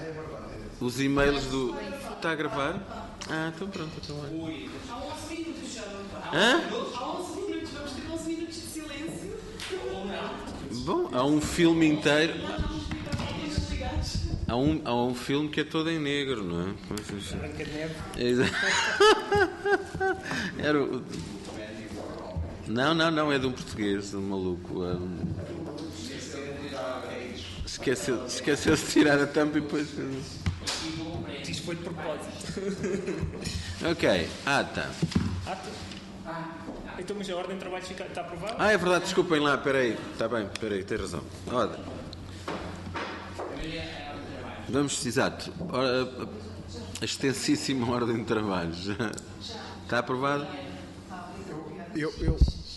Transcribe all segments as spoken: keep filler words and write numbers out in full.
os e-mails do... Está a gravar? Ah, então pronto, então é. Há onze minutos já, não está? Hã? Há onze minutos, vamos ter onze minutos de silêncio. Ou não? Bom, há um filme inteiro... Desligados. Há um, há um filme que é todo em negro, não é? Branca de Neve. Exa- Era o... Não, não, não, é de um português, de um maluco. é um- Esqueceu, esqueceu-se de tirar a tampa e depois... Isto foi de propósito. Ok, ah, tá. Ah, tu... Então, mas a ordem de trabalho fica... está aprovada? Ah, é verdade, desculpem lá, peraí. Está bem, peraí, tens razão. Olha. Vamos, exato. Ora, a extensíssima ordem de trabalhos. Está aprovado? Eu, eu...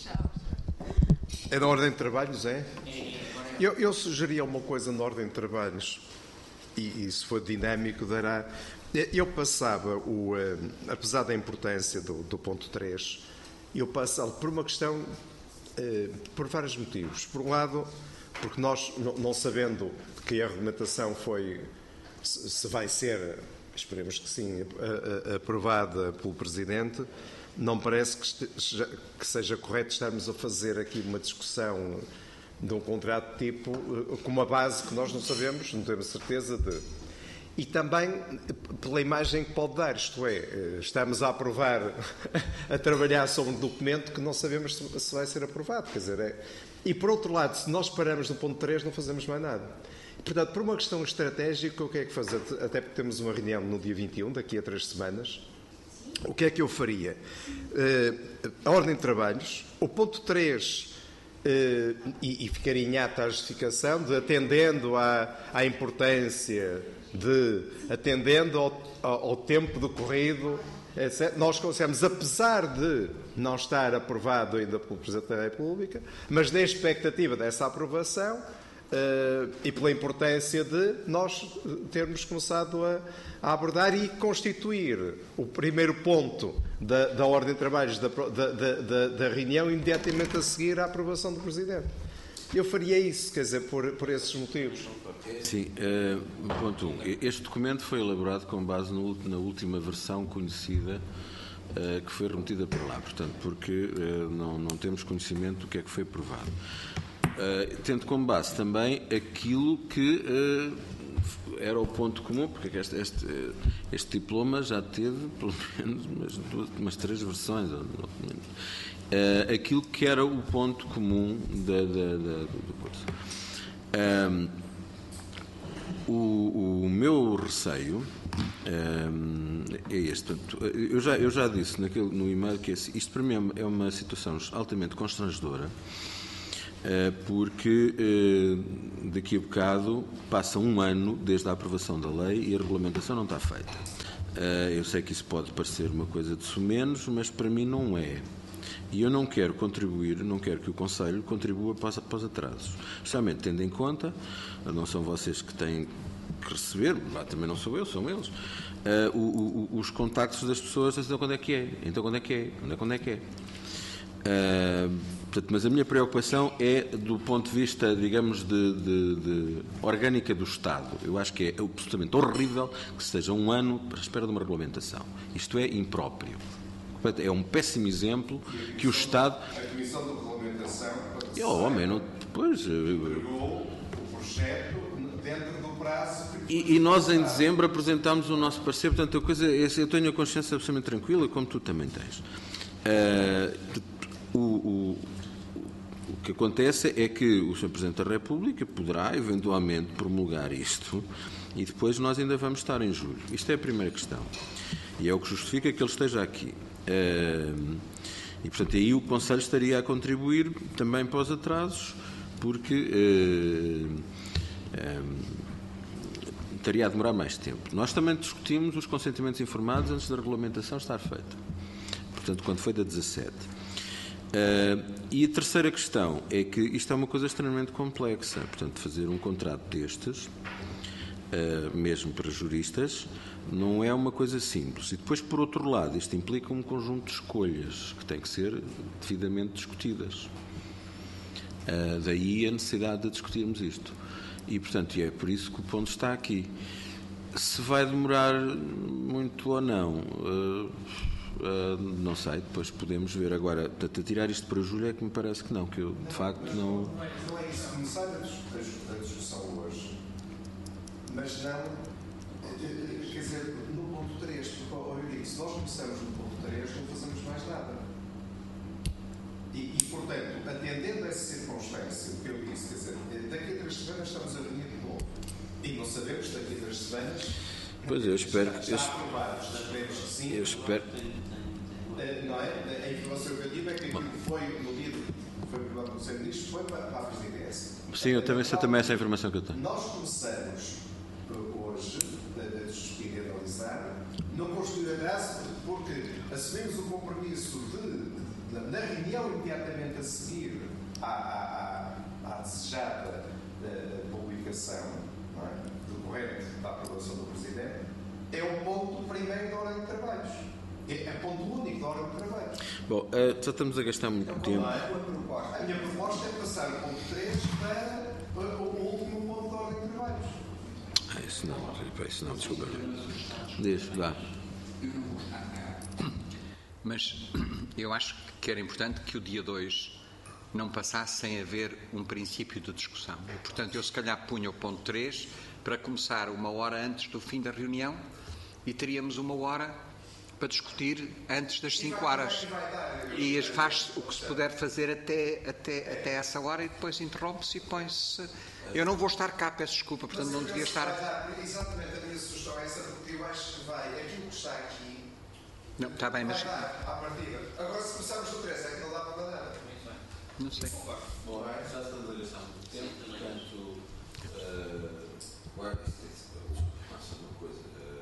É da ordem de trabalhos, é? Eu, eu sugeria uma coisa na ordem de trabalhos, e, e se for dinâmico dará... Eu passava, o, eh, apesar da importância do, do ponto três, eu passava por uma questão, eh, por vários motivos. Por um lado, porque nós, não, não sabendo que a regulamentação foi, se, se vai ser, esperemos que sim, a, a, aprovada pelo Presidente, não parece que, esteja, que seja correto estarmos a fazer aqui uma discussão de um contrato tipo, com uma base que nós não sabemos, não temos certeza de... E também pela imagem que pode dar, isto é, estamos a aprovar, a trabalhar sobre um documento que não sabemos se, se vai ser aprovado, quer dizer, é... E por outro lado, se nós paramos no ponto três, não fazemos mais nada. Portanto, por uma questão estratégica, o que é que fazer? Até porque temos uma reunião no dia vinte e um, daqui a três semanas, o que é que eu faria? Uh, a ordem de trabalhos, o ponto três... Uh, e, e ficaria em ata a justificação de, atendendo à, à importância de, atendendo ao, ao, ao tempo decorrido, etcétera, nós conseguimos, apesar de não estar aprovado ainda pelo Presidente da República, mas na expectativa dessa aprovação, uh, e pela importância de nós termos começado a, a abordar e constituir o primeiro ponto da, da ordem de trabalhos da, da, da, da reunião imediatamente a seguir à aprovação do Presidente. Eu faria isso, quer dizer, por, por esses motivos. Sim, uh, ponto um. Este documento foi elaborado com base no, na última versão conhecida uh, que foi remetida por lá, portanto, porque uh, não, não temos conhecimento do que é que foi aprovado. Uh, tendo como base também aquilo que uh, era o ponto comum, porque este, este, este diploma já teve pelo menos umas, duas, umas três versões, ou, ou, uh, aquilo que era o ponto comum da, da, da, do curso. Um, o, o meu receio um, é este. Portanto, eu, já, eu já disse naquele, no e-mail que esse, isto para mim é uma situação altamente constrangedora, porque daqui a bocado passa um ano desde a aprovação da lei e a regulamentação não está feita. Eu sei que isso pode parecer uma coisa de sumenos, mas para mim não é. E eu não quero contribuir, não quero que o Conselho contribua para os, para os atrasos. Justamente tendo em conta, não são vocês que têm que receber, lá também não sou eu, são eles, uh, o, o, os contactos das pessoas, então quando é que é? Então quando é que é? Quando é, quando é que é? Uh, portanto, mas a minha preocupação é do ponto de vista, digamos, de, de, de orgânica do Estado. Eu acho que é absolutamente horrível que seja um ano para a espera de uma regulamentação. Isto é impróprio. É um péssimo exemplo que o Estado... A Comissão de Regulamentação... Eu, homem, não... Pois... Entregou o projeto dentro do prazo... E, e nós, em dezembro, apresentámos o nosso parecer. Portanto, a coisa, eu tenho a consciência absolutamente tranquila, como tu também tens. Uh, o, o, o que acontece é que o senhor Presidente da República poderá, eventualmente, promulgar isto e depois nós ainda vamos estar em julho. Isto é a primeira questão. E é o que justifica que ele esteja aqui. Uh, e, portanto, aí o Conselho estaria a contribuir também para os atrasos, porque uh, uh, estaria a demorar mais tempo. Nós também discutimos os consentimentos informados antes da regulamentação estar feita. Portanto, quando foi da dezassete. Uh, e a terceira questão é que isto é uma coisa extremamente complexa. Portanto, fazer um contrato destes, uh, mesmo para juristas, não é uma coisa simples. E depois, por outro lado, isto implica um conjunto de escolhas que têm que ser devidamente discutidas. Uh, daí a necessidade de discutirmos isto. E, portanto, é por isso que o ponto está aqui. Se vai demorar muito ou não, uh, uh, não sei, depois podemos ver. Agora, portanto, a tirar isto para julho é que me parece que não, que eu, de facto, não... Não é isso, começar a discussão hoje, mas não, quer dizer, no ponto três, porque, eu digo, se nós começamos no ponto três, não fazemos mais nada. E, e portanto, atendendo a essa circunstância, o que eu disse, quer dizer, daqui a três semanas estamos a reunir de novo. E não sabemos daqui a três semanas. Pois eu espero que. Está aprovado, esperemos que sim. Eu espero. Não é? A informação que eu tive é que aquilo que foi no dia que foi aprovado no Conselho de Ministros foi para, para a presidência. Sim, eu também sei também essa informação que eu tenho. Nós começamos hoje a discutir e analisar, não construir atraso, porque assumimos o compromisso de, de, na reunião imediatamente a seguir à, à, à, à desejada da publicação, não é, decorrente da aprovação do Presidente, é o ponto primeiro da ordem de trabalhos. É o ponto único da ordem de trabalhos. Bom, uh, já estamos a gastar muito então, tempo. É a, proposta. a minha proposta é passar o ponto três para, para o último ponto da ordem de trabalhos. Ah, isso não, isso não, desculpa. Diz, vá. Mas eu acho que era importante que o dia dois não passasse sem haver um princípio de discussão. E, portanto, eu se calhar punha o ponto três para começar uma hora antes do fim da reunião e teríamos uma hora para discutir antes das cinco horas. E faz o que se puder fazer até, até, até essa hora e depois interrompe-se e põe-se... Eu não vou estar cá, peço desculpa, portanto não devia estar... Exatamente, a minha sugestão é essa, porque eu acho que vai, aquilo que está aqui... Não, está bem, mas... Vai dar, à partida. Agora, se começarmos do três, é que não dá para nada. Não sei. Bom, já estamos a gastar muito tempo, portanto, guarda isso, faça uma coisa.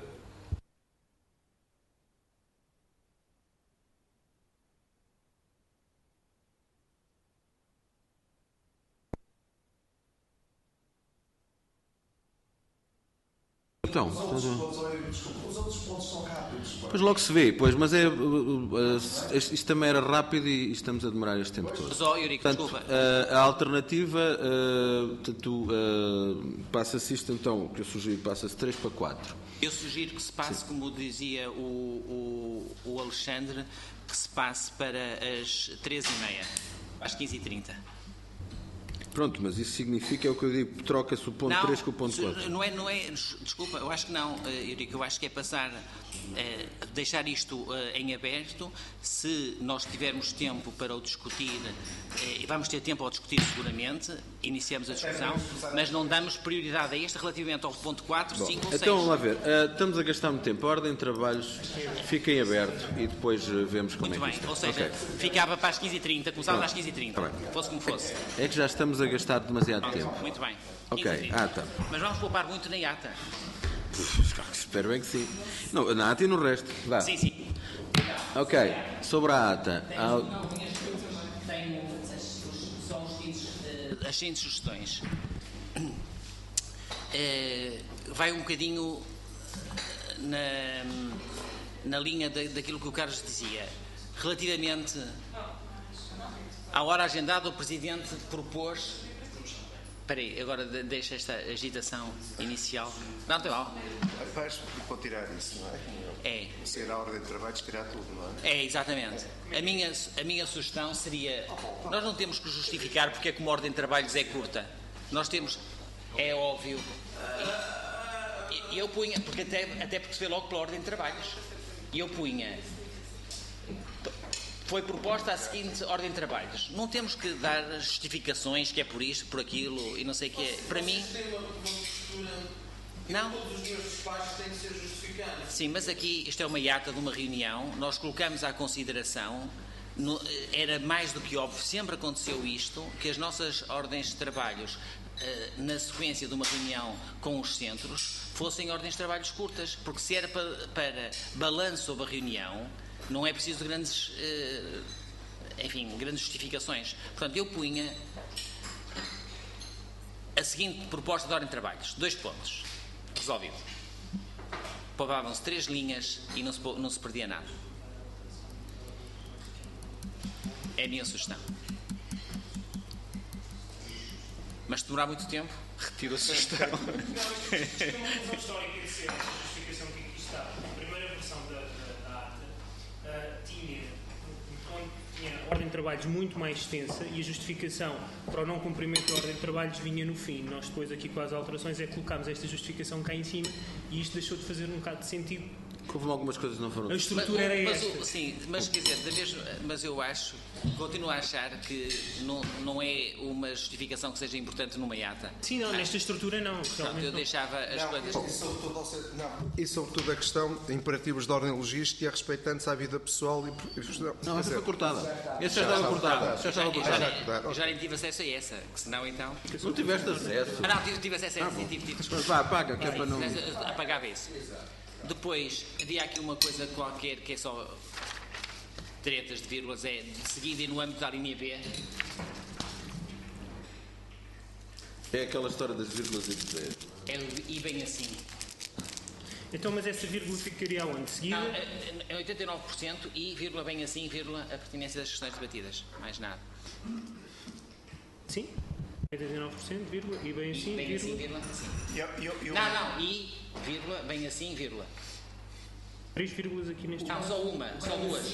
Então, os outros, pontos, desculpa, os outros pontos são rápidos. Pois logo se vê, pois, mas é, uh, uh, isto também era rápido e estamos a demorar este tempo todo. Só, Eurico, portanto, desculpa. Uh, a alternativa, uh, portanto, uh, passa-se isto então, que eu sugiro, passa-se três para quatro. Eu sugiro que se passe, Sim. como dizia o, o, o Alexandre, que se passe para as três e meia, às quinze e trinta. Pronto, mas isso significa, é o que eu digo, troca-se o ponto três com o ponto quatro. Não é, não é, desculpa, eu acho que não, Eurico, eu acho que é passar, é, deixar isto é, em aberto, se nós tivermos tempo para o discutir, é, vamos ter tempo ao discutir seguramente, iniciamos a discussão, mas não damos prioridade a este relativamente ao ponto quatro, Bom, cinco ou seis. Então, vamos lá ver, uh, estamos a gastar muito tempo, a ordem de trabalhos fica em aberto e depois uh, vemos como muito é que bem, isto ou seja, okay. ficava para as quinze e trinta, começávamos às quinze e trinta, Tá fosse como fosse. É que já estamos a gastar demasiado tempo. Muito bem. Ok, ata. Mas vamos poupar muito na ata. Espero bem que sim. Não, na ata e no resto. Vá. Sim, sim. Ok, sobre a ata. Há... Tenho as seguintes sugestões. É, vai um bocadinho na, na linha da, daquilo que o Carlos dizia. Relativamente à hora agendada, o Presidente propôs... Espera aí, agora deixa esta agitação inicial. Não, tem mal. Rapaz, pode tirar isso, não é? É. Ser a ordem de trabalhos, tirar tudo, não é? É, exatamente. A minha, a minha sugestão seria... Nós não temos que justificar porque é que uma ordem de trabalhos é curta. Nós temos... É óbvio. E eu punha... Porque até, até porque se vê logo pela ordem de trabalhos. E eu punha... Foi proposta a seguinte ordem de trabalhos. Não temos que dar justificações que é por isto, por aquilo e não sei o que é. Para mim... Não. Todos os meus despachos têm que ser justificados. Sim, mas aqui isto é uma ata de uma reunião. Nós colocamos à consideração... No, era mais do que óbvio, sempre aconteceu isto, que as nossas ordens de trabalhos, eh, na sequência de uma reunião com os centros, fossem ordens de trabalhos curtas, porque se era para, para balanço sobre a reunião, não é preciso grandes, eh, enfim, grandes justificações. Portanto, eu punha a seguinte proposta de ordem de trabalhos, dois pontos, resolvido. Poupavam-se três linhas e não se, não se perdia nada. É a minha sugestão. Mas se demorar muito tempo, retiro a sugestão. Não, isto é uma conclusão histórica de ser. trabalhos muito mais extensa e a justificação para o não cumprimento da ordem de trabalhos vinha no fim. Nós depois aqui com as alterações é que colocámos esta justificação cá em cima e isto deixou de fazer um bocado de sentido. Houve algumas coisas que não foram. A estrutura era mas, esta. mas, sim, mas quer dizer, da mesma, mas eu acho, continuo a achar que não, não é uma justificação que seja importante numa ata. Sim, não, nesta estrutura não. Pronto, eu não. deixava as Não, coisas. e sobretudo, não, e sobretudo a questão de imperativos de ordem logística respeitantes à vida pessoal e profissional. Não, essa Quer foi dizer, cortada. Essa já estava cortada. Já estava Eu já, cortada. eu já, eu já nem tive acesso a essa, que senão então. Não tiveste acesso. Ah, não, tive, tive acesso a essa, sim, tive, tive, Mas desculpa. vá, apaga, que é Sim, para não. mas apagava isso. Depois, havia aqui uma coisa qualquer que é só tretas de vírgulas, é de seguida e no âmbito da linha B. É aquela história das vírgulas e de zero. É o e bem assim. Então, mas essa vírgula ficaria onde? Seguida? Não, é é oitenta e nove por cento e vírgula bem assim, vírgula a pertinência das questões debatidas. Mais nada. Sim. oitenta e nove por cento, vírgula, e bem assim, Bem assim, vírgula. vírgula assim. eu- eu- eu- Não, não, e, vírgula, bem assim, vírgula. Três vírgulas aqui neste Não, só uma, só duas.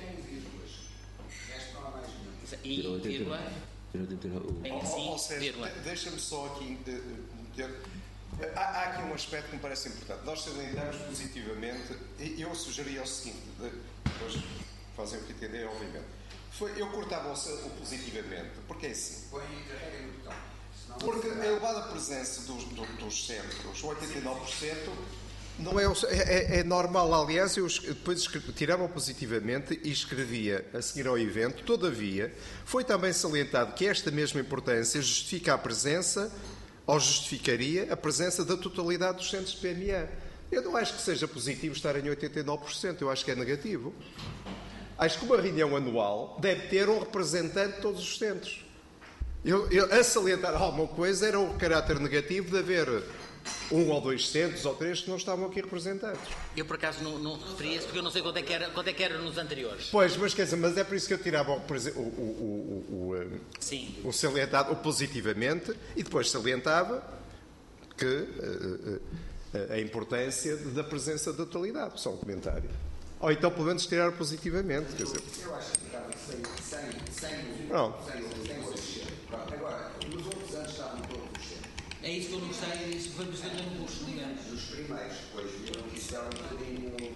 E, vírgula, bem Ó, ó, assim, ó, Sérgio, vírgula. de- deixa-me só aqui eh, eh, meter. Eh, Há, há aqui um aspecto que me parece importante. Nós salientamos positivamente, e eu sugeria o seguinte, de- depois fazem o que entenderem, obviamente. Foi, eu cortava o, se- o positivamente, porque é assim. Porque a elevada presença dos, do- dos centros, oitenta e nove por cento, não é, o- é, é normal. Aliás, eu es- depois escre- tirava positivamente e escrevia a seguir ao evento. Todavia, foi também salientado que esta mesma importância justifica a presença, ou justificaria a presença da totalidade dos centros de P M E. Eu não acho que seja positivo estar em oitenta e nove por cento, eu acho que é negativo. Acho que uma reunião anual deve ter um representante de todos os centros. Eu, eu, a salientar alguma coisa era o caráter negativo de haver um ou dois centros ou três que não estavam aqui representados. Eu por acaso não, não referi isso porque eu não sei quanto é, que era, quanto é que era nos anteriores. Pois, mas quer dizer, mas é por isso que eu tirava o, prese- o, o, o, o, o, Sim. o salientado o positivamente e depois salientava que eh, eh, a importância da presença da totalidade. Só um comentário. Ou então, pelo menos, tirar positivamente. Quer dizer. Eu acho que estava sem, sem, sem, Pronto. sem, sem assistir. Pronto, agora, nos outros anos estavam todos os centros. É isso que eu não gostei, é isso que foi perceber no curso, digamos. Os primeiros, depois viram que isso era um bocadinho.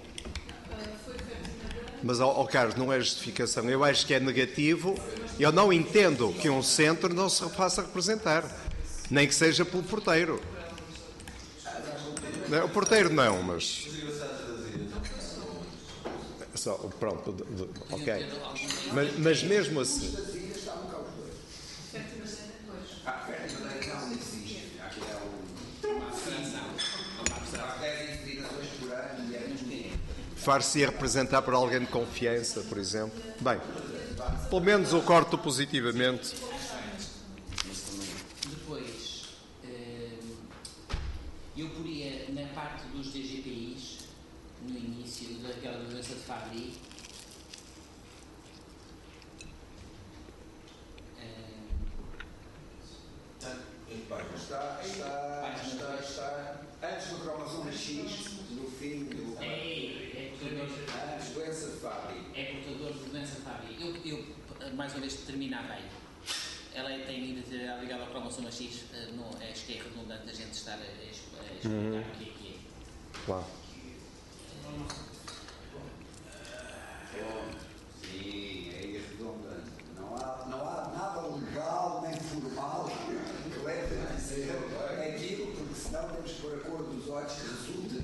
Mas, ó ó, Carlos, não é justificação. Eu acho que é negativo. Eu não entendo que um centro não se faça representar. Nem que seja pelo porteiro. Não, o porteiro não, mas... Só, pronto, de- de- ok. Mas, mas mesmo assim... Ah, Fernando Madeira não existe. Aquilo é o. Faz dez indenizações por ano e é muito. Far-se-ia representar por alguém de confiança, por exemplo. Bem, pelo menos eu corto positivamente. Depois, eh, eu poria na parte dos D G P Is, no início daquela doença de Fabry, Está, está, está, está. Antes do cromosoma X, no fim do. é, é, portador, Antes doença de Fabry. é portador de doença de Fabry. Eu, eu, mais uma vez, terminava aí. Ela tem identidade ligada ao cromosoma X, eh, não, acho que é redundante a gente estar a, a explicar o que é que é. Claro. Sim, é irredundante. Não há, não há nada legal nem formal que leve a dizer aquilo, porque senão temos que pôr a cor dos olhos que resulta.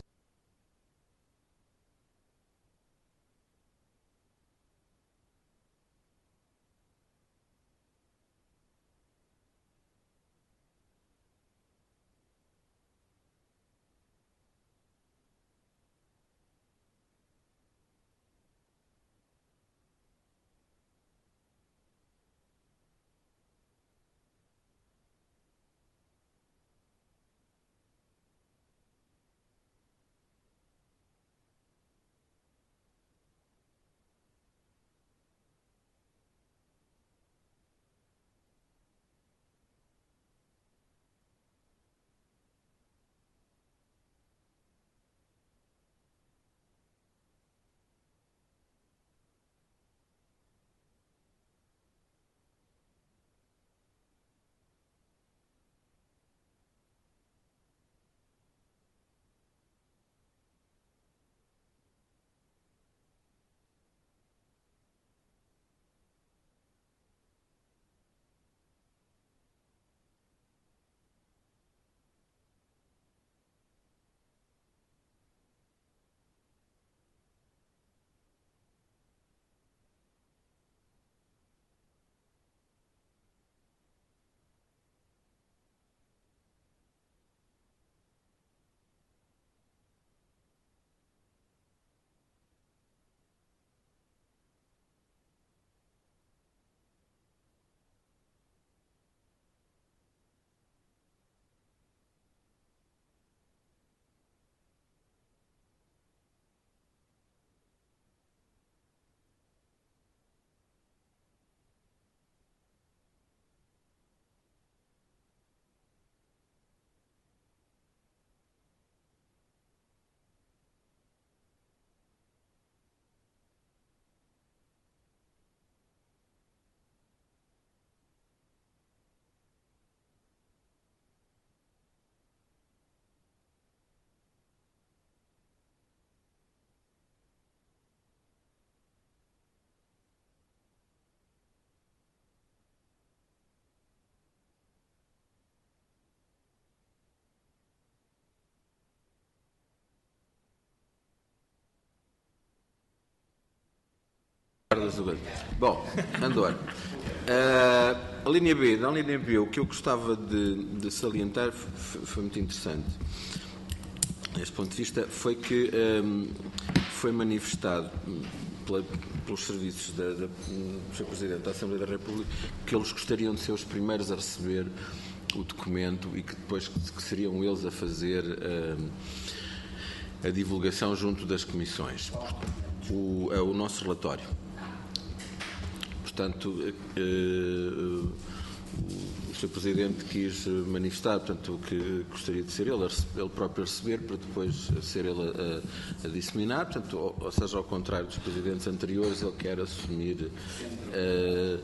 Bom, Andor, uh, a linha B, na linha B, o que eu gostava de, de salientar foi, foi muito interessante. Deste ponto de vista, foi que um, foi manifestado pela, pelos serviços da, da, do senhor Presidente da Assembleia da República que eles gostariam de ser os primeiros a receber o documento e que depois que seriam eles a fazer um, a divulgação junto das comissões. O, o nosso relatório. Portanto, uh, o senhor Presidente quis manifestar, portanto, que gostaria de ser ele, ele próprio a receber, para depois ser ele a, a, a disseminar, portanto, ou, ou seja, ao contrário dos Presidentes anteriores, ele quer assumir. Uh,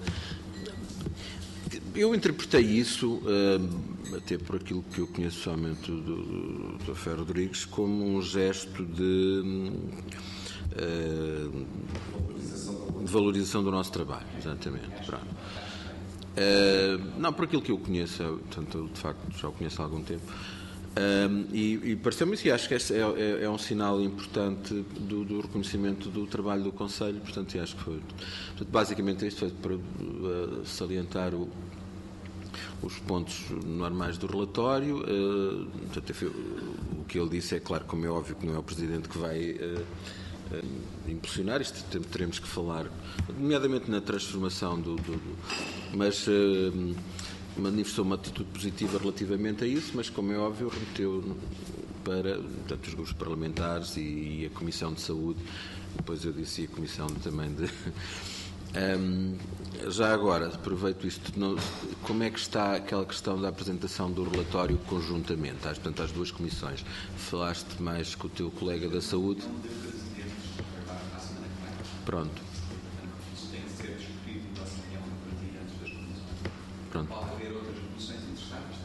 eu interpretei isso, uh, até por aquilo que eu conheço somente do, do, do Ferro Rodrigues, como um gesto de. Uh, de valorização do nosso trabalho, exatamente. Uh, não, por aquilo que eu conheço, portanto, eu, de facto já o conheço há algum tempo, uh, e, e pareceu-me isso, e acho que este é, é, é um sinal importante do, do reconhecimento do trabalho do Conselho, portanto, e acho que foi. Portanto, basicamente, isto foi para uh, salientar o, os pontos normais do relatório. Uh, portanto, o que ele disse é claro, como é óbvio, que não é o Presidente que vai. Uh, Uh, impulsionar isto, teremos que falar, nomeadamente na transformação do, do, do mas uh, manifestou uma atitude positiva relativamente a isso, mas como é óbvio remeteu para, portanto, os grupos parlamentares e, e a Comissão de Saúde, depois eu disse a Comissão também de um, já agora aproveito isto, não, como é que está aquela questão da apresentação do relatório conjuntamente, às, portanto, às duas comissões? Falaste mais com o teu colega da Saúde? Pronto. Isso tem que ser discutido na reunião de partilha antes das comissões. Pronto. Pode haver outras comissões interessadas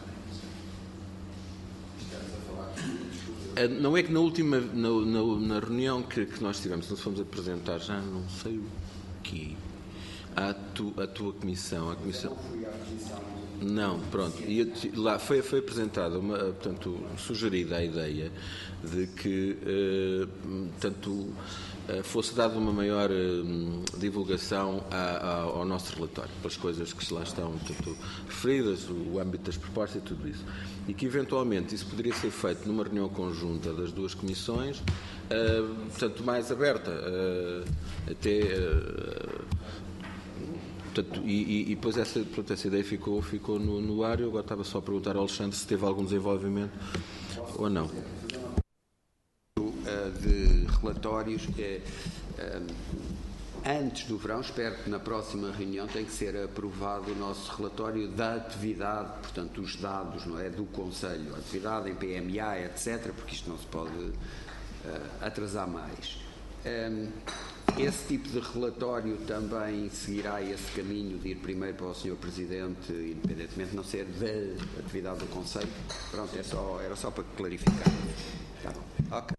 também. Uh, não é que na última, na, na, na reunião que, que nós tivemos, nós fomos apresentar, já não sei o que, a, tu, a tua comissão, a comissão... Não, pronto. E lá foi, foi apresentada, uma, portanto, sugerida a ideia de que, uh, tanto... fosse dada uma maior uh, divulgação a, a, ao nosso relatório, pelas coisas que lá estão portanto, referidas, o, o âmbito das propostas e tudo isso. E que, eventualmente, isso poderia ser feito numa reunião conjunta das duas comissões, uh, portanto, mais aberta, uh, até... Uh, portanto, e, e, e depois essa, portanto, essa ideia ficou, ficou no, no ar. Eu agora estava só a perguntar ao Alexandre se teve algum desenvolvimento ou não. De relatórios é, antes do verão, espero que na próxima reunião tenha que ser aprovado o nosso relatório da atividade, portanto os dados, não é, do Conselho, a atividade em P M A, etcétera, porque isto não se pode uh, atrasar mais. Um, esse tipo de relatório também seguirá esse caminho de ir primeiro para o senhor Presidente, independentemente de não ser da atividade do Conselho. Pronto, é só, era só para clarificar. Tá bom. Ok.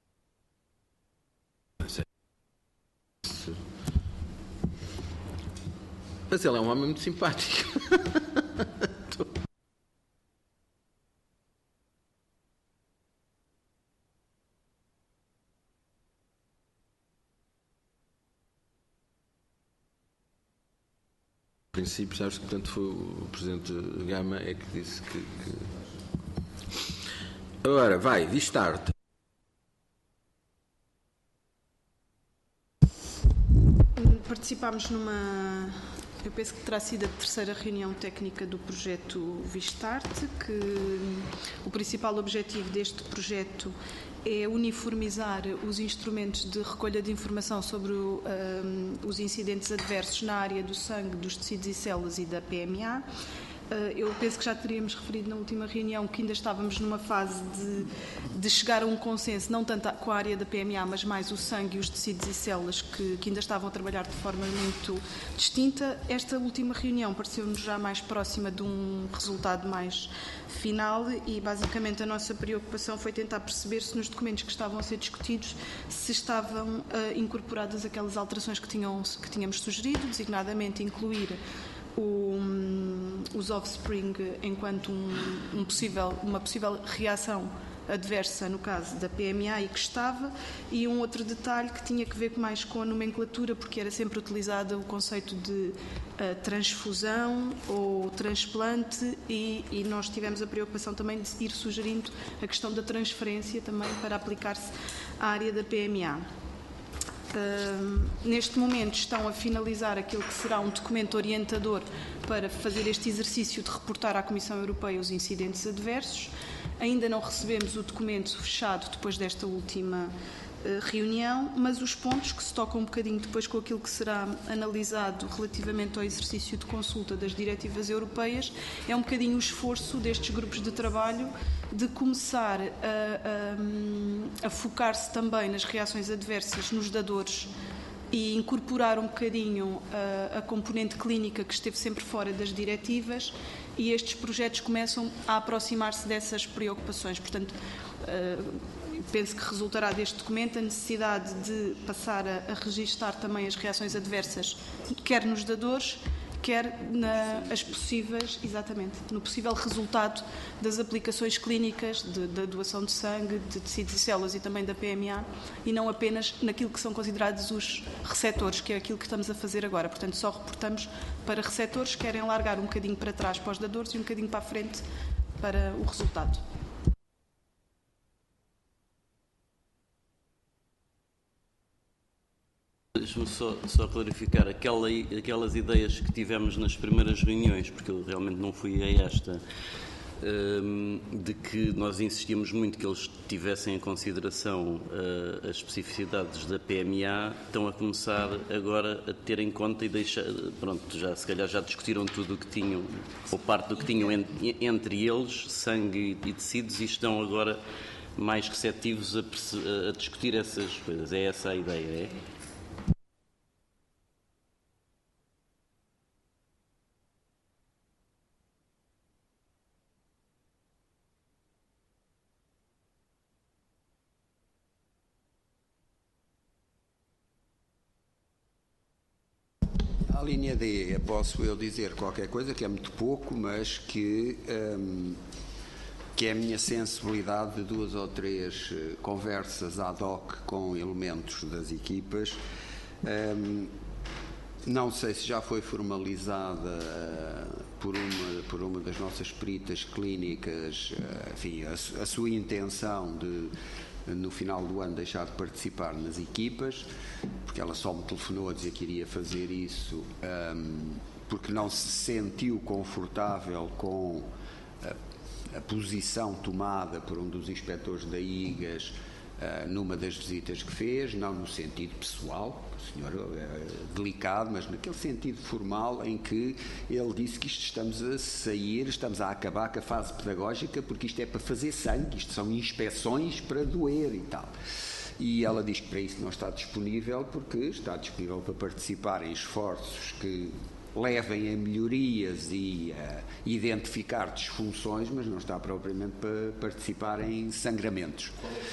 Mas ele é um homem muito simpático. A princípio, sabes que portanto, foi o Presidente Gama é que disse que... que... Agora, vai, Vistarte. Participámos numa, eu penso que terá sido a terceira reunião técnica do projeto Vistarte, que o principal objetivo deste projeto é uniformizar os instrumentos de recolha de informação sobre o, um, os incidentes adversos na área do sangue, dos tecidos e células e da P M A. Eu penso que já teríamos referido na última reunião que ainda estávamos numa fase de, de chegar a um consenso, não tanto com a área da P M A, mas mais o sangue e os tecidos e células que, que ainda estavam a trabalhar de forma muito distinta. Esta última reunião pareceu-nos já mais próxima de um resultado mais final e, basicamente, a nossa preocupação foi tentar perceber se nos documentos que estavam a ser discutidos se estavam uh, incorporadas aquelas alterações que, tinham, que tínhamos sugerido, designadamente incluir O, um, os offspring enquanto um, um possível, uma possível reação adversa, no caso da P M A, e que estava, e um outro detalhe que tinha que ver mais com a nomenclatura, porque era sempre utilizado o conceito de uh, transfusão ou transplante, e, e nós tivemos a preocupação também de ir sugerindo a questão da transferência também para aplicar-se à área da P M A. Uh, neste momento estão a finalizar aquilo que será um documento orientador para fazer este exercício de reportar à Comissão Europeia os incidentes adversos. Ainda não recebemos o documento fechado depois desta última uh, reunião, mas os pontos que se tocam um bocadinho depois com aquilo que será analisado relativamente ao exercício de consulta das diretivas europeias é um bocadinho o esforço destes grupos de trabalho de começar a, a, a focar-se também nas reações adversas nos dadores e incorporar um bocadinho a, a componente clínica que esteve sempre fora das diretivas, e estes projetos começam a aproximar-se dessas preocupações. Portanto, penso que resultará deste documento a necessidade de passar a, a registar também as reações adversas, quer nos dadores, quer nas possíveis, exatamente, no possível resultado das aplicações clínicas da doação de sangue, de tecidos e células e também da P M A, e não apenas naquilo que são considerados os receptores, que é aquilo que estamos a fazer agora. Portanto, só reportamos para receptores que querem largar um bocadinho para trás para os dadores e um bocadinho para a frente para o resultado. Deixa-me só, só clarificar aquela, aquelas ideias que tivemos nas primeiras reuniões, porque eu realmente não fui a esta, um, de que nós insistíamos muito que eles tivessem em consideração uh, as especificidades da P M A, estão a começar agora a ter em conta e deixar, pronto, já, se calhar já discutiram tudo o que tinham, ou parte do que tinham en, entre eles, sangue e, e tecidos, e estão agora mais receptivos a, a discutir essas coisas. É essa a ideia, é? À linha D, posso eu dizer qualquer coisa, que é muito pouco, mas que, um, que é a minha sensibilidade de duas ou três uh, conversas ad hoc com elementos das equipas. Um, não sei se já foi formalizada uh, por, uma, por uma das nossas peritas clínicas, uh, enfim, a, a sua intenção de, no final do ano, deixar de participar nas equipas, porque ela só me telefonou a dizer que iria fazer isso um, porque não se sentiu confortável com a, a posição tomada por um dos inspectores da I G A S uh, numa das visitas que fez, não no sentido pessoal, o senhor é delicado, mas naquele sentido formal em que ele disse que isto estamos a sair, estamos a acabar com a fase pedagógica, porque isto é para fazer sangue, isto são inspeções para doer e tal. E ela diz que para isso não está disponível, porque está disponível para participar em esforços que levem a melhorias e a identificar disfunções, mas não está propriamente para participar em sangramentos.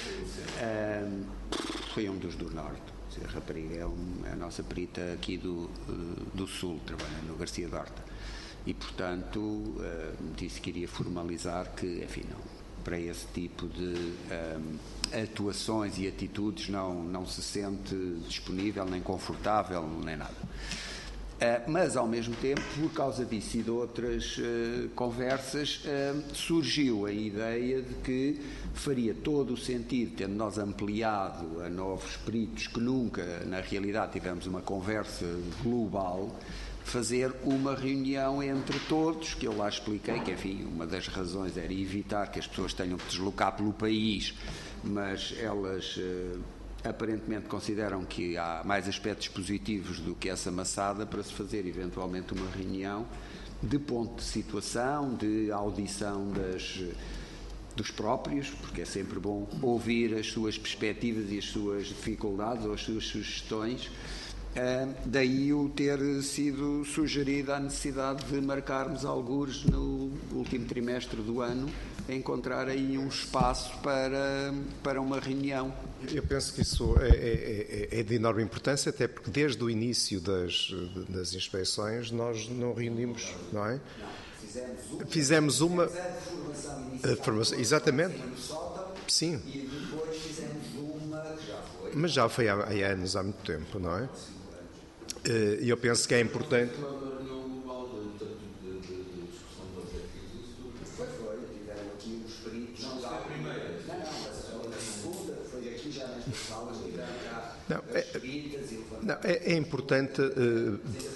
Um, foi um dos do Norte. A rapariga é, um, é a nossa perita aqui do, do Sul, trabalha no Garcia Dorta. E, portanto, uh, disse que iria formalizar que, enfim, não, para esse tipo de um, atuações e atitudes não, não se sente disponível, nem confortável, nem nada. Uh, mas, ao mesmo tempo, por causa disso e de outras uh, conversas, uh, surgiu a ideia de que faria todo o sentido, tendo nós ampliado a novos peritos que nunca, na realidade, tivemos uma conversa global, fazer uma reunião entre todos, que eu lá expliquei, que, enfim, uma das razões era evitar que as pessoas tenham que deslocar pelo país, mas elas... Uh, aparentemente consideram que há mais aspectos positivos do que essa maçada para se fazer eventualmente uma reunião de ponto de situação, de audição das, dos próprios, porque é sempre bom ouvir as suas perspectivas e as suas dificuldades ou as suas sugestões. Uh, daí o ter sido sugerida a necessidade de marcarmos algures no último trimestre do ano, encontrar aí um espaço para, para uma reunião. Eu penso que isso é, é, é de enorme importância, até porque desde o início das, das inspeções nós não reunimos, não é? Não, fizemos uma... Fizemos uma... A formação, exatamente. Sim. E depois fizemos uma que já foi. Mas já foi há, há anos, há muito tempo, não é? E eu penso que é importante. Foi, foi. Tiveram aqui os peritos. Não, a primeira. Não, não, mas a segunda foi aqui já nestas salas. Tiveram cá as peritas e o Não, é, é importante. Uh,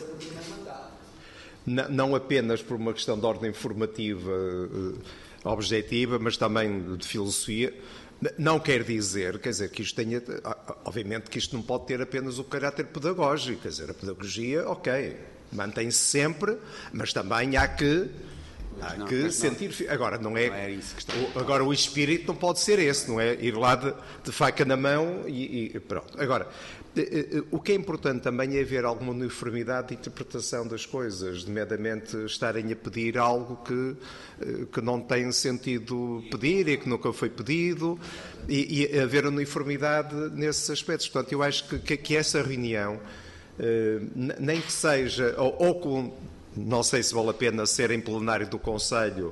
não, não apenas por uma questão de ordem formativa uh, objetiva, mas também de filosofia. Não quer dizer, quer dizer, que isto tenha, obviamente que isto não pode ter apenas o caráter pedagógico, quer dizer, a pedagogia, ok, mantém-se sempre, mas também há que, há não, que sentir, não, agora não é, não é isso que está o, agora o espírito não pode ser esse, não é ir lá de, de faca na mão e, e pronto. Agora, o que é importante também é haver alguma uniformidade de interpretação das coisas, nomeadamente estarem a pedir algo que, que não tem sentido pedir e que nunca foi pedido, e, e haver uniformidade nesses aspectos. Portanto, eu acho que, que, que essa reunião, nem que seja, ou, ou com, não sei se vale a pena ser em plenário do Conselho,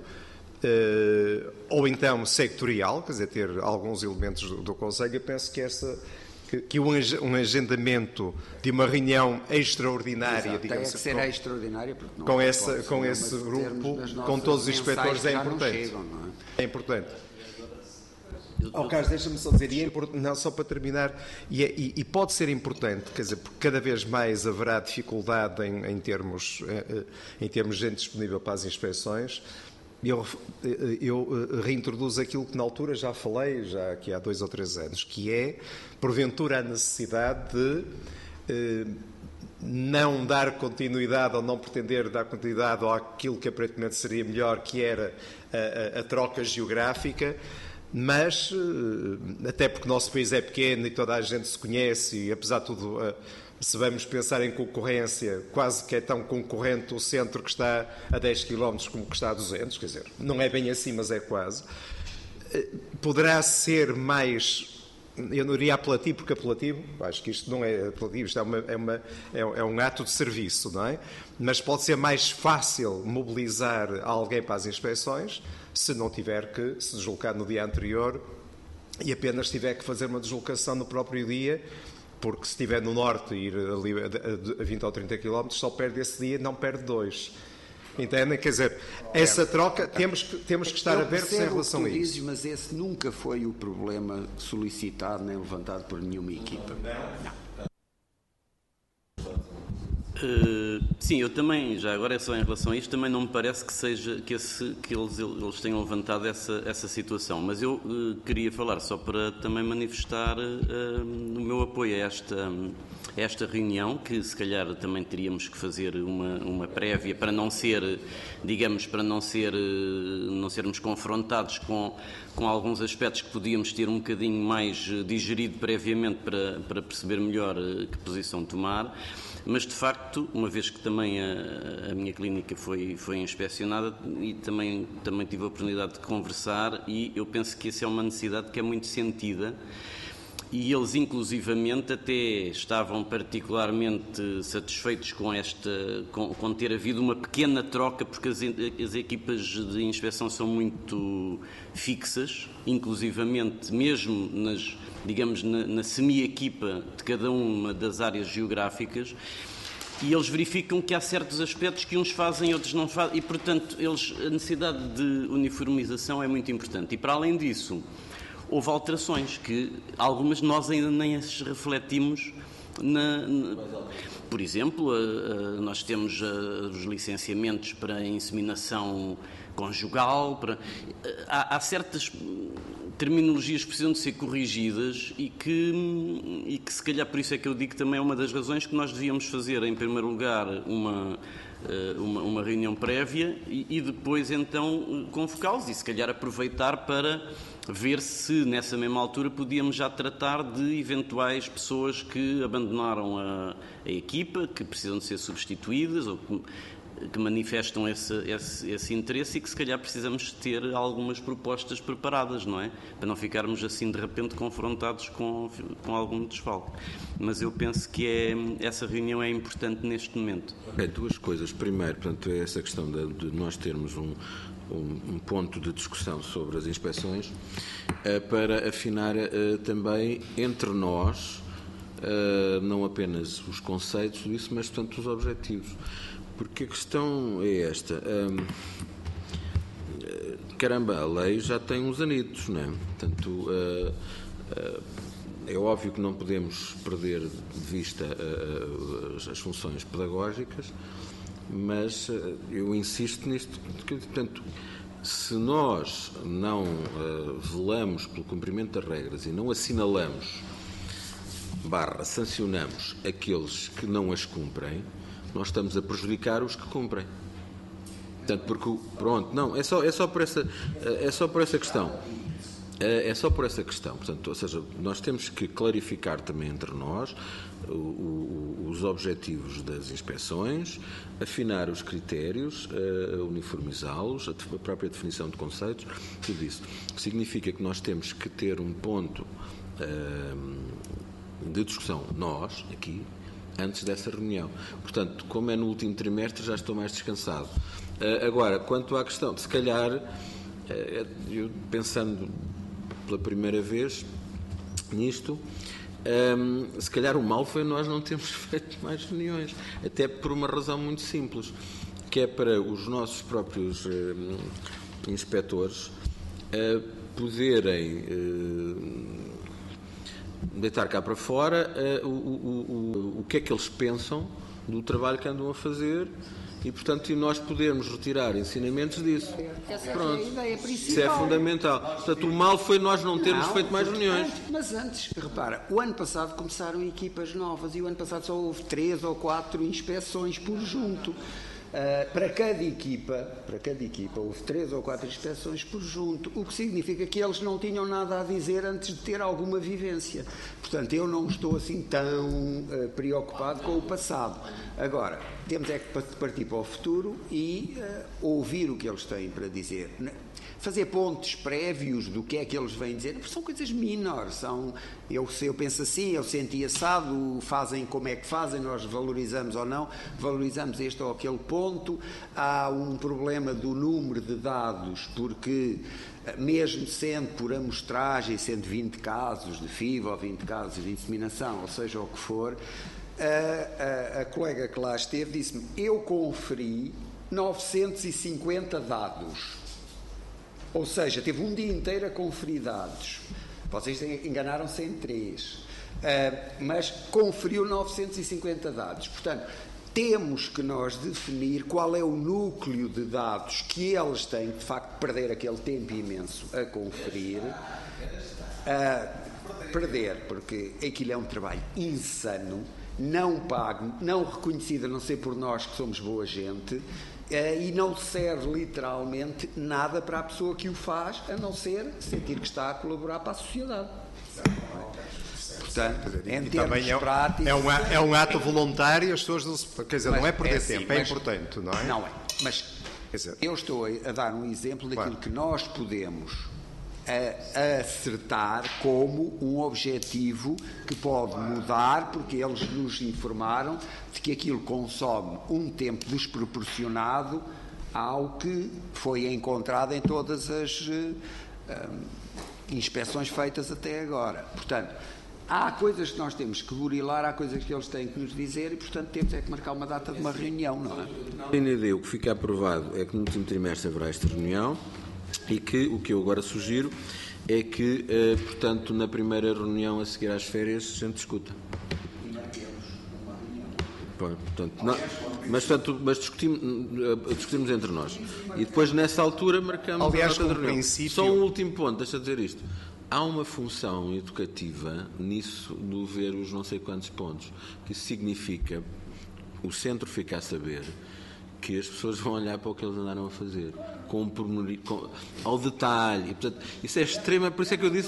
ou então sectorial, quer dizer, ter alguns elementos do, do Conselho, eu penso que essa... que um agendamento de uma reunião extraordinária, Exato, digamos tem que ser com, extraordinária, porque não com, pode, essa, pode, com esse grupo, com todos os inspectores, é importante. Chegam, não é? É importante. Ao caso, deixa-me só dizer, e é importante, não só para terminar, e, é, e, e pode ser importante, quer dizer, porque cada vez mais haverá dificuldade em, em, termos, em termos de gente disponível para as inspeções. Eu, eu reintroduzo aquilo que na altura já falei, já aqui há dois ou três anos, que é, porventura, a necessidade de eh, não dar continuidade ou não pretender dar continuidade àquilo que aparentemente seria melhor, que era a, a, a troca geográfica, mas, eh, até porque o nosso país é pequeno e toda a gente se conhece e, apesar de tudo... Eh, se vamos pensar em concorrência, quase que é tão concorrente o centro que está a dez quilómetros como que está a duzentos, quer dizer, não é bem assim, mas é quase. Poderá ser mais, eu não iria apelativo, porque apelativo, acho que isto não é apelativo, isto é, uma, é, uma, é um ato de serviço, não é? Mas pode ser mais fácil mobilizar alguém para as inspeções se não tiver que se deslocar no dia anterior e apenas tiver que fazer uma deslocação no próprio dia, porque se estiver no norte e ir ali a vinte ou trinta quilómetros, só perde esse dia, não perde dois. Entendem? Quer dizer, essa troca, temos que, temos que estar abertos em relação a isso. Dizes, mas esse nunca foi o problema solicitado nem levantado por nenhuma equipa. Não. Uh, sim, eu também, já agora é só em relação a isto, também não me parece que seja que, esse, que eles, eles tenham levantado essa, essa situação, mas eu uh, queria falar só para também manifestar uh, o meu apoio a esta, a esta reunião, que se calhar também teríamos que fazer uma, uma prévia para não ser, digamos, para não ser, uh, não sermos confrontados com, com alguns aspectos que podíamos ter um bocadinho mais digerido previamente para, para perceber melhor uh, que posição tomar. Mas, de facto, uma vez que também a, a minha clínica foi, foi inspecionada e também, também tive a oportunidade de conversar, e eu penso que essa é uma necessidade que é muito sentida, e eles, inclusivamente, até estavam particularmente satisfeitos com, esta, com, com ter havido uma pequena troca, porque as, as equipas de inspeção são muito fixas, inclusivamente, mesmo nas... digamos, na, na semi-equipa de cada uma das áreas geográficas, e eles verificam que há certos aspectos que uns fazem e outros não fazem, e, portanto, eles, a necessidade de uniformização é muito importante. E, para além disso, houve alterações que algumas nós ainda nem as refletimos. Na, na, por exemplo, a, a, nós temos a, os licenciamentos para inseminação conjugal, para, há, há certas terminologias que precisam de ser corrigidas e que, e que se calhar por isso é que eu digo que também é uma das razões que nós devíamos fazer, em primeiro lugar, uma, uma, uma reunião prévia e, e depois então convocá-los e se calhar aproveitar para ver se nessa mesma altura podíamos já tratar de eventuais pessoas que abandonaram a, a equipa, que precisam de ser substituídas ou que, que manifestam esse, esse, esse interesse e que se calhar precisamos ter algumas propostas preparadas, não é? Para não ficarmos assim de repente confrontados com, com algum desfalque. Mas eu penso que é, essa reunião é importante neste momento. É, duas coisas. Primeiro, portanto, é essa questão de, de nós termos um, um, um ponto de discussão sobre as inspeções uh, para afinar uh, também entre nós, uh, não apenas os conceitos disso, mas, portanto, os objetivos. Porque a questão é esta. Um, caramba, a lei já tem uns anitos, não é? Portanto, uh, uh, é óbvio que não podemos perder de vista uh, as, as funções pedagógicas, mas uh, eu insisto nisto. Portanto, se nós não uh, velamos pelo cumprimento das regras e não assinalamos, barra, sancionamos aqueles que não as cumprem, nós estamos a prejudicar os que cumprem. Portanto, porque, pronto, não, é só, é só por essa, é só por essa questão. É só por essa questão. Portanto, ou seja, nós temos que clarificar também entre nós o, o, os objetivos das inspeções, afinar os critérios, uh, uniformizá-los, a própria definição de conceitos, tudo isso. Significa que nós temos que ter um ponto uh, de discussão, nós, aqui, antes dessa reunião. Portanto, como é no último trimestre, já estou mais descansado. Uh, agora, quanto à questão de, se calhar, uh, eu pensando pela primeira vez nisto, um, se calhar o mal foi nós não termos feito mais reuniões, até por uma razão muito simples, que é para os nossos próprios um, inspectores uh, poderem uh, deitar cá para fora uh, o, o, o, o que é que eles pensam do trabalho que andam a fazer. E, portanto, e nós podemos retirar ensinamentos disso. Essa Pronto. é a ideia principal. Isso é fundamental. Portanto, o mal foi nós não termos não, feito mais reuniões. Antes, mas antes, repara, o ano passado começaram equipas novas e o ano passado só houve três ou quatro inspeções por junto. Uh, para cada equipa, para cada equipa, houve três ou quatro inspeções por junto, o que significa que eles não tinham nada a dizer antes de ter alguma vivência. Portanto, eu não estou assim tão uh, preocupado com o passado. Agora, temos é que partir para o futuro e uh, ouvir o que eles têm para dizer. Fazer pontos prévios do que é que eles vêm dizer, são coisas menores, são, eu, eu penso assim, eu senti assado, fazem como é que fazem, nós valorizamos ou não, valorizamos este ou aquele ponto, há um problema do número de dados, porque mesmo sendo por amostragem, sendo vinte casos de F I V ou vinte casos de inseminação, ou seja o que for, a, a, a colega que lá esteve disse-me, eu conferi novecentos e cinquenta dados. Ou seja, teve um dia inteiro a conferir dados. Vocês enganaram-se em três. Uh, mas conferiu novecentos e cinquenta dados. Portanto, temos que nós definir qual é o núcleo de dados que eles têm, de facto, perder aquele tempo imenso a conferir. Uh, perder, porque aquilo é um trabalho insano, não pago, não reconhecido, a não ser por nós que somos boa gente, e não serve literalmente nada para a pessoa que o faz, a não ser sentir que está a colaborar para a sociedade. Portanto, em termos é, práticos... É um, é um ato voluntário, as pessoas não se... Quer dizer, não é perder é assim, tempo, é mas, importante, não é? Não é, mas dizer, eu estou a dar um exemplo daquilo claro. que nós podemos a, a acertar como um objetivo que pode mudar, porque eles nos informaram de que aquilo consome um tempo desproporcionado ao que foi encontrado em todas as uh, inspeções feitas até agora. Portanto, há coisas que nós temos que burilar, há coisas que eles têm que nos dizer e, portanto, temos é que marcar uma data de uma reunião, não é? Na N D, o que fica aprovado é que no último trimestre haverá esta reunião e que o que eu agora sugiro é que, eh, portanto, na primeira reunião a seguir às férias, a gente discuta. Portanto, não, mas, portanto, mas discutimos, discutimos entre nós. E depois, nessa altura, marcamos Aliás, a data de reunião. Princípio... Só um último ponto, deixa eu dizer isto. Há uma função educativa nisso do ver os não sei quantos pontos, que isso significa o centro fica a saber que as pessoas vão olhar para o que eles andaram a fazer, com, com, ao detalhe. E, portanto, isso é extrema, por isso é que eu disse...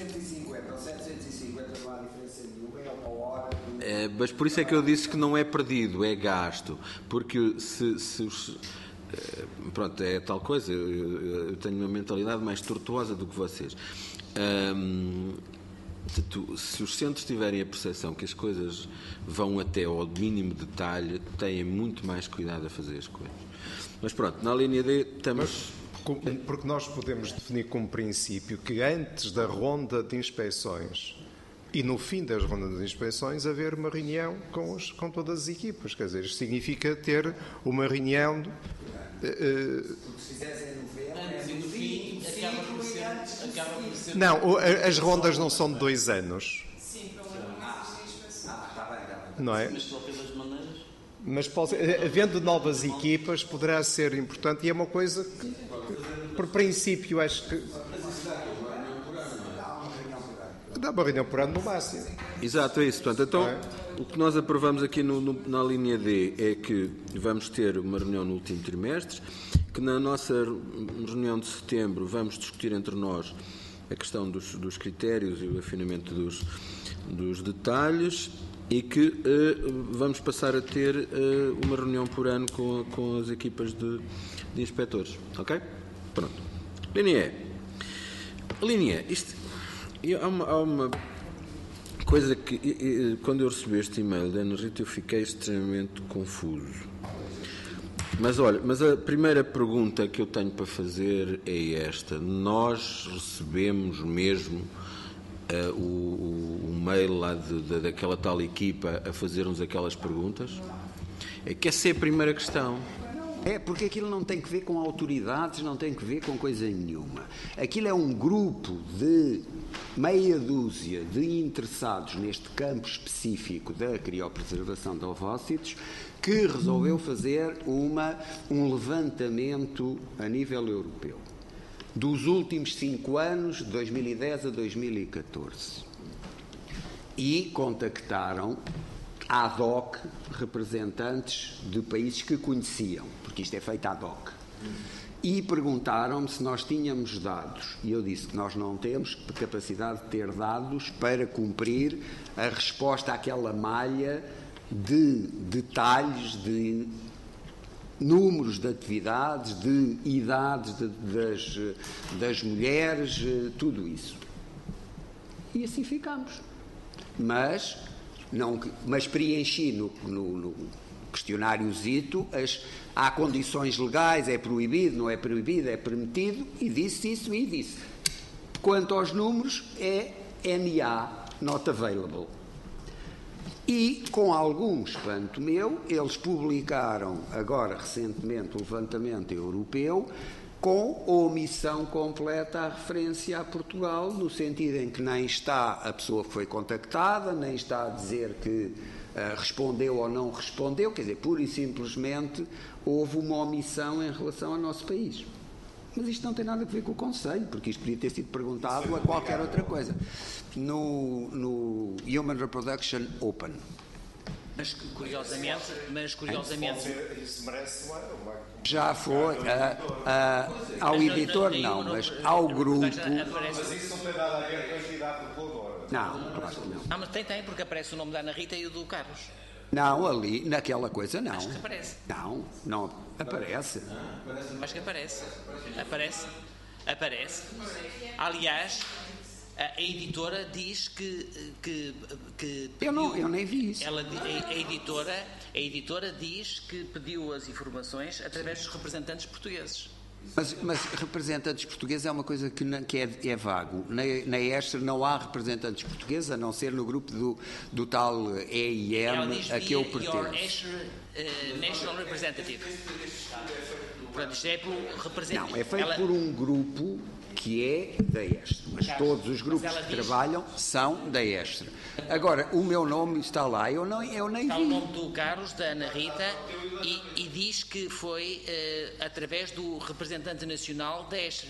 É, mas por isso é que eu disse que não é perdido, é gasto. Porque se... se os, pronto, é tal coisa, eu, eu tenho uma mentalidade mais tortuosa do que vocês. Hum, se os centros tiverem a percepção que as coisas vão até ao mínimo detalhe, têm muito mais cuidado a fazer as coisas. Mas pronto, na linha D estamos... Porque nós podemos definir como princípio que antes da ronda de inspeções e no fim das rondas de inspeções haver uma reunião com, os, com todas as equipas. Quer dizer, isto significa ter uma reunião... Uh, se fizeres em novembro, antes e no fim, acaba por ser, acaba por ser... Não, as rondas não são de dois anos. Sim, pelo menos. Ah, está bem, está bem. Não é? Mas de qualquer das maneiras... Mas pode, havendo novas equipas, poderá ser importante e é uma coisa que, por princípio, acho que... Dá uma reunião por ano no máximo. Exato, é isso. Portanto, então, é? o que nós aprovamos aqui no, no, na linha D é que vamos ter uma reunião no último trimestre, que na nossa reunião de setembro vamos discutir entre nós a questão dos, dos critérios e o afinamento dos, dos detalhes e que uh, vamos passar a ter uh, uma reunião por ano com, com as equipas de, de inspectores. Ok? Pronto. Linha E. Linha E. Isto, há, uma, há uma coisa que, e, e, quando eu recebi este e-mail da Ana Rita, eu fiquei extremamente confuso. Mas olha, mas a primeira pergunta que eu tenho para fazer é esta. Nós recebemos mesmo uh, o, o mail lá de, de, daquela tal equipa a fazer-nos aquelas perguntas? É que essa é a primeira questão. É, porque aquilo não tem que ver com autoridades, não tem que ver com coisa nenhuma. Aquilo é um grupo de meia dúzia de interessados neste campo específico da criopreservação de ovócitos que resolveu fazer uma, um levantamento a nível europeu dos últimos cinco anos, de dois mil e dez a dois mil e catorze. E contactaram ad hoc representantes de países que conheciam, porque isto é feito ad hoc, e perguntaram-me se nós tínhamos dados, e eu disse que nós não temos capacidade de ter dados para cumprir a resposta àquela malha de detalhes, de números de atividades, de idades de, das, das mulheres, tudo isso. E assim ficamos. Mas... Não, mas preenchi no, no, no questionáriozito as, há condições legais, é proibido, não é proibido, é permitido, e disse isso e disse. Quanto aos números, é N A, not available. E, com algum espanto meu, eles publicaram agora recentemente o levantamento europeu com omissão completa à referência a Portugal, no sentido em que nem está a pessoa que foi contactada, nem está a dizer que uh, respondeu ou não respondeu, quer dizer, pura e simplesmente houve uma omissão em relação ao nosso país. Mas isto não tem nada a ver com o Conselho, porque isto podia ter sido perguntado a qualquer outra coisa. No, no Human Reproduction Open. Mas curiosamente, mas curiosamente isso merece uma, uma... já foi a, a, ao editor não, mas ao grupo. Mas isso não tem nada a ver com a entidade reguladora. Não, claro que não. Ah, mas tem, tem, porque aparece o nome da Ana Rita e o do Carlos. Não, ali, naquela coisa não. Acho que aparece. Não, não aparece. Acho que aparece. Aparece. Aparece. Aliás, a editora diz que, que, que pediu, eu, não, eu nem vi isso. Ela, a, a, editora, a editora diz que pediu as informações através dos representantes portugueses. Mas, mas representantes portugueses é uma coisa que, não, que é, é vago. Na, na Extra não há representantes portugueses, a não ser no grupo do, do tal E I M a que eu pertenço. Uh, National Representative. Portanto, isto é pelo representante. Não, é feito ela... por um grupo que é da Extra, mas todos os grupos que diz... trabalham são da Extra. Agora, o meu nome está lá, eu, não, eu nem está vi. Está o nome do Carlos, da Ana Rita, e, e diz que foi uh, através do representante nacional da Extra.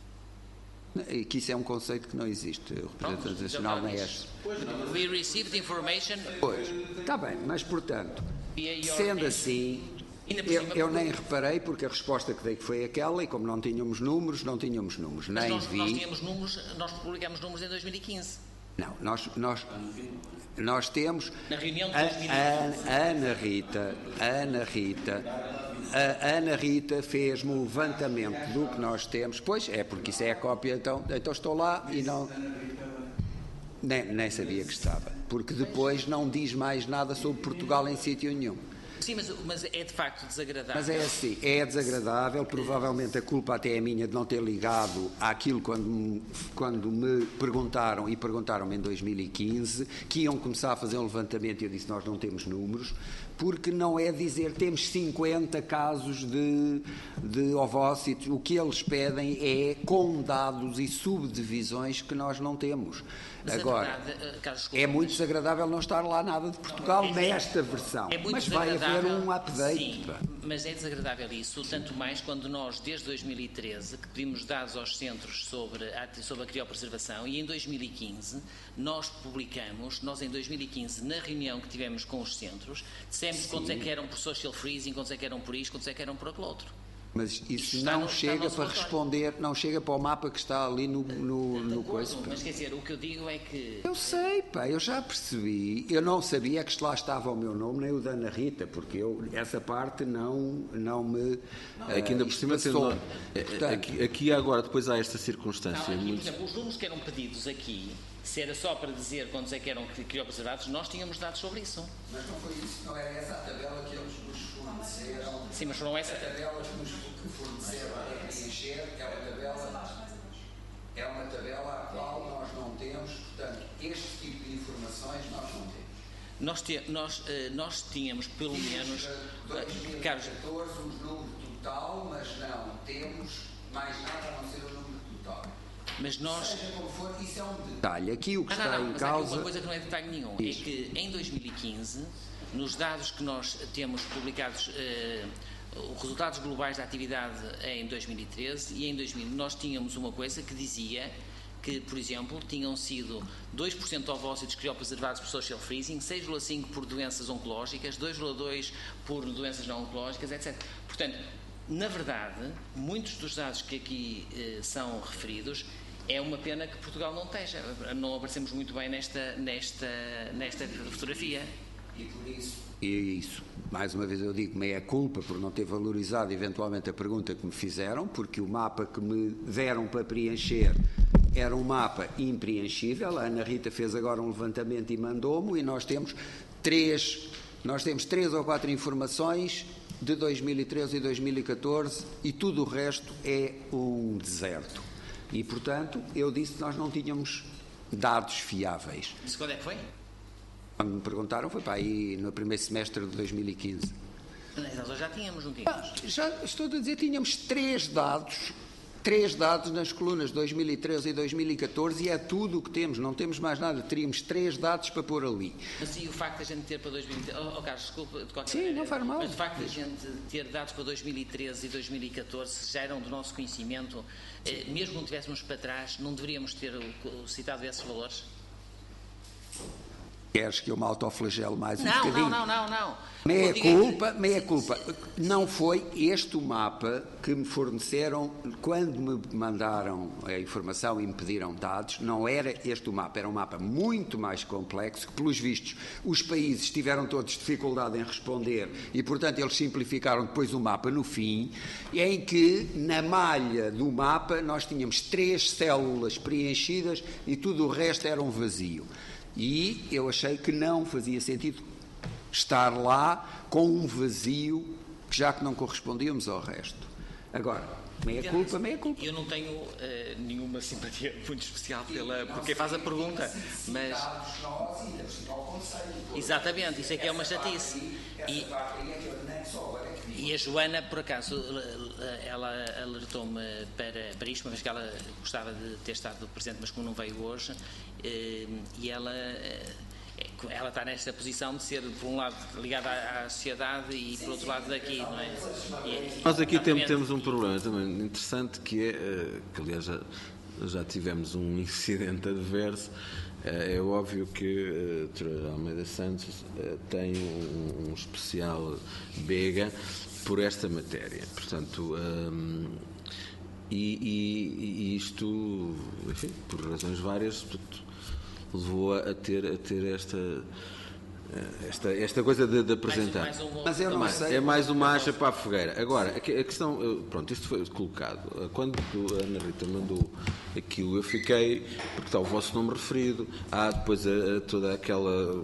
Que isso é um conceito que não existe, o representante Pronto, nacional na Extra. We received information... Pois, está bem, mas portanto, sendo assim... Eu, eu nem reparei, porque a resposta que dei que foi aquela, e como não tínhamos números, não tínhamos números, nem nós, vi. Nós tínhamos números, nós publicamos números em dois mil e quinze. Não, nós, nós, nós temos... Na reunião de a, dois mil e quinze. A, a Ana Rita, a Ana Rita, a Ana Rita fez-me o levantamento do que nós temos. Pois, é porque isso é a cópia, então, então estou lá e não... Nem, nem sabia que estava, porque depois não diz mais nada sobre Portugal em sítio nenhum. Sim, mas, mas é de facto desagradável. Mas é assim, é desagradável, provavelmente a culpa até é minha de não ter ligado àquilo quando me, quando me perguntaram, e perguntaram-me em dois mil e quinze, que iam começar a fazer um levantamento e eu disse, nós não temos números, porque não é dizer temos cinquenta casos de, de ovócitos, o que eles pedem é com dados e subdivisões que nós não temos. Mas agora, verdade, Carlos, é muito desagradável não estar lá nada de Portugal não, é, nesta versão, é mas vai haver um update. Sim, mas é desagradável isso, tanto mais quando nós, desde dois mil e treze, que pedimos dados aos centros sobre a, sobre a criopreservação, e em dois mil e quinze nós publicamos, nós em dois mil e quinze, na reunião que tivemos com os centros, dissemos quantos é que eram por social freezing, quantos é que eram por isto, quantos é que eram por aquele outro. Mas isso, isso não no, chega para responder, não chega para o mapa que está ali no, no, no coisa. Mas quer dizer, o que eu digo é que... Eu sei, pá, eu já percebi. Eu não sabia que lá estava o meu nome, nem o da Ana Rita, porque eu, essa parte não, não me... Não, uh, aqui ainda por cima tendo, Portanto, aqui, aqui agora, depois há esta circunstância. Não, aqui, muito... por exemplo, os números que eram pedidos aqui, se era só para dizer quantos é que eram criopreservados, nós tínhamos dados sobre isso. Mas não foi isso, não era essa a tabela que eles nos forneceram. Sim, mas foram essa... A tabela que nos forneceram para preencher é uma tabela, é uma tabela à qual nós não temos, portanto, este tipo de informações nós não temos. Nós, te, nós, nós tínhamos pelo menos... dois mil e catorze o número total, mas não temos mais nada a não ser o número total. Mas nós... Seja como for, isso é um detalhe. Aqui o que ah, está não, não, em mas causa... Há uma coisa que não é detalhe nenhum. Isso. É que em dois mil e quinze, nos dados que nós temos publicados... Eh, os resultados globais da atividade em dois mil e treze e em dois mil nós tínhamos uma coisa que dizia que, por exemplo, tinham sido dois por cento de ovócitos criopreservados por social freezing, seis vírgula cinco por cento por doenças oncológicas, dois vírgula dois por cento por doenças não oncológicas, etcétera. Portanto, na verdade, muitos dos dados que aqui eh, são referidos, é uma pena que Portugal não esteja. Não aparecemos muito bem nesta, nesta, nesta fotografia. E por isso... E isso, mais uma vez eu digo, meia culpa por não ter valorizado eventualmente a pergunta que me fizeram, porque o mapa que me deram para preencher era um mapa impreenchível. A Ana Rita fez agora um levantamento e mandou-me, e nós temos três, nós temos três ou quatro informações de dois mil e treze e dois mil e catorze e tudo o resto é um deserto. E, portanto, eu disse que nós não tínhamos dados fiáveis. Isso quando é que foi? Quando me perguntaram, foi para aí no primeiro semestre de dois mil e quinze. Nós já tínhamos, não tínhamos? Ah, já estou a dizer, tínhamos três dados, três dados nas colunas de dois mil e treze e dois mil e catorze e é tudo o que temos, não temos mais nada, teríamos três dados para pôr ali. Mas e o facto de a gente ter para dois mil e treze... Oh, oh Carlos, desculpa, de qualquer Sim, maneira, não faz mal. Mas o facto de a gente ter dados para dois mil e treze e dois mil e catorze já eram do nosso conhecimento, eh, mesmo que não tivéssemos para trás, não deveríamos ter o, o citado esses valores? Queres que eu me autoflagelo mais um não, bocadinho? Não, não, não, não. Meia culpa, meia culpa. Não foi este o mapa que me forneceram quando me mandaram a informação e me pediram dados. Não era este o mapa, era um mapa muito mais complexo, que pelos vistos os países tiveram todos dificuldade em responder e, portanto, eles simplificaram depois o mapa no fim, em que na malha do mapa nós tínhamos três células preenchidas e tudo o resto era um vazio. E eu achei que não fazia sentido estar lá com um vazio, já que não correspondíamos ao resto. Agora, meia culpa, meia culpa. Eu não tenho uh, nenhuma simpatia muito especial pela, por quem faz a pergunta, mas... Exatamente, isso é que é uma chatice. E, e a Joana, por acaso, ela alertou-me para, para isto, uma vez que ela gostava de ter estado presente, mas como não veio hoje, e ela... ela está nesta posição de ser, por um lado, ligada à, à sociedade e, por outro lado, daqui, não é? E, Nós aqui temos, temos um problema também interessante, que é, que aliás já, já tivemos um incidente adverso. É óbvio que a doutora Almeida Santos tem um, um especial bega por esta matéria. Portanto, um, e, e, e isto, enfim, por razões várias, portanto, levou a ter, a ter esta, esta, esta coisa de, de apresentar. Mais um, mais um, Mas eu não mais, sei. é mais uma acha para a fogueira. Agora, a questão, pronto, isto foi colocado. Quando a Ana Rita mandou aquilo, eu fiquei, porque está o vosso nome referido, há depois a, a toda aquela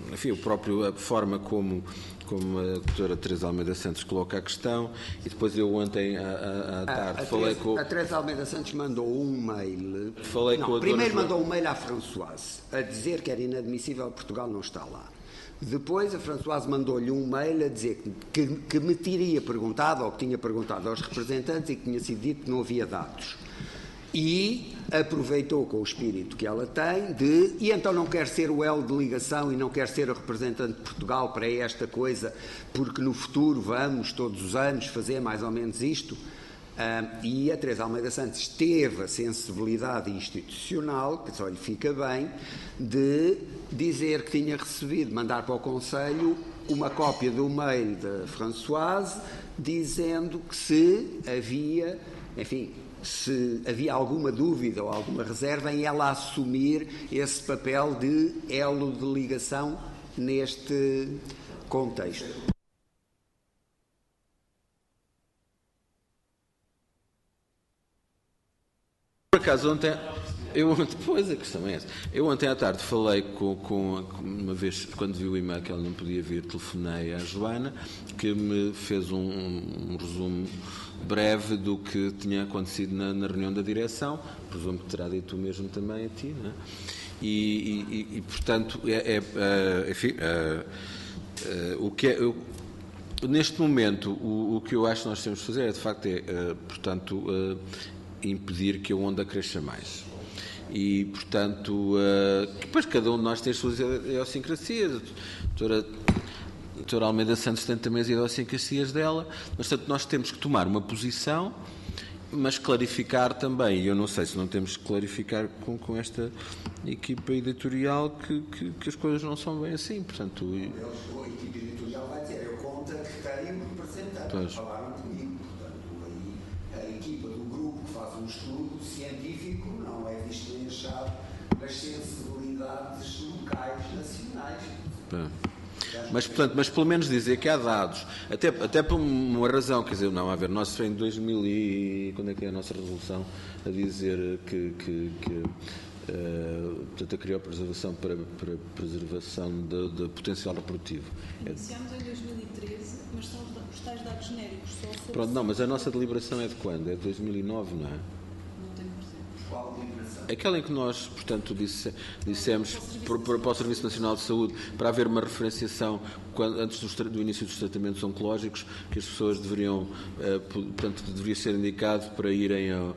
enfim, o próprio, a forma como, como a doutora Teresa Almeida Santos coloca a questão, e depois eu ontem à, à tarde a, a falei Teresa, com... A Teresa Almeida Santos mandou um mail... Falei não, com a primeiro doutora mandou um mail à Françoise, a dizer que era inadmissível Portugal não estar lá. Depois a Françoise mandou-lhe um mail a dizer que, que, que me teria perguntado, ou que tinha perguntado aos representantes, e que tinha sido dito que não havia dados. E aproveitou com o espírito que ela tem de, e então não quer ser o elo de ligação e não quer ser o representante de Portugal para esta coisa, porque no futuro vamos, todos os anos, fazer mais ou menos isto. Uh, e a Teresa Almeida Santos teve a sensibilidade institucional, que só lhe fica bem, de dizer que tinha recebido, mandar para o Conselho uma cópia do mail de Françoise, dizendo que se havia, enfim, se havia alguma dúvida ou alguma reserva em ela assumir esse papel de elo de ligação neste contexto. Por acaso, ontem, eu, depois a questão é essa. Eu ontem à tarde falei com, com, uma vez, quando vi o e-mail que ela não podia vir, telefonei à Joana, que me fez um, um resumo breve do que tinha acontecido na, na reunião da direção, presumo que terá dito o mesmo também a ti, não é? E, e, e portanto, é, é, é, enfim, é, é, o que é... Eu, neste momento, o, o que eu acho que nós temos de fazer é, de facto, é, é portanto... É, impedir que a onda cresça mais. E, portanto, uh, depois cada um de nós tem as suas idiosincrasias. A doutora, a doutora Almeida Santos tem também as idiosincrasias dela, mas, portanto, nós temos que tomar uma posição, mas clarificar também, e eu não sei se não temos que clarificar com, com esta equipa editorial que, que, que as coisas não são bem assim, portanto... A equipa editorial vai dizer, eu conto que tenho um representante, falaram comigo, portanto, aí a equipa do grupo que faz um estudo científico não é visto nem achado nas sensibilidades locais, nacionais. Bem. Mas, portanto, mas pelo menos dizer que há dados, até, até por uma razão, quer dizer, não, a ver, nós em dois mil e... quando é que é a nossa resolução a dizer que, que, que uh, portanto, a criar preservação para, para preservação do potencial reprodutivo. Iniciamos em dois mil e treze, mas são os tais dados genéricos. Só sobre Pronto, não, mas a nossa deliberação é de quando? É de dois mil e nove, não é? Não tenho presente. Qual deliberação? Aquela em que nós, portanto, disse, dissemos para, para o Serviço Nacional de Saúde, para haver uma referenciação quando, antes do, do início dos tratamentos oncológicos, que as pessoas deveriam, uh, portanto, deveria ser indicado para irem a,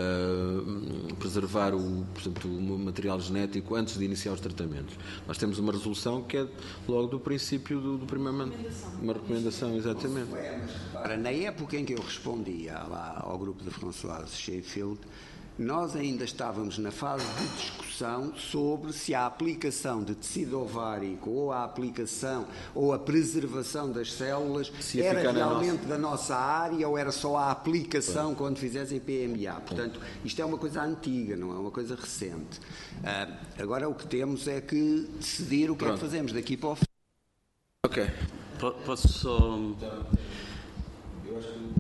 uh, preservar o, portanto, o material genético antes de iniciar os tratamentos. Nós temos uma resolução que é logo do princípio do, do primeiro mandato. Uma recomendação, exatamente. Ora, na época em que eu respondia lá ao grupo de Françoise Sheffield, nós ainda estávamos na fase de discussão sobre se a aplicação de tecido ovárico ou a aplicação ou a preservação das células era realmente nossa... da nossa área ou era só a aplicação Bom. quando fizessem P M A. Portanto, isto é uma coisa antiga, não é uma coisa recente. Uh, agora o que temos é que decidir o que Pronto. é que fazemos daqui para o fim. Ok. P- posso só... Eu acho que...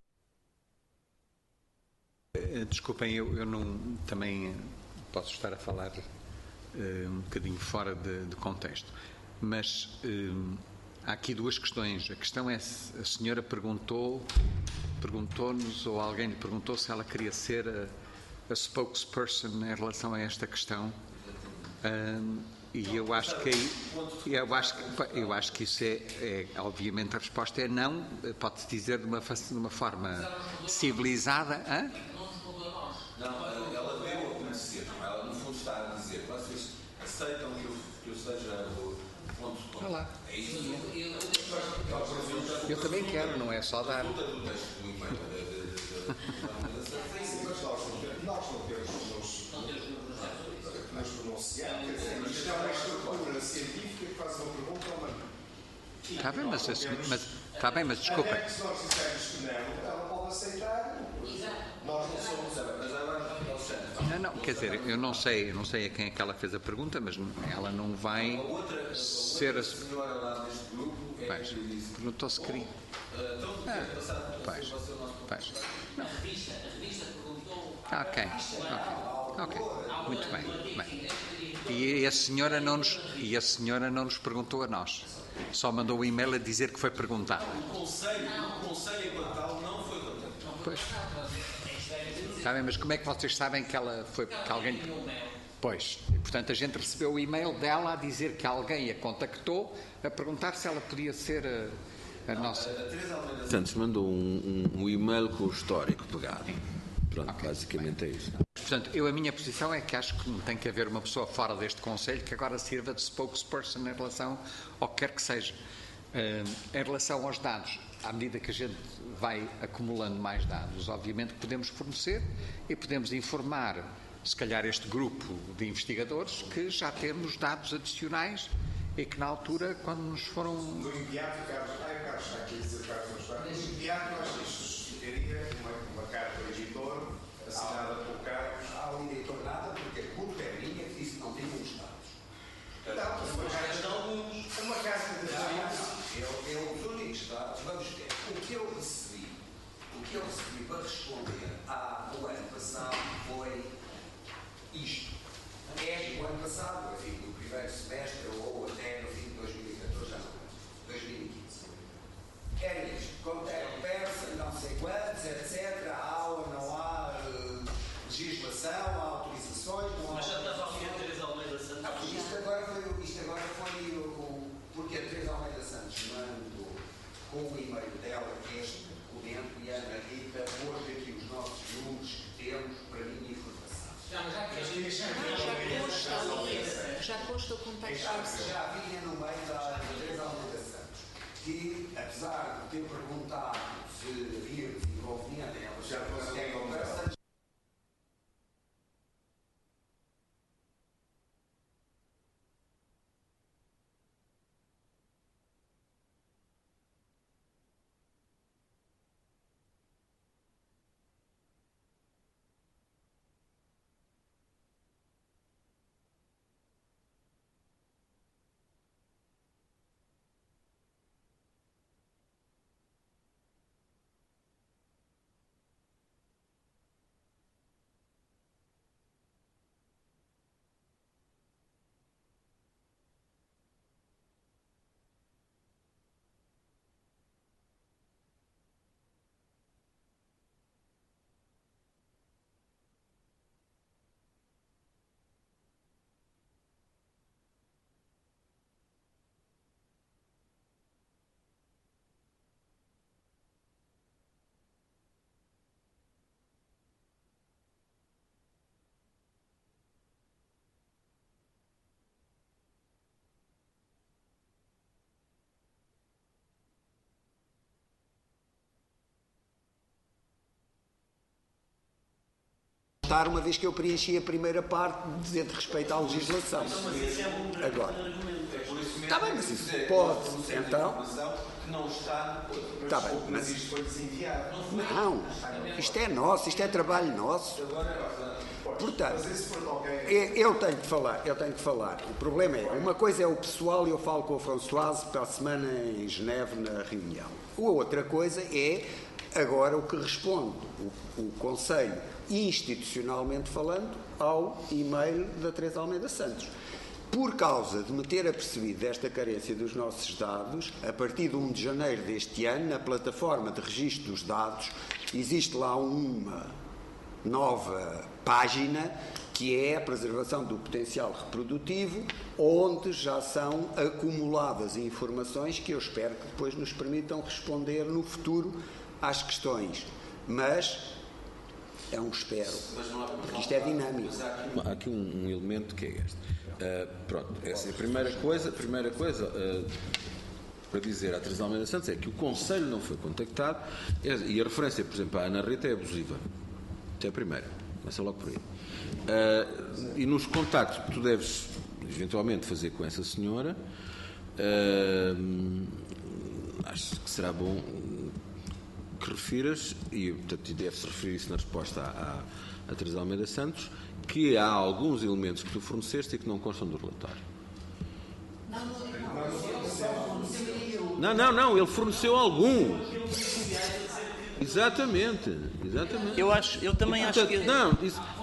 Desculpem, eu, eu não também posso estar a falar uh, um bocadinho fora de, de contexto, mas uh, há aqui duas questões. A questão é se a senhora perguntou, perguntou-nos ou alguém lhe perguntou se ela queria ser a, a spokesperson em relação a esta questão. Uh, e eu acho que eu acho que, eu acho que isso é, é obviamente a resposta é não. Pode-se dizer de uma, de uma forma civilizada. Hã? Não, ela deu a conhecer, ela no fundo está a dizer, vocês aceitam que eu, que eu seja o ponto de contato. Olá. É isso. Eu também quero, não é só dar. Nós não temos nos pronunciar, quer dizer, isto é uma estrutura científica que faz uma pergunta ao mano. Está bem, mas, mas, está bem, mas desculpa. Até que se nós dissermos que não, ela pode aceitar. Nós não somos. Mas agora, não, não, quer dizer, eu não sei, eu não sei a quem é que ela fez a pergunta, mas ela não vai ser a senhora lá neste grupo. Pois, perguntou-se que queria. Ah, pois, pois. Não. Ah, ok, ok. Ok, muito bem. bem. E a senhora não nos, e a senhora não nos perguntou a nós. Só mandou um e-mail a dizer que foi perguntado. O Conselho, o Conselho enquanto tal não foi contactado. Pois. Sabem, mas como é que vocês sabem que ela foi, que alguém... Pois, e, portanto a gente recebeu o e-mail dela a dizer que alguém a contactou a perguntar se ela podia ser a, a não, nossa... A Teresa Almeida Santos mandou um, um, um e-mail com o histórico pegado. Pronto, okay. Basicamente é isso. Portanto, eu a minha posição é que acho que tem que haver uma pessoa fora deste Conselho que agora sirva de spokesperson em relação ao que quer que seja. Uh, em relação aos dados, à medida que a gente vai acumulando mais dados, obviamente podemos fornecer e podemos informar, se calhar, este grupo de investigadores que já temos dados adicionais e que na altura, quando nos foram... No imediato, Carlos, ai, Carlos está aqui a dizer, Carlos não está. No imediato, acho que isto justificaria uma, uma carta ao editor assinada por Carlos. Ao editor nada, porque a culpa é minha que disse que não tínhamos dados. Não, uma carta, uma carta de... Não, não. Eu, eu, os únicos dados, vamos ver, o que eu recebi, o que eu recebi para responder ao ano passado foi isto. É o ano passado, enfim, do primeiro semestre ou até no fim de dois mil e catorze, já não lembro, dois mil e quinze. Era isto, como é persa, não sei quantos, etcétera. Há ou não há uh, legislação, há autorizações, não há... Mas já estava a ver a Teresa Almeida Santos. Ah, isto agora foi, isto agora foi o, o... Porque a Teresa Almeida Santos mandou com o e-mail dela este documento e a Ana Rita pôs aqui os nossos números que temos para minha informação. Já, mas já que Já consta o contexto. Já, já vinha no meio da Teresa Almeida Santos, que, apesar de ter perguntado se havia desenvolvimento em ela, já foi conversa. Uma vez que eu preenchi a primeira parte dizendo respeito à legislação. Agora, está bem, mas isso pode, então... Não está... Está bem, mas... isto foi desenviado. Não, isto é nosso, isto é trabalho nosso. Portanto, eu tenho que falar, eu tenho que falar. O problema é, uma coisa é o pessoal e eu falo com a Françoise para a semana em Geneve na reunião. A outra coisa é, agora, o que responde o, o Conselho, institucionalmente falando, ao e-mail da Teresa Almeida Santos. Por causa de me ter apercebido desta carência dos nossos dados, a partir de um de janeiro deste ano, na plataforma de registro dos dados, existe lá uma nova página que é a preservação do potencial reprodutivo, onde já são acumuladas informações que eu espero que depois nos permitam responder no futuro às questões. Mas é um espero, porque isto é dinâmico. Há aqui um, um elemento que é este. Uh, pronto, essa é a primeira coisa. A primeira coisa uh, para dizer à Teresa Almeida Santos é que o Conselho não foi contactado e a referência, por exemplo, à Ana Rita é abusiva. Isto é a primeira. Começa logo por aí. Uh, e nos contactos que tu deves eventualmente fazer com essa senhora, uh, acho que será bom que refiras, e portanto deve-se referir isso na resposta à, à, à Teresa Almeida Santos, que há alguns elementos que tu forneceste e que não constam do relatório. Não, não, não, ele forneceu alguns. Exatamente, exatamente. Eu acho, eu também e, portanto, acho que... Não, isso, portanto,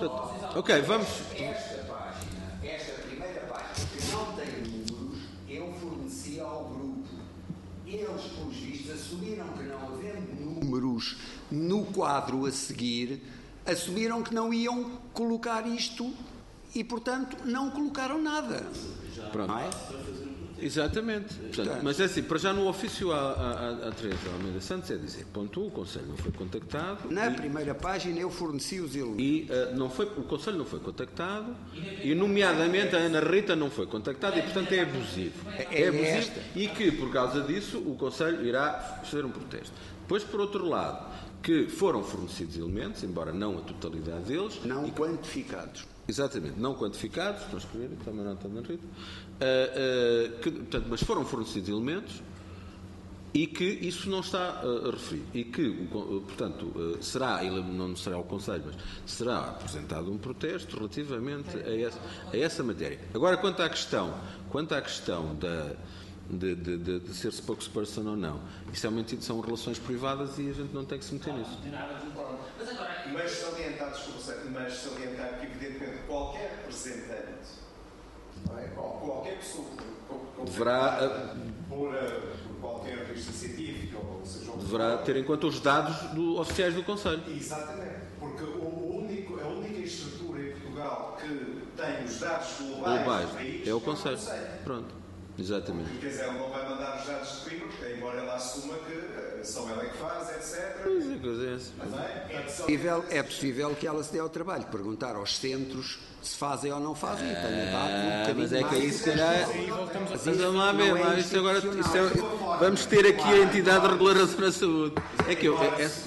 Ok, vamos... Esta página, esta primeira página, que não tem números, eu forneci ao grupo. Eles, pelos vistos, assumiram que não havendo números no quadro a seguir, assumiram que não iam colocar isto e, portanto, não colocaram nada. Pronto. Não é? Exatamente. Portanto, mas é assim, para já no ofício à, à, à Teresa Almeida Santos é dizer, ponto um, o Conselho não foi contactado. Na e, primeira página eu forneci os elementos. E uh, não foi, o Conselho não foi contactado e, nomeadamente, a Ana Rita não foi contactada e, portanto, é abusivo. É, é abusivo e que, por causa disso, o Conselho irá fazer um protesto. Depois, por outro lado, que foram fornecidos elementos, embora não a totalidade deles. Não e, quantificados. Exatamente, não quantificados, para escrever, também não está na Rita, uh, uh, que, portanto, mas foram fornecidos elementos e que isso não está uh, referido. E que, uh, portanto, uh, será, não será o Conselho, mas será apresentado um protesto relativamente a essa, a essa matéria. Agora, quanto à questão, quanto à questão da, de, de, de, de ser spokesperson ou não, isso é uma entidade, são relações privadas e a gente não tem que se meter nisso. Mas salientar, desculpa, mas salientar que, evidentemente, qualquer representante, não é? Qualquer pessoa, deverá, por, por qualquer revista científica, ou seja, deverá ter em conta os dados do, oficiais do Conselho. Exatamente, porque o único, a única estrutura em Portugal que tem os dados globais, globais país, é o Conselho. É o Conselho. Pronto, exatamente. Quer dizer, ele não vai mandar os dados de Coimbra, porque embora ela assuma que só ela é que faz, etcétera. Pois é, coisa é essa. Mas é, é, possível, é possível que ela se dê ao trabalho de perguntar aos centros se fazem ou não fazem. Ah, tenha dado um mas é que aí se calhar. Mas vamos lá ver, é mas isso agora, isso é, vamos ter aqui a entidade de regulação na saúde. É que eu. É, é,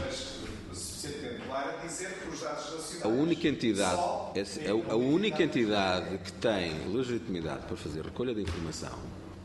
a única entidade, é, a única entidade que tem legitimidade para fazer recolha de informação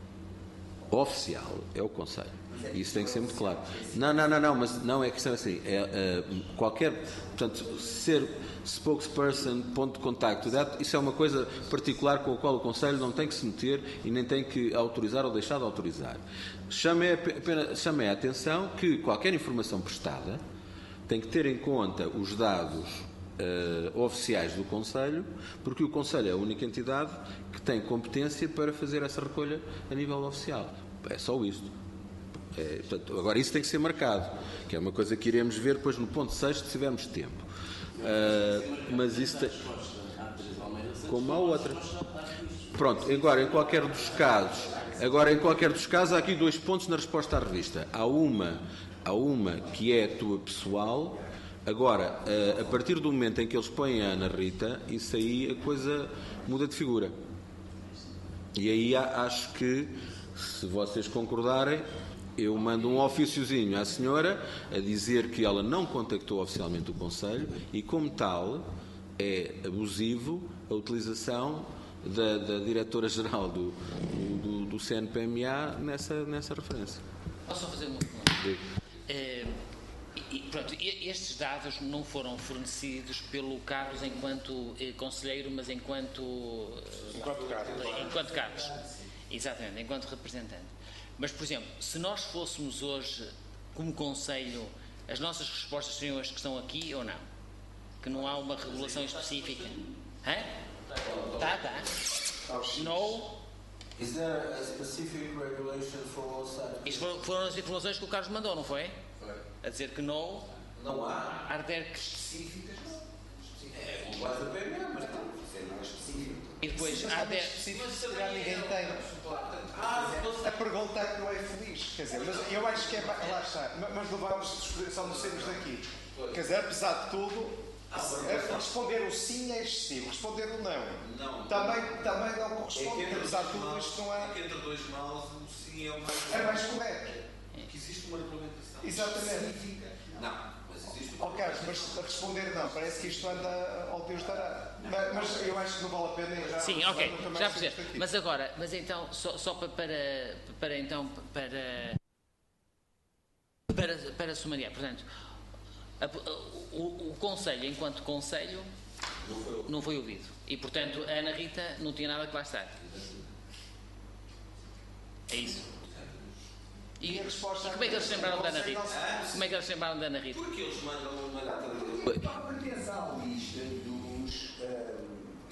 oficial é o Conselho. Isso tem que ser muito claro. Não, não, não, não, mas não é questão assim. É, é, qualquer, portanto, ser spokesperson, ponto de contacto, isso é uma coisa particular com a qual o Conselho não tem que se meter e nem tem que autorizar ou deixar de autorizar. Chame a, chame a atenção que qualquer informação prestada tem que ter em conta os dados uh, oficiais do Conselho, porque o Conselho é a única entidade que tem competência para fazer essa recolha a nível oficial. É só isto. É, portanto, agora isso tem que ser marcado, que é uma coisa que iremos ver depois no ponto seis, se tivermos tempo. Uh, mas isso tem... como a outra. Pronto, agora em qualquer dos casos, agora em qualquer dos casos há aqui dois pontos na resposta à revista. Há uma, há uma que é a tua pessoal. Agora, uh, a partir do momento em que eles põem a Ana Rita, isso aí a coisa muda de figura. E aí acho que, se vocês concordarem, eu mando um ofíciozinho à senhora a dizer que ela não contactou oficialmente o Conselho e, como tal, é abusivo a utilização da, da diretora-geral do, do, do C N P M A nessa, nessa referência. Posso só fazer uma pergunta? É, e, pronto, estes dados não foram fornecidos pelo Carlos enquanto eh, conselheiro, mas enquanto... Enquanto Carlos. Enquanto Carlos. Exatamente, enquanto representante. Mas, por exemplo, se nós fôssemos hoje, como Conselho, as nossas respostas seriam as que estão aqui ou não? Que não há uma regulação específica? Hã? Tá, tá. No. Is there a specific regulation for all sides? Isto foram as informações que o Carlos mandou, não foi? Foi. A dizer que no. Não há. Are there... específicas, não. É, o base da P M A, mas não. Isso não é específico. E depois, há there... específicos, se calhar ninguém tem. A pergunta é que não é feliz, quer dizer, mas eu acho que é. Lá está, mas não vamos só nos sermos daqui. Quer dizer, apesar de tudo, responder o sim é excessivo, responder o não, não também, também não corresponde, é apesar de tudo isto não é. É que entre dois maus, o sim é o mais. É mais correto. Que existe uma regulamentação. Exatamente. Não. Oh, Carlos, mas a responder não, parece que isto anda ao teu estará. Mas, mas eu acho que não vale a pena. Já, Sim, ok, já percebi. Aqui. Mas agora, mas então, só, só para, para, para então, para, para, para sumariar, portanto, a, o, o Conselho, enquanto Conselho, não foi, não foi ouvido. E, portanto, a Ana Rita não tinha nada que lá estar. É isso. E, e, a resposta e como é que eles se lembraram da Ana Rita? Como é que eles se lembraram da Ana Rita? Porque eles mandam uma data de... Pertence à lista dos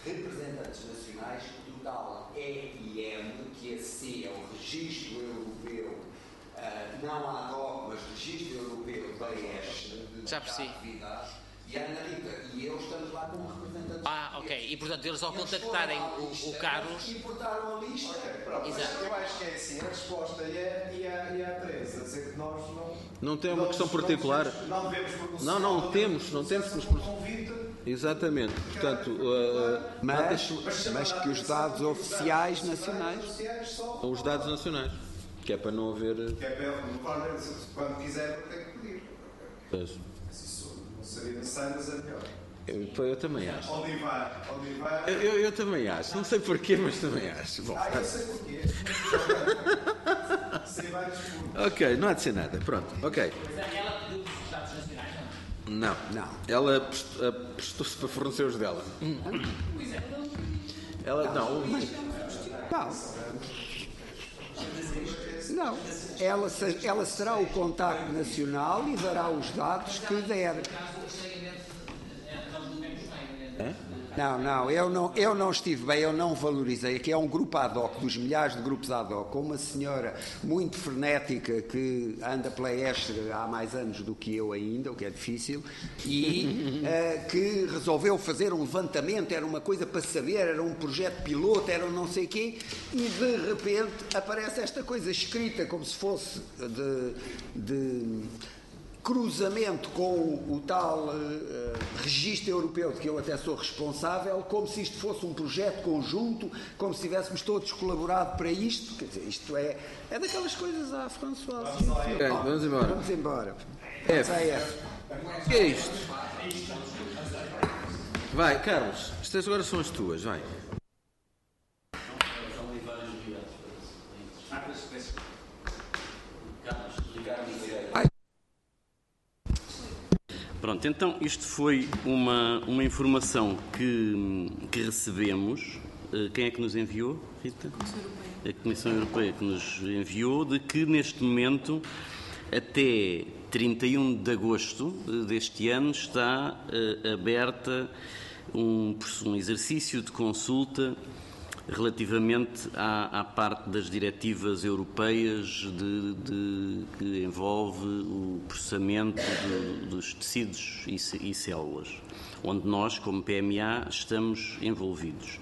representantes nacionais do tal E I M, que esse sim é o Registro Europeu, uh, não ad hoc, mas Registro Europeu da E S de Já percebi. atividade. E a Ana Rita e eu estamos lá como representantes. Ah, ok. E portanto eles ao contactarem o, o Carlos. Importaram a lista. Ok, pronto. Exato. Eu acho que é assim, a resposta e a, e a, e a Teresa a dizer que nós não. Não tem uma não- questão não particular. devemos- Não devemos pronunciar. Não, não devemos temos, não temos que nos pronunciar sobre o convite. Exatamente. Portanto, uh, Mas, mas que os dados oficiais nacionais. são os dados nacionais. Que é para não haver. Que é para quando quiser, tem que pedir. Pois, Se isso não seria necessário, mas é melhor. eu, eu também acho. Olivar, Olivar. Eu, eu, eu também acho. Não sei porquê, mas também acho. Bom, Ah, eu sei porquê. Sei vários porquês. ok, não há de ser nada. Pronto, ok. Mas ela pediu os dados nacionais, não? Não, Não. ela prest- uh, prestou-se para fornecer os dela. Ela, não, Não. Não. Ela, se- ela será o contacto nacional e dará os dados que der. Não, não, eu não, eu não estive bem, eu não valorizei. Aqui é um grupo ad hoc, dos milhares de grupos ad hoc, com uma senhora muito frenética que anda pela Estre há mais anos do que eu ainda, o que é difícil, e uh, que resolveu fazer um levantamento, era uma coisa para saber, era um projeto piloto, era um não sei o quê, e de repente aparece esta coisa escrita como se fosse de... de cruzamento com o, o tal uh, registro europeu de que eu até sou responsável, como se isto fosse um projeto conjunto, como se tivéssemos todos colaborado para isto. Quer dizer, isto é, é daquelas coisas à François. Ok, vamos embora. Vamos embora. F. Vamos à F. O que é isto? Vai, Carlos, estas agora são as tuas, vai. Pronto, então isto foi uma, uma informação que, que recebemos. Eh, Quem é que nos enviou, Rita? A Comissão Europeia que nos enviou, de que neste momento, até trinta e um de agosto eh, deste ano, está eh, aberta um, um exercício de consulta relativamente à, à parte das diretivas europeias de, de, que envolve o processamento de, dos tecidos e, e células, onde nós, como P M A, estamos envolvidos.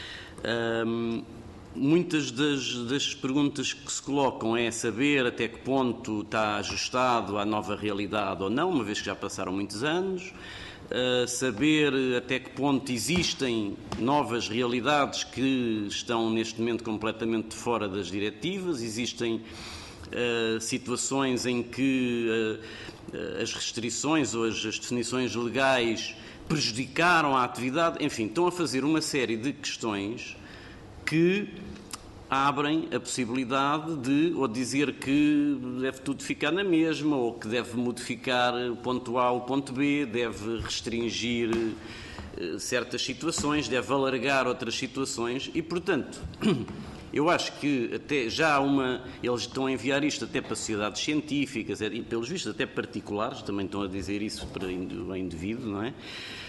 Hum, muitas das, das perguntas que se colocam é saber até que ponto está ajustado à nova realidade ou não, uma vez que já passaram muitos anos. Uh, saber até que ponto existem novas realidades que estão neste momento completamente fora das diretivas, existem uh, situações em que uh, as restrições ou as, as definições legais prejudicaram a atividade, enfim, estão a fazer uma série de questões que abrem a possibilidade de ou dizer que deve tudo ficar na mesma, ou que deve modificar o ponto A ou o ponto B, deve restringir eh, certas situações, deve alargar outras situações e, portanto, eu acho que até já há uma... Eles estão a enviar isto até para sociedades científicas e, pelos vistos, até particulares, também estão a dizer isso para o indivíduo, não é?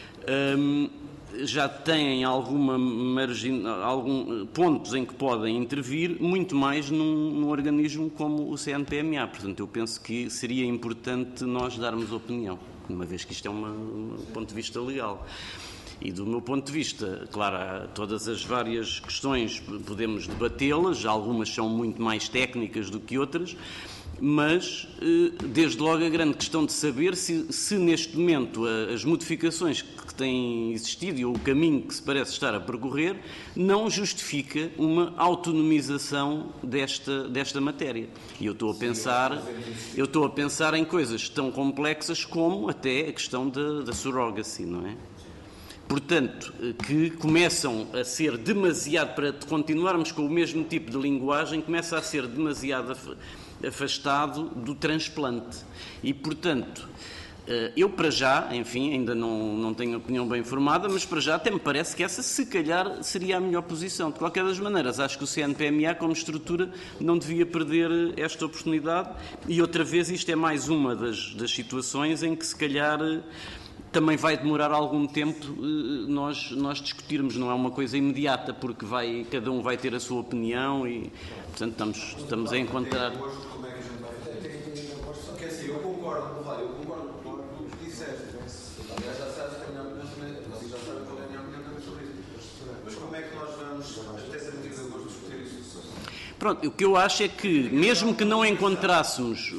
Um, já têm alguma margin... algum pontos em que podem intervir, muito mais num, num organismo como o C N P M A. Portanto, eu penso que seria importante nós darmos opinião, uma vez que isto é uma, um ponto de vista legal. E do meu ponto de vista, claro, todas as várias questões podemos debatê-las, algumas são muito mais técnicas do que outras, mas, desde logo, a grande questão de saber se, se neste momento as modificações que têm existido e o caminho que se parece estar a percorrer não justifica uma autonomização desta, desta matéria. E eu estou a pensar, eu estou a pensar em coisas tão complexas como até a questão da, da surrogacy, não é? Portanto, que começam a ser demasiado, para continuarmos com o mesmo tipo de linguagem, começa a ser demasiado afastado do transplante. E, portanto, eu para já, enfim, ainda não, não tenho opinião bem formada, mas para já até me parece que essa, se calhar, seria a melhor posição. De qualquer das maneiras, acho que o C N P M A, como estrutura, não devia perder esta oportunidade. E, outra vez, isto é mais uma das, das situações em que, se calhar, também vai demorar algum tempo nós, nós discutirmos, não é uma coisa imediata, porque vai, cada um vai ter a sua opinião e, portanto, estamos, estamos a encontrar... Como é que a gente vai fazer? Porque assim, eu concordo, eu concordo com o que disseste. Aliás, já sabes que a minha opinião também, vocês já sabem qual é a minha opinião também sobre isso. Mas como é que nós vamos, até ser trinta de agosto, discutir isso? Pronto, o que eu acho é que, mesmo que não encontrássemos...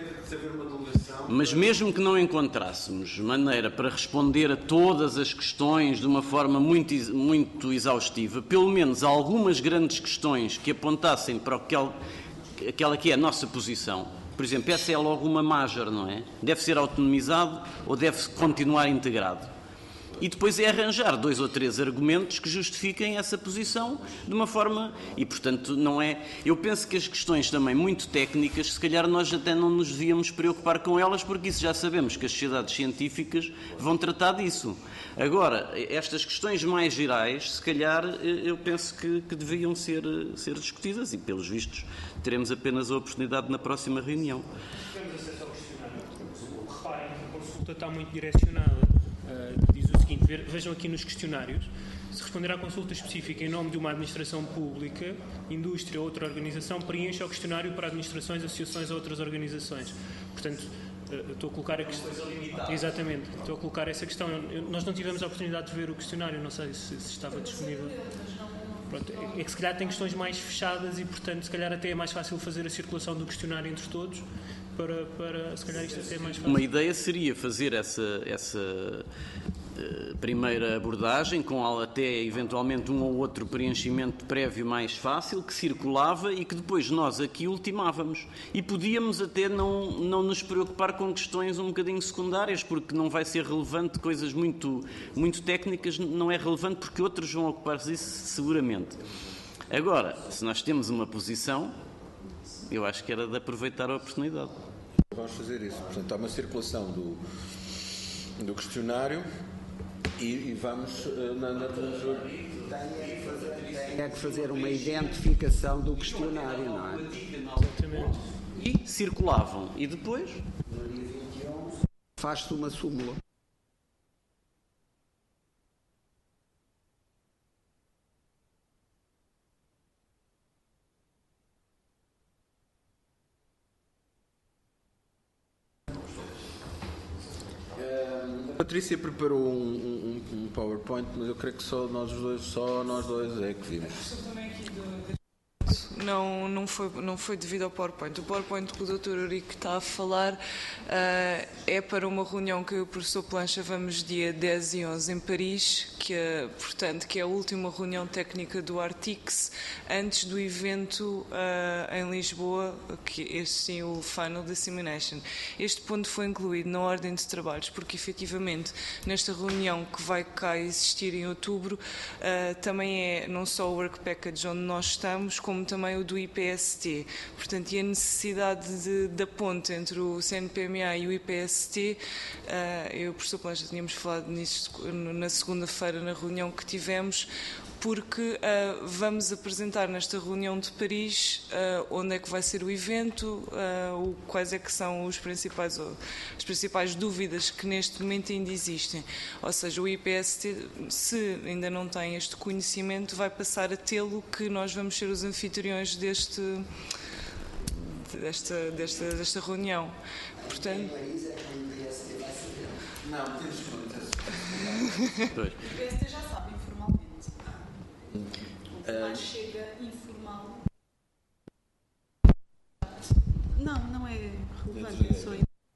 Mas mesmo que não encontrássemos maneira para responder a todas as questões de uma forma muito, muito exaustiva, pelo menos algumas grandes questões que apontassem para aquele, aquela que é a nossa posição. Por exemplo, essa é logo uma major, não é? Deve ser autonomizado ou deve continuar integrado? E depois é arranjar dois ou três argumentos que justifiquem essa posição de uma forma... E, portanto, não é... Eu penso que as questões também muito técnicas, se calhar nós até não nos devíamos preocupar com elas, porque isso já sabemos que as sociedades científicas vão tratar disso. Agora, estas questões mais gerais, se calhar, eu penso que, que deviam ser, ser discutidas e, pelos vistos, teremos apenas a oportunidade na próxima reunião. Temos acesso ao questionário. Reparem que a consulta está muito direcionada. Uh, diz o seguinte, vejam aqui nos questionários, se responder à consulta específica em nome de uma administração pública, indústria ou outra organização, preencha o questionário para administrações, associações ou outras organizações. Portanto, uh, estou a colocar a questão... Exatamente, estou a colocar essa questão. Eu, eu, nós não tivemos a oportunidade de ver o questionário, não sei se, se estava disponível. Pronto, é, é que se calhar tem questões mais fechadas e, portanto, se calhar até é mais fácil fazer a circulação do questionário entre todos. Para, para, se calhar isto até é mais fácil. Uma ideia seria fazer essa, essa uh, primeira abordagem, com até eventualmente um ou outro preenchimento prévio mais fácil, que circulava e que depois nós aqui ultimávamos. E podíamos até não, não nos preocupar com questões um bocadinho secundárias, porque não vai ser relevante, coisas muito, muito técnicas, não é relevante porque outros vão ocupar-se disso seguramente. Agora, se nós temos uma posição... Eu acho que era de aproveitar a oportunidade. Vamos fazer isso. Portanto, há uma circulação do, do questionário e, e vamos uh, na, na... Tem que fazer uma identificação do questionário, não é? Exatamente. E circulavam. E depois? Faz-se uma súmula. A Patrícia preparou um, um, um PowerPoint, mas eu creio que só nós dois, só nós dois é que vimos. Não, não, foi, não foi devido ao PowerPoint. O PowerPoint que o doutor Eurico está a falar uh, é para uma reunião que eu e o professor Plancha vamos dia dez e onze em Paris, que é, portanto, que é a última reunião técnica do Artix antes do evento uh, em Lisboa, que este sim, o Final Dissemination. Este ponto foi incluído na ordem de trabalhos, porque efetivamente nesta reunião que vai cá existir em outubro, uh, também é não só o Work Package onde nós estamos, como também o do I P S T. Portanto, e a necessidade de, da ponte entre o C N P M A e o I P S T, uh, eu e o professor Plancha tínhamos falado nisso na segunda-feira na reunião que tivemos, porque uh, vamos apresentar nesta reunião de Paris uh, onde é que vai ser o evento, uh, o, quais é que são os principais, as principais dúvidas que neste momento ainda existem. Ou seja, o I P S T, se ainda não tem este conhecimento, vai passar a tê-lo, que nós vamos ser os anfitriões deste, desta, desta, desta reunião. Portanto... Não, temos que O I P S T já sabe informalmente. O mais chega informal. Não, não é relevante. Só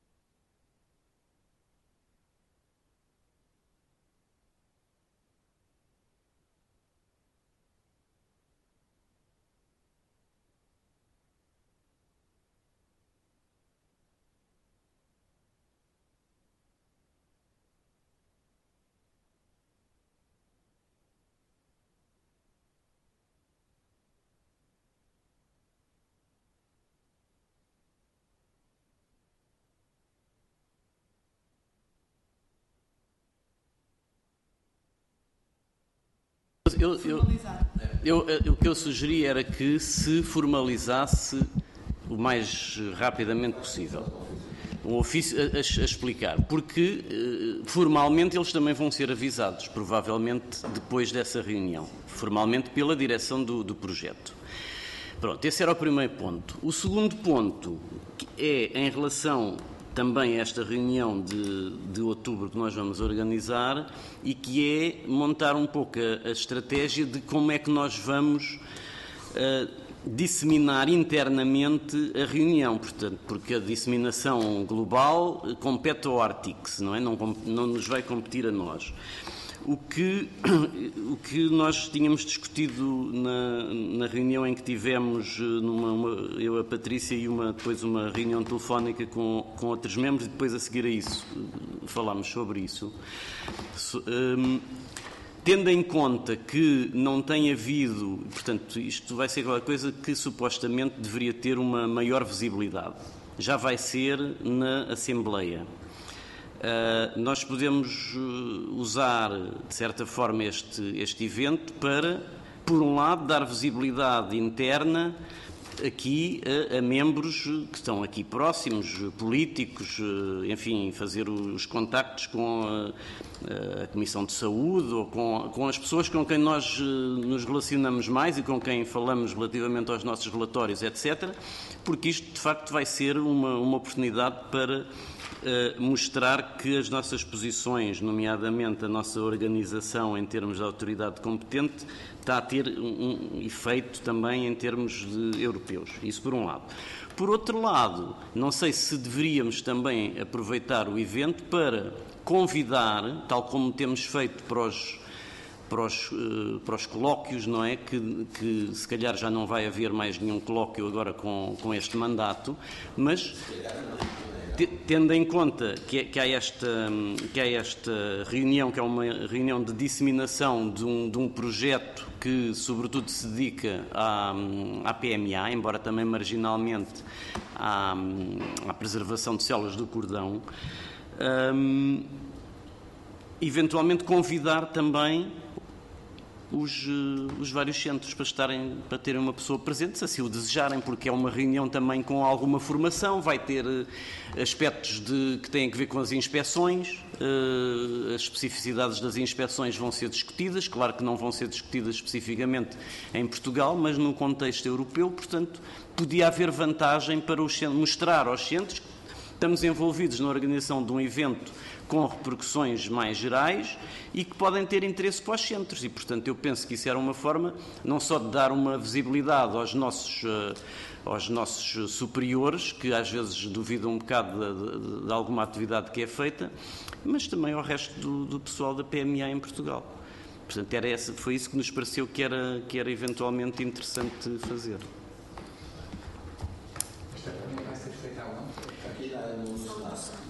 Eu, eu, eu, eu, o que eu sugeri era que se formalizasse o mais rapidamente possível. um ofício a, a, a explicar, porque formalmente eles também vão ser avisados, provavelmente depois dessa reunião, formalmente pela direção do, do projeto. Pronto, esse era o primeiro ponto. O segundo ponto é em relação também a esta reunião de, de outubro que nós vamos organizar e que é montar um pouco a, a estratégia de como é que nós vamos uh, disseminar internamente a reunião, portanto, porque a disseminação global compete ao Artix, não é? Não, não nos vai competir a nós. O que, o que nós tínhamos discutido na, na reunião em que tivemos, numa, uma, eu, a Patrícia, e uma, depois uma reunião telefónica com, com outros membros, e depois a seguir a isso falámos sobre isso, um, tendo em conta que não tem havido, portanto, isto vai ser aquela coisa que supostamente deveria ter uma maior visibilidade, já vai ser na Assembleia. Uh, nós podemos usar, de certa forma, este, este evento para, por um lado, dar visibilidade interna aqui a, a membros que estão aqui próximos, políticos, enfim, fazer os contactos com a, a Comissão de Saúde ou com, com as pessoas com quem nós nos relacionamos mais e com quem falamos relativamente aos nossos relatórios, etcétera, porque isto, de facto, vai ser uma, uma oportunidade para Uh, mostrar que as nossas posições, nomeadamente a nossa organização em termos de autoridade competente, está a ter um, um efeito também em termos de europeus. Isso por um lado. Por outro lado, não sei se deveríamos também aproveitar o evento para convidar, tal como temos feito para os, para os, uh, para os colóquios, não é? Que, que se calhar já não vai haver mais nenhum colóquio agora com, com este mandato, mas tendo em conta que, que, há esta, que há esta reunião, que é uma reunião de disseminação de um, de um projeto que, sobretudo, se dedica à, à P M A, embora também marginalmente à, à preservação de células do cordão, um, eventualmente convidar também Os, os vários centros para estarem, para terem uma pessoa presente, se assim o desejarem, porque é uma reunião também com alguma formação, vai ter aspectos de, que têm a ver com as inspeções, uh, as especificidades das inspeções vão ser discutidas, claro que não vão ser discutidas especificamente em Portugal, mas no contexto europeu, portanto, podia haver vantagem para os, mostrar aos centros que estamos envolvidos na organização de um evento com repercussões mais gerais e que podem ter interesse para os centros. E, portanto, eu penso que isso era uma forma não só de dar uma visibilidade aos nossos, uh, aos nossos superiores, que às vezes duvidam um bocado de, de, de alguma atividade que é feita, mas também ao resto do, do pessoal da P M A em Portugal. Portanto, era essa, foi isso que nos pareceu que era, que era eventualmente interessante fazer. Esta reunião vai ser feita aonde? Aqui no Senado.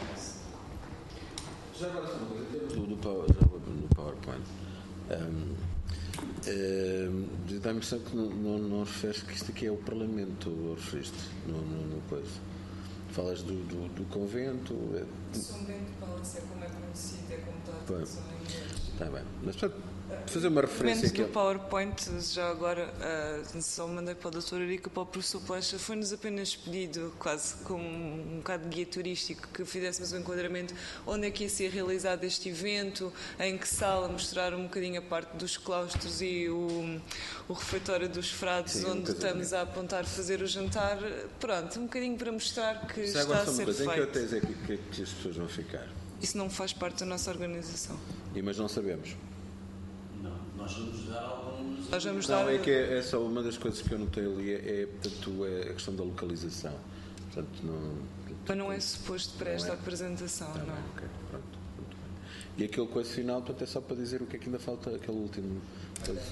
Já agora só uma coisa, do, do, power, do PowerPoint. Um, um, dá a impressão que não, não, não referes que isto aqui é o Parlamento, ou referiste no, no, no coisa. Falas do, do, do convento. É... São bem de Palace, é como é conhecido, é como está a tradução em inglês. Está bem, mas para fazer uma referência aqui. Que do PowerPoint, já agora, uh, só mandei para o doutor Eurico, para o professor Plancha, foi-nos apenas pedido, quase como um, um bocado de guia turístico, que fizéssemos um enquadramento onde é que ia ser realizado este evento, em que sala, mostrar um bocadinho a parte dos claustros e o, o refeitório dos frades, sim, onde estamos a apontar fazer o jantar. Pronto, um bocadinho para mostrar que já está a ser coisa. feito. Em que hotéis é que, que, que as pessoas vão ficar? Isso não faz parte da nossa organização. E, mas não sabemos. Não, nós vamos dar alguns... Nós vamos não, dar... é que é, é só uma das coisas que eu notei ali, é, é, portanto, é a questão da localização. Portanto, não, mas não é suposto para esta é? apresentação, tá não. Bem, okay, pronto, muito bem. E aquele coisa final, portanto, é só para dizer o que é que ainda falta, aquele último... Coisa.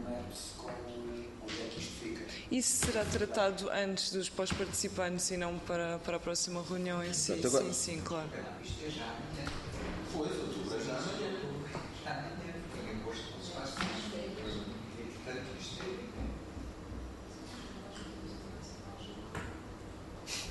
Isso será tratado antes dos pós-participantes e não para, para a próxima reunião em si. Portanto, agora... Sim, sim, claro. Pois, outubro já amanhã.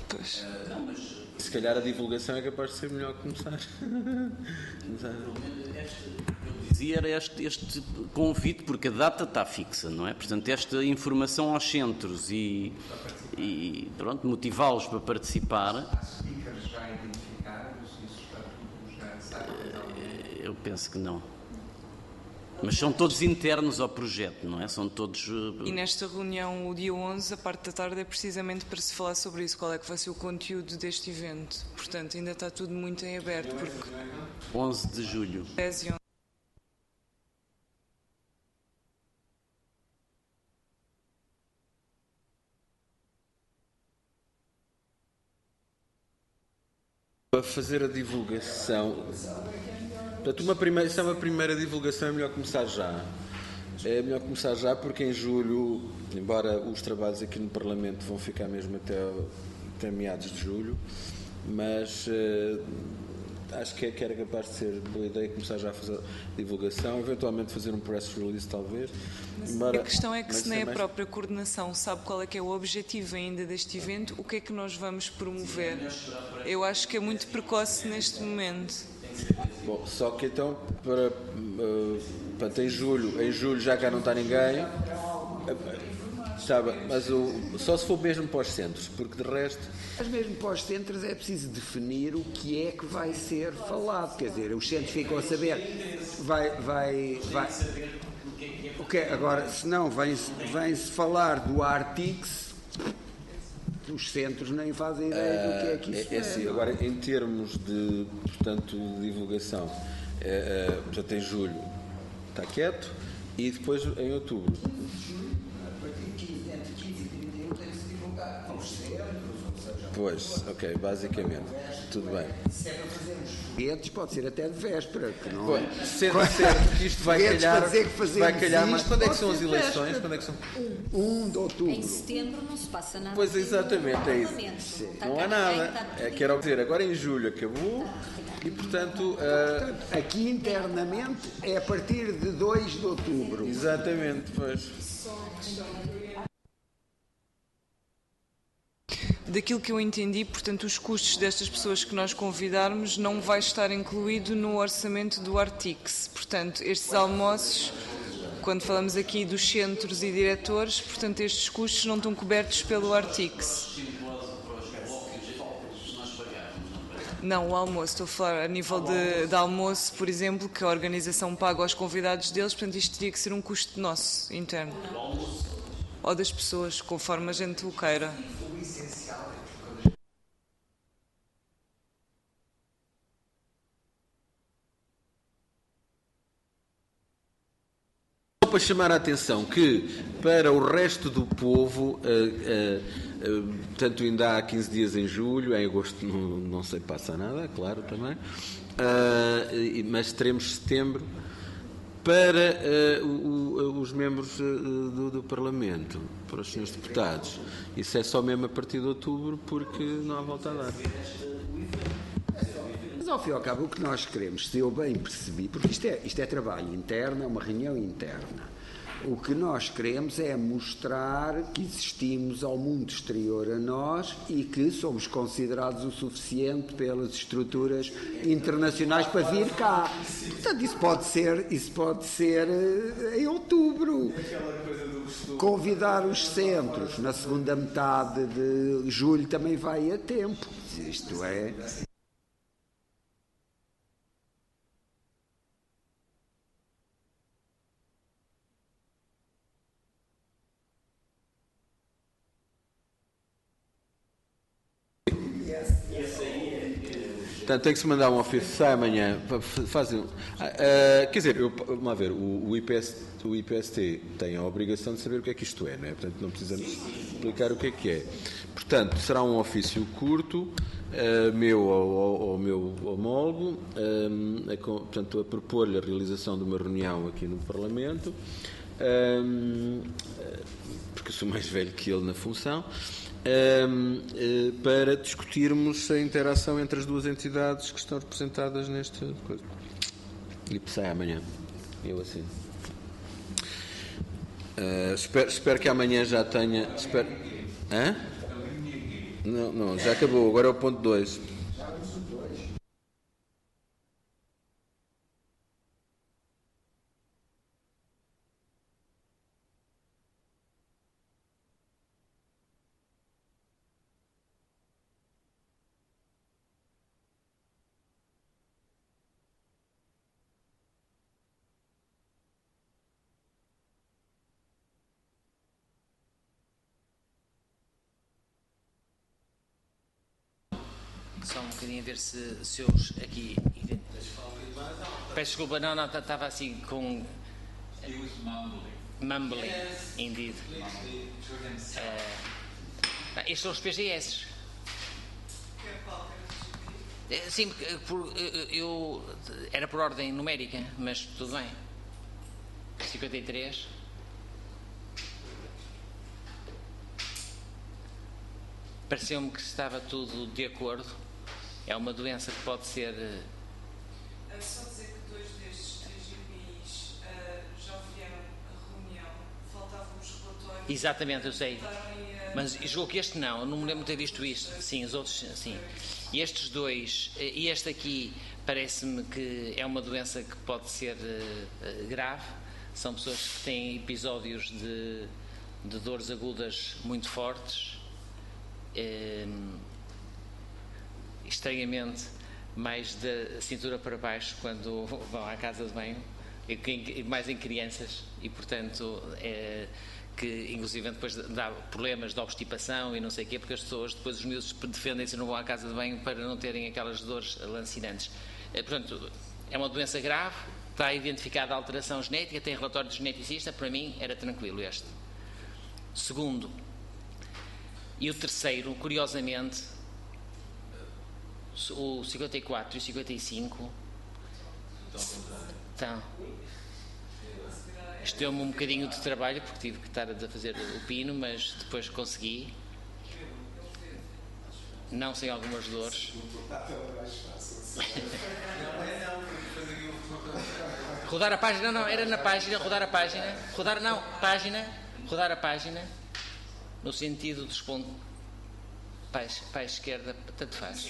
Pois. Se calhar a divulgação é capaz de ser melhor que começar. começar. Dizia era este, este convite, porque a data está fixa, não é? Portanto, esta informação aos centros e, e pronto, motivá-los para participar. Há speakers já identificados, isso está tudo já sabe? Eu penso que não. Mas são todos internos ao projeto, não é? São todos... E nesta reunião, o dia onze, a parte da tarde, é precisamente para se falar sobre isso, qual é que vai ser o conteúdo deste evento. Portanto, ainda está tudo muito em aberto, porque... onze de julho. dez e onze. Para fazer a divulgação... Portanto, uma primeira, se é uma primeira divulgação, é melhor começar já. É melhor começar já porque em julho, embora os trabalhos aqui no Parlamento vão ficar mesmo até, até meados de julho, mas uh, acho que, é, que era capaz de ser boa ideia começar já a fazer a divulgação, eventualmente fazer um press release talvez. Embora, a questão é que se nem é a mais... própria coordenação sabe qual é que é o objetivo ainda deste evento, o que é que nós vamos promover? Eu acho que é muito precoce neste momento. Bom, só que então, para, uh, para em julho, em julho já cá não está ninguém, sabe, mas o, só se for mesmo para os centros, porque de resto... Mas mesmo para os centros é preciso definir o que é que vai ser falado, quer dizer, os centros ficam a saber, vai, vai, vai, o que é, agora, se não, vem-se vem-se falar do Artix, os centros nem fazem ideia do que é que isso é. É assim, agora, em termos de, portanto, de divulgação, é, é, portanto, em julho está quieto e depois em outubro. A partir de quinze, entre quinze e trinta e um tem que se divulgar com os centros, ou seja... Pois, ok, basicamente, tudo bem. Se é para fazermos foguetes, pode ser até de véspera, que não Pois, é? certo, certo, que isto vai calhar, para dizer que fazemos vai calhar, mas isto, quando é que pode são as ser eleições? véspera. Quando é que são? um de outubro. Em setembro não se passa nada. Pois, exatamente, é isso. Não há nada. É, quero dizer, agora em julho acabou e, portanto... Uh... portanto, aqui internamente é a partir de dois de outubro. Exatamente, pois. Daquilo que eu entendi, portanto, os custos destas pessoas que nós convidarmos não vai estar incluído no orçamento do Artix. Portanto, estes almoços, quando falamos aqui dos centros e diretores, portanto, estes custos não estão cobertos pelo Artix. Não, o almoço, estou a falar a nível de, de almoço, por exemplo, que a organização paga aos convidados deles, portanto, isto teria que ser um custo nosso, interno. Ou das pessoas, conforme a gente o queira. Só para chamar a atenção que, para o resto do povo, uh, uh, uh, portanto, ainda há quinze dias em julho, em agosto não, não sei, passa nada, claro, também, uh, mas teremos setembro para uh, o, os membros uh, do, do Parlamento, para os senhores deputados. Isso é só mesmo a partir de outubro, porque não há volta a dar. Mas ao fim e ao cabo o que nós queremos, se eu bem percebi, porque isto é, isto é trabalho interno, é uma reunião interna, o que nós queremos é mostrar que existimos ao mundo exterior a nós e que somos considerados o suficiente pelas estruturas internacionais para vir cá. Portanto, isso pode ser, isso pode ser em outubro. Convidar os centros na segunda metade de julho também vai a tempo. Isto é... Portanto, tem que se mandar um ofício, sai amanhã, fazem, uh, uh, quer dizer, eu, vamos lá ver, o, o, I P S, o I P S T tem a obrigação de saber o que é que isto é, não é? Portanto, não precisamos explicar o que é que é. Portanto, será um ofício curto, uh, meu ao, ao, ao meu homólogo, um, a, portanto, a propor-lhe a realização de uma reunião aqui no Parlamento, um, porque eu sou mais velho que ele na função, Um, uh, para discutirmos a interação entre as duas entidades que estão representadas neste coisa. E sai amanhã. Eu assim. Uh, espero, espero que amanhã já tenha. Espero... Hã? Não, não, já acabou. Agora é o ponto dois. Já vamos o dois. Só um bocadinho a ver se, se eu aqui. Peço desculpa, não, não, estava assim com. Mumbling, indeed. Uh, estes são os P G S. Sim, por, eu, era por ordem numérica, mas tudo bem. cinquenta e três. Pareceu-me que estava tudo de acordo. É uma doença que pode ser. É só dizer que dois destes três G P Is uh, já vieram à reunião, faltavam os relatórios. Exatamente, eu sei. Mas julgo que este não, eu não me lembro de ter visto isto. Sim, os outros, sim. E estes dois, e este aqui, parece-me que é uma doença que pode ser uh, grave. São pessoas que têm episódios de, de dores agudas muito fortes. Um, estranhamente mais da cintura para baixo quando vão à casa de banho, e mais em crianças, e portanto é, que inclusive depois dá problemas de obstipação e não sei o quê, porque as pessoas, depois os miúdos defendem-se e não vão à casa de banho para não terem aquelas dores lancinantes. É, portanto, é uma doença grave, está identificada a alteração genética, tem relatório de geneticista. Para mim era tranquilo este. Segundo, e o terceiro, curiosamente, o cinquenta e quatro e o cinquenta e cinco. Então, isto deu-me um bocadinho de trabalho, porque tive que estar a fazer o pino, mas depois consegui. Não sem algumas dores. Rodar a página, não, era na página, rodar a página. Rodar, não, página, rodar a página. No sentido dos pontos para, para a esquerda, tanto faz.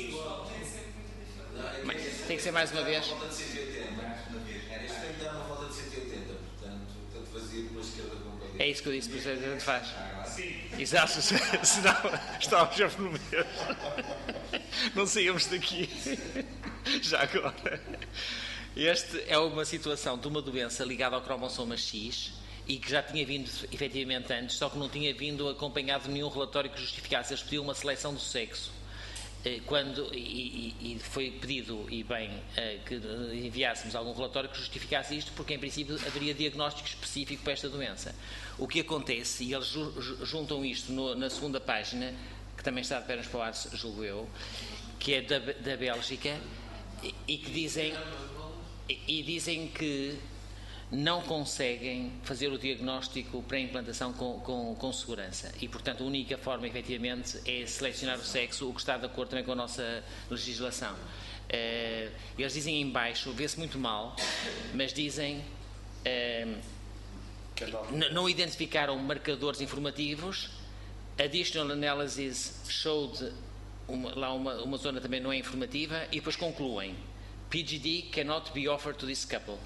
Mas, tem que ser mais uma vez. Isto tem que dar uma volta de cento e oitenta, portanto, tanto fazia pela esquerda como pela direita. É isso que eu disse, por isso tanto faz. Exato, senão estávamos a promover. Não saímos daqui. Já agora. Esta é uma situação de uma doença ligada ao cromossoma X, e que já tinha vindo efetivamente antes, só que não tinha vindo acompanhado de nenhum relatório que justificasse. Eles pediam uma seleção do sexo, quando, e, e foi pedido, e bem, que enviássemos algum relatório que justificasse isto, porque em princípio haveria diagnóstico específico para esta doença. O que acontece, e eles juntam isto no, na segunda página, que também está de pernas para o ar, julgo eu, que é da, da Bélgica, e, e que dizem, e, e dizem que não conseguem fazer o diagnóstico pré-implantação com, com, com segurança, e portanto a única forma efetivamente é selecionar o sexo, o que está de acordo também com a nossa legislação. Uh, eles dizem em baixo, vê-se muito mal, mas dizem uh, não identificaram marcadores informativos. Additional analysis showed uma, lá uma, uma zona também não é informativa, e depois concluem: P G D cannot be offered to this couple.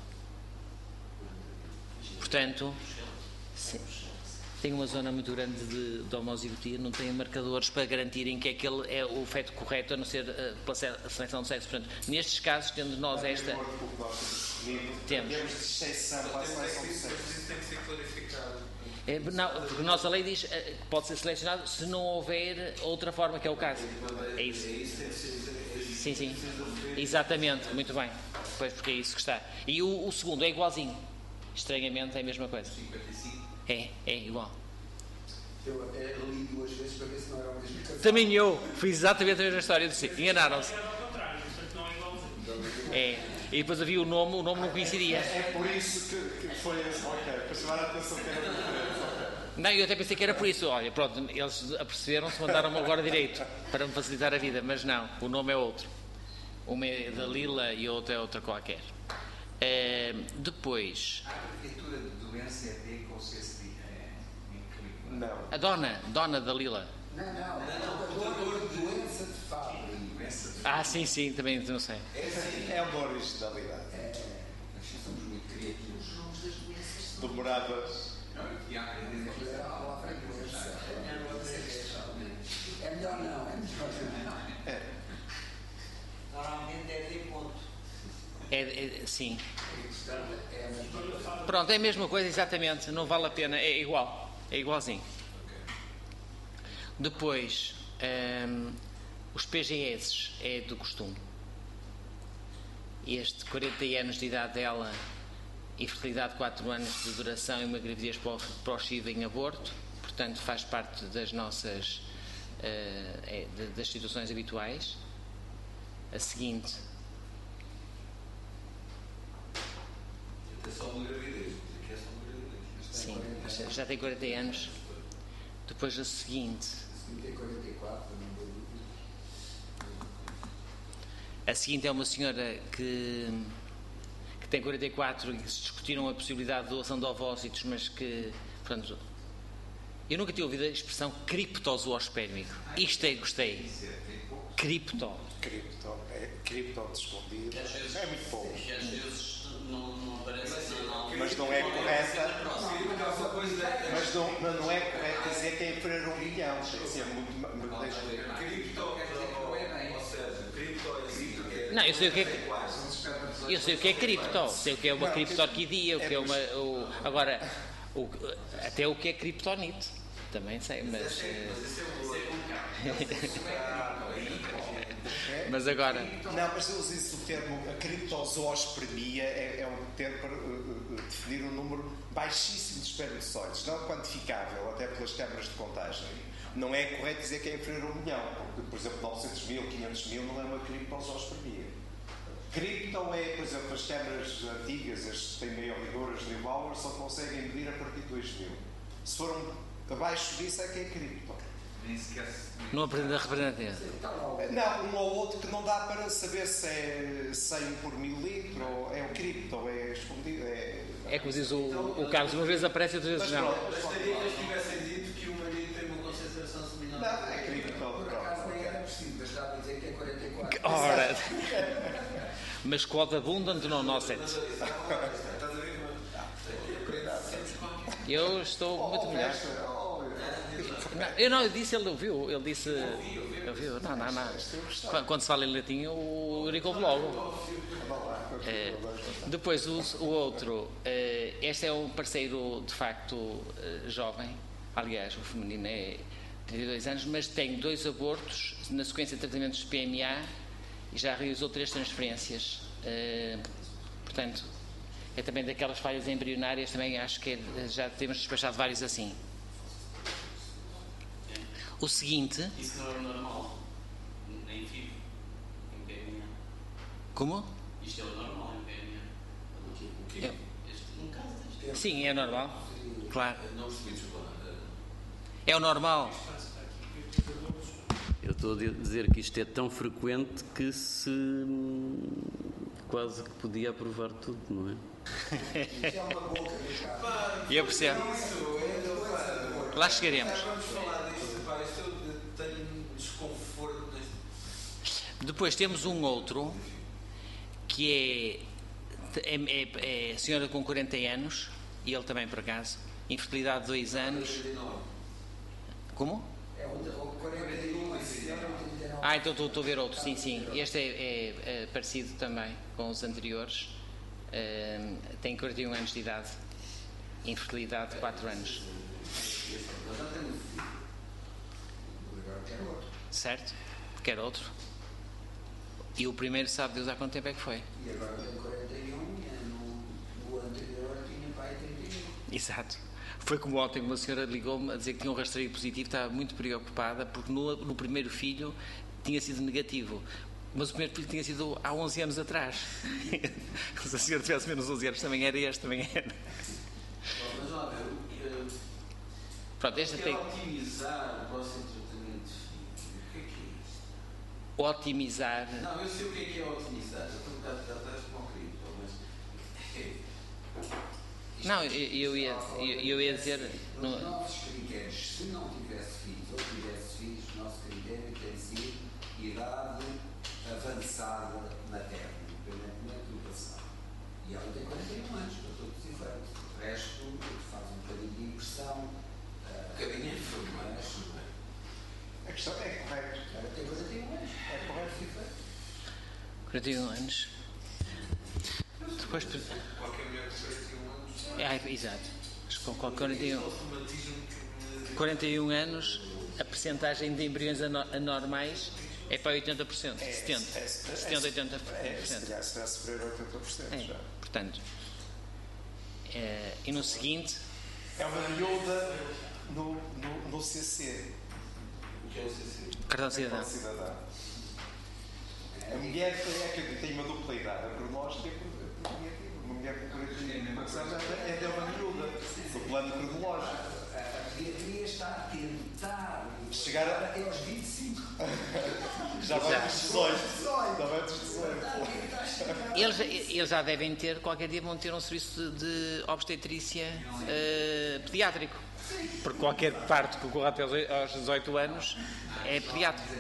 Portanto, sim, tem uma zona muito grande de, de homozigotia, não tem marcadores para garantirem que aquele é o feto correto, a não ser uh, pela seleção de sexo. Portanto, nestes casos, tendo nós esta. Temos. Temos de exceção para a seleção de sexo. Isso tem que ser clarificado. É, não, porque a nossa lei diz que uh, pode ser selecionado se não houver outra forma, que é o caso. É isso. Sim, sim. Exatamente, muito bem. Pois, porque é isso que está. E o, o segundo é igualzinho. Estranhamente é a mesma coisa. É, é igual. Eu é, li duas vezes para ver se não era a mesma coisa. Também eu. Foi exatamente a mesma história. Disse, enganaram-se. É. E depois havia o nome, o nome não coincidia. É por isso que, que foi esse. Ok, para chamar a atenção que era diferente. Não, eu até pensei que era por isso. Olha, pronto, eles aperceberam-se, mandaram-me agora direito para me facilitar a vida, mas não, o nome é outro. Uma é da Lila e a outra é outra qualquer. É, depois. A arquitetura de doença é D com C S D. É, não. A dona, dona da Lila. Não, não, não. Ah, sim, sim, também não sei. É uma originalidade. É, nós somos muito criativos. Os nomes das doenças são... Demoravas. É melhor não, é melhor não. É. Normalmente é de ponto. É, é, sim. Pronto, é a mesma coisa, exatamente. Não vale a pena. É igual. É igualzinho. Depois, hum, os P G S é do costume. Este quarenta anos de idade dela, infertilidade de quatro anos de duração e uma gravidez proscida em aborto. Portanto, faz parte das nossas uh, é, das situações habituais. A seguinte. É só uma gravidez. É só uma gravidez. Sim, já tem quarenta anos. Depois a seguinte. Tem quarenta e quatro, não vou dúvidas. A seguinte é uma senhora que, que tem quarenta e quatro e que se discutiram a possibilidade de doação de ovócitos, mas que, portanto, eu nunca tinha ouvido a expressão criptozoospermico. Isto é, gostei. Cripto. Cripto, é cripto escondido. É muito bom. Que às vezes não, não aparece não, mas não é correta. Mas não, mas não é correto dizer que é inferior a um milhão. Tem que ser muito. Não, eu sei o que é. Eu sei o que é cripto. Sei o que é uma criptorquidia, o que é uma. O, agora, o, até o que é criptonite. Também sei, mas. Mas agora. Não, mas eu uso isso o termo, a criptozoospermia é, é um termo para uh, definir um número baixíssimo de espermatozoides, não quantificável, até pelas câmaras de contagem. Não é correto dizer que é inferior a um milhão, porque, por exemplo, novecentos mil, quinhentos mil não é uma criptozoospermia. Cripto é, por exemplo, as câmaras antigas, as que têm maior rigor, as Neubauer, só conseguem medir a partir de dois mil. Se for um, abaixo disso é que é cripto. Não aprende a representar. Não, um ou outro que não dá para saber se é cem por mililitro, ou é o cripto, ou é escondido. É, é como diz o, o Carlos, umas vezes aparece e outras vezes não. Mas seria que eles tivessem dito que o marido tem uma concentração semelhante. Não, é cripto. Por acaso nem era preciso, bastava dizer que é quarenta e quatro. Ora! Mas quod abundant non nocet. Eu estou muito melhor. Não, eu não, eu disse, ele ouviu, ele disse, ouviu, não, não, não. Quando se fala em latim, o Eurico ouve logo. É, depois o, o outro, é, este é um parceiro de facto jovem, aliás, o feminino é trinta e dois anos, mas tem dois abortos na sequência de tratamentos de P M A e já realizou três transferências. É, portanto, é também daquelas falhas embrionárias, também acho que é, já temos despachado vários assim. O seguinte... Isso não é normal, em vivo, em P M A. Como? Isto é o normal em P M A. O quê? É. Este, um caso deste. Sim, é normal. Claro. Não percebi, desculpa. É o normal. Eu estou a dizer que isto é tão frequente que se quase que podia aprovar tudo, não é? E eu percebo. Lá chegaremos. Depois temos um outro que é, é, é, é a senhora com quarenta anos e ele também por acaso, infertilidade de dois anos. Como? É o quarenta e um, Ah, então estou, estou a ver outro, sim, sim. Este é, é, é parecido também com os anteriores. Uh, tem quarenta e um anos de idade, infertilidade de quatro anos. Certo? Quer outro? E o primeiro sabe Deus há quanto tempo é que foi? E agora tem quarenta e um e no, no anterior tinha pai trinta e um. Exato. Foi como ontem uma senhora ligou-me a dizer que tinha um rastreio positivo, estava muito preocupada porque no, no primeiro filho tinha sido negativo. Mas o primeiro filho tinha sido há onze anos atrás. Se a senhora tivesse menos onze anos também era este, também era. Mas lá ver, pronto, este tem... otimizar o próximo tratamento de filhos. O que é que é isso? Otimizar... Não, eu sei o que é que é otimizar. Eu estou um bocado de atrás com o cripto, mas... Não, eu, eu, ia, eu, eu ia dizer... Os no... nossos critérios, se não tivesse filhos ou tivesse filhos, o nosso critério tem sido idade, uh, avançada na Terra, independentemente do passado. E ela tem quarenta e um anos, para todos os efeitos. O resto faz um bocadinho de impressão. Um bocadinho de informação. A questão é correto. Ela tem quarenta e um anos. É correto de efeito. quarenta e um anos. Depois. Qualquer mulher com quarenta e um anos. É, exato. Mas com quarenta e um, quarenta e um anos, a percentagem de embriões anormais é para oitenta por cento. É, setenta por cento. É, é, setenta, oitenta por cento. É, se calhar se tivesse superior a oitenta por cento é, já. Portanto, é, e no seguinte. É uma miúda no, no, no C C. O que é o C C? Cartão de cidadão. cidadão. A mulher tem, é, que tem uma dupla idade. A cronológica é progressiva. Uma mulher com quarenta e um anos é de uma miúda. No plano cronológico. A pediatria está a tentar chegar a... até aos vinte e cinco. Já vai dos dezoito. Já vai dos dezoito. Eles, eles já devem ter, qualquer dia vão ter um serviço de, de obstetrícia uh, pediátrico. Porque qualquer parte que ocorra até aos dezoito anos é pediátrico.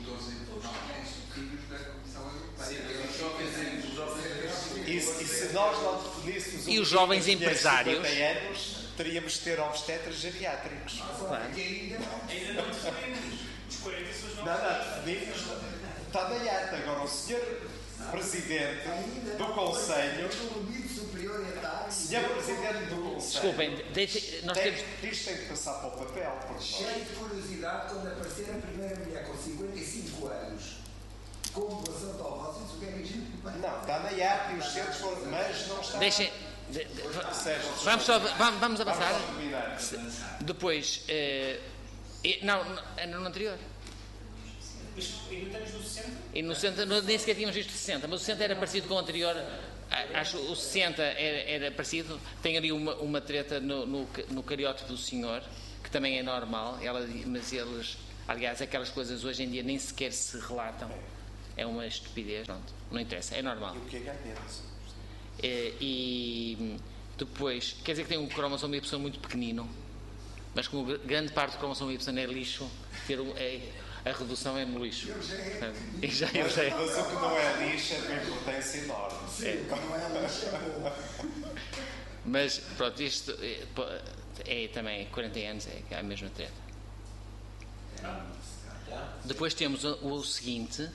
E, e se nós não definíssemos e os jovens empresários anos, teríamos de ter obstetras geriátricos. Claro. Ainda não definimos. Os quarenta são os Não, não, definimos. Está na ata. Agora, o senhor Presidente do Conselho. senhor Presidente do Conselho. Desculpem, deixe, nós tem, temos. Isto tem que passar para o papel. Cheio de curiosidade quando aparecer a primeira mulher com cinquenta e cinco anos. Com doação de ovócitos, o que é que a gente vai? Não, está na I A P e os centros foram. Mas não está. Deixem. De, de, vamos, só, vamos, vamos avançar. Depois. Eh, não, no, no anterior. E não estamos no sessenta? E no sessenta, nem sequer tínhamos visto sessenta, mas o sessenta era parecido com o anterior. Acho o sessenta era, era parecido. Tem ali uma, uma treta no, no, no cariote do senhor, que também é normal. Ela, mas eles. Aliás, aquelas coisas hoje em dia nem sequer se relatam. É uma estupidez, pronto, não interessa, é normal. E o que é ganhar? É, e depois, quer dizer que tem um cromossomo Y muito pequenino, mas como grande parte do cromossomo Y é lixo, ter um, é, a redução é no lixo. E já, eu já, mas o que não é lixo é de uma importância enorme. É. Mas pronto, isto é, é também quarenta anos, é a mesma treta. Depois temos o, o seguinte,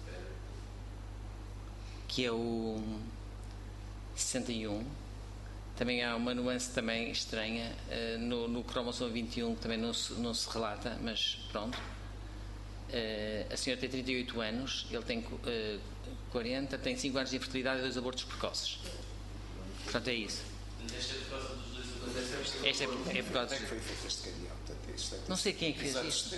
que é o sessenta e um. Também há uma nuance também estranha uh, no, no cromossomo vinte e um, que também não se, não se relata, mas pronto. Uh, a senhora tem trinta e oito anos, ele tem uh, quarenta, tem cinco anos de infertilidade e dois abortos precoces. Portanto, é isso. Esta é, é por causa dos... Não sei quem é que fez isto.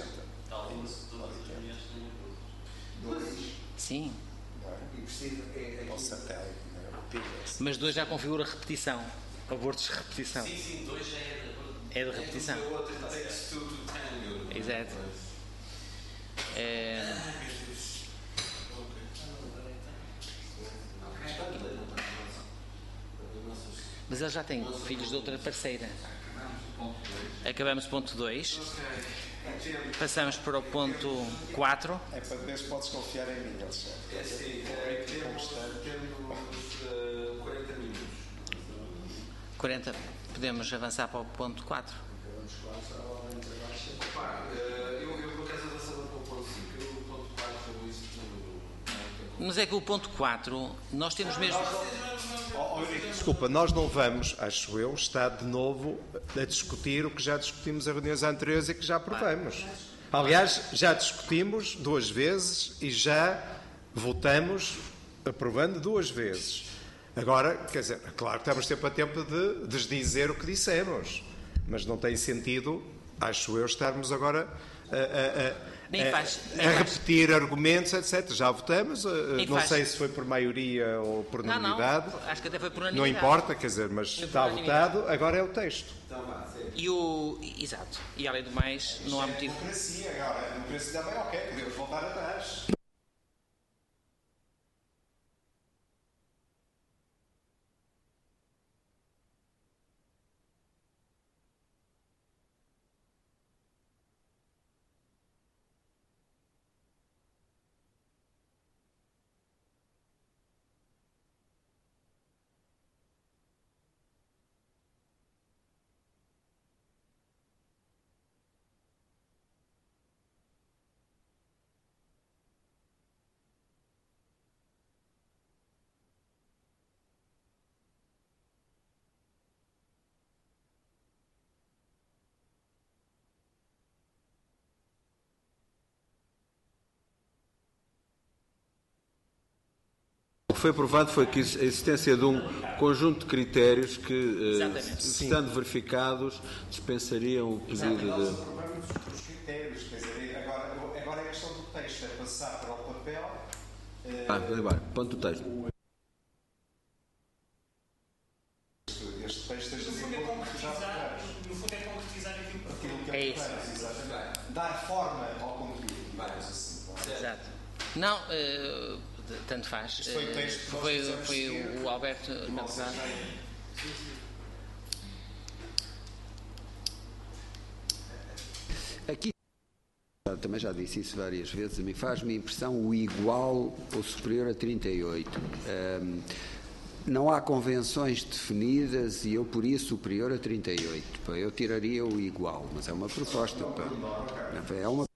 Sim. Mas dois já configura repetição. Abortos de repetição. Sim, sim, dois já é de, é de repetição. O outro takes two to tango. Exato. É... Mas ele já tem filhos de outra parceira. Acabamos ponto dois. Passamos para o ponto quatro. É para ver se podes confiar em mim, Alexandre. É sim, é, temos, temos uh, quarenta minutos. quarenta. Podemos avançar para o ponto quatro. Opa, uh, eu, eu por acaso avançava para o ponto cinco. Eu, o ponto quatro, isso tudo. Mas é que o ponto quatro, nós temos mesmo. Oh, oh, desculpa, nós não vamos, acho eu, estar de novo a discutir o que já discutimos em reuniões anteriores e que já aprovamos. Aliás, já discutimos duas vezes e já votamos aprovando duas vezes. Agora, quer dizer, claro que estamos tempo a tempo de desdizer o que dissemos, mas não tem sentido, acho eu, estarmos agora a, a, a Nem faz, nem a faz. repetir argumentos, etcétera. Já votamos, Nem não faz. sei se foi por maioria ou por Não, unanimidade. não, acho que até foi por Não unanimidade. importa, quer dizer, mas Foi por está unanimidade. votado, agora é o texto. E o. Exato. E além do mais, não há motivo. Democracia, agora, a democracia também, ok, podemos voltar atrás. que foi aprovado foi que a existência de um conjunto de critérios que, Exatamente. estando verificados, dispensariam o pedido de... Os critérios, quer dizer, agora, agora a questão do texto é passar para o papel. Ah, agora, ponto do texto. Este texto No fundo é concretizar, no fundo é concretizar aquilo que É isso. Exatamente. Dar forma ao conteúdo, digamos assim. Exato. Não, uh, tanto faz. Isto foi o texto que nós Foi, fizemos foi seguir. o, o Alberto Navegar. Aqui, também já disse isso várias vezes, me faz-me impressão o igual ou superior a trinta e oito. Um, não há convenções definidas e eu, por isso, superior a trinta e oito. Pá, eu tiraria o igual, mas é uma proposta. Pá. É uma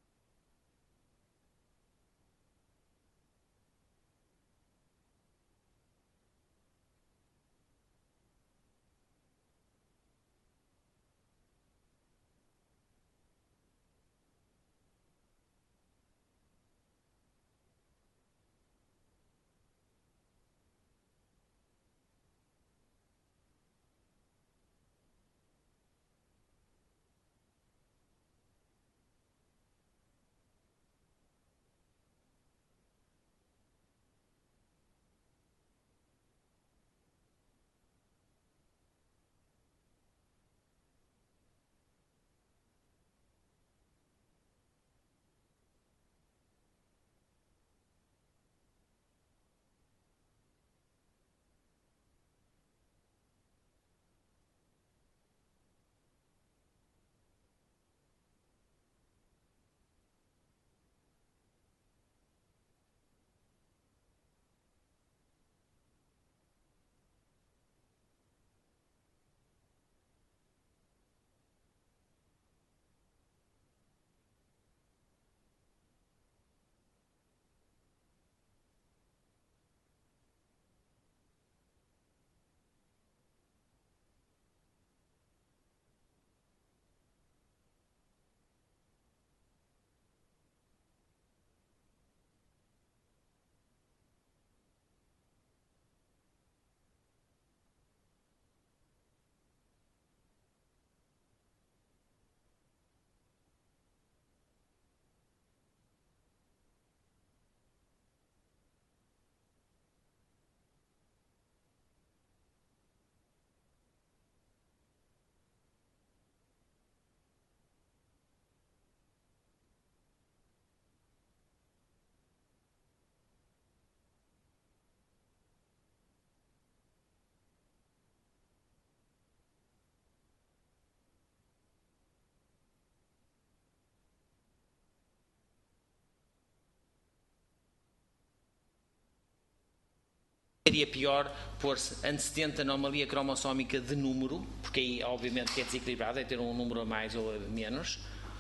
Seria pior pôr-se antecedente anomalia cromossómica de número, porque aí obviamente que é desequilibrado, é ter um número a mais ou a menos,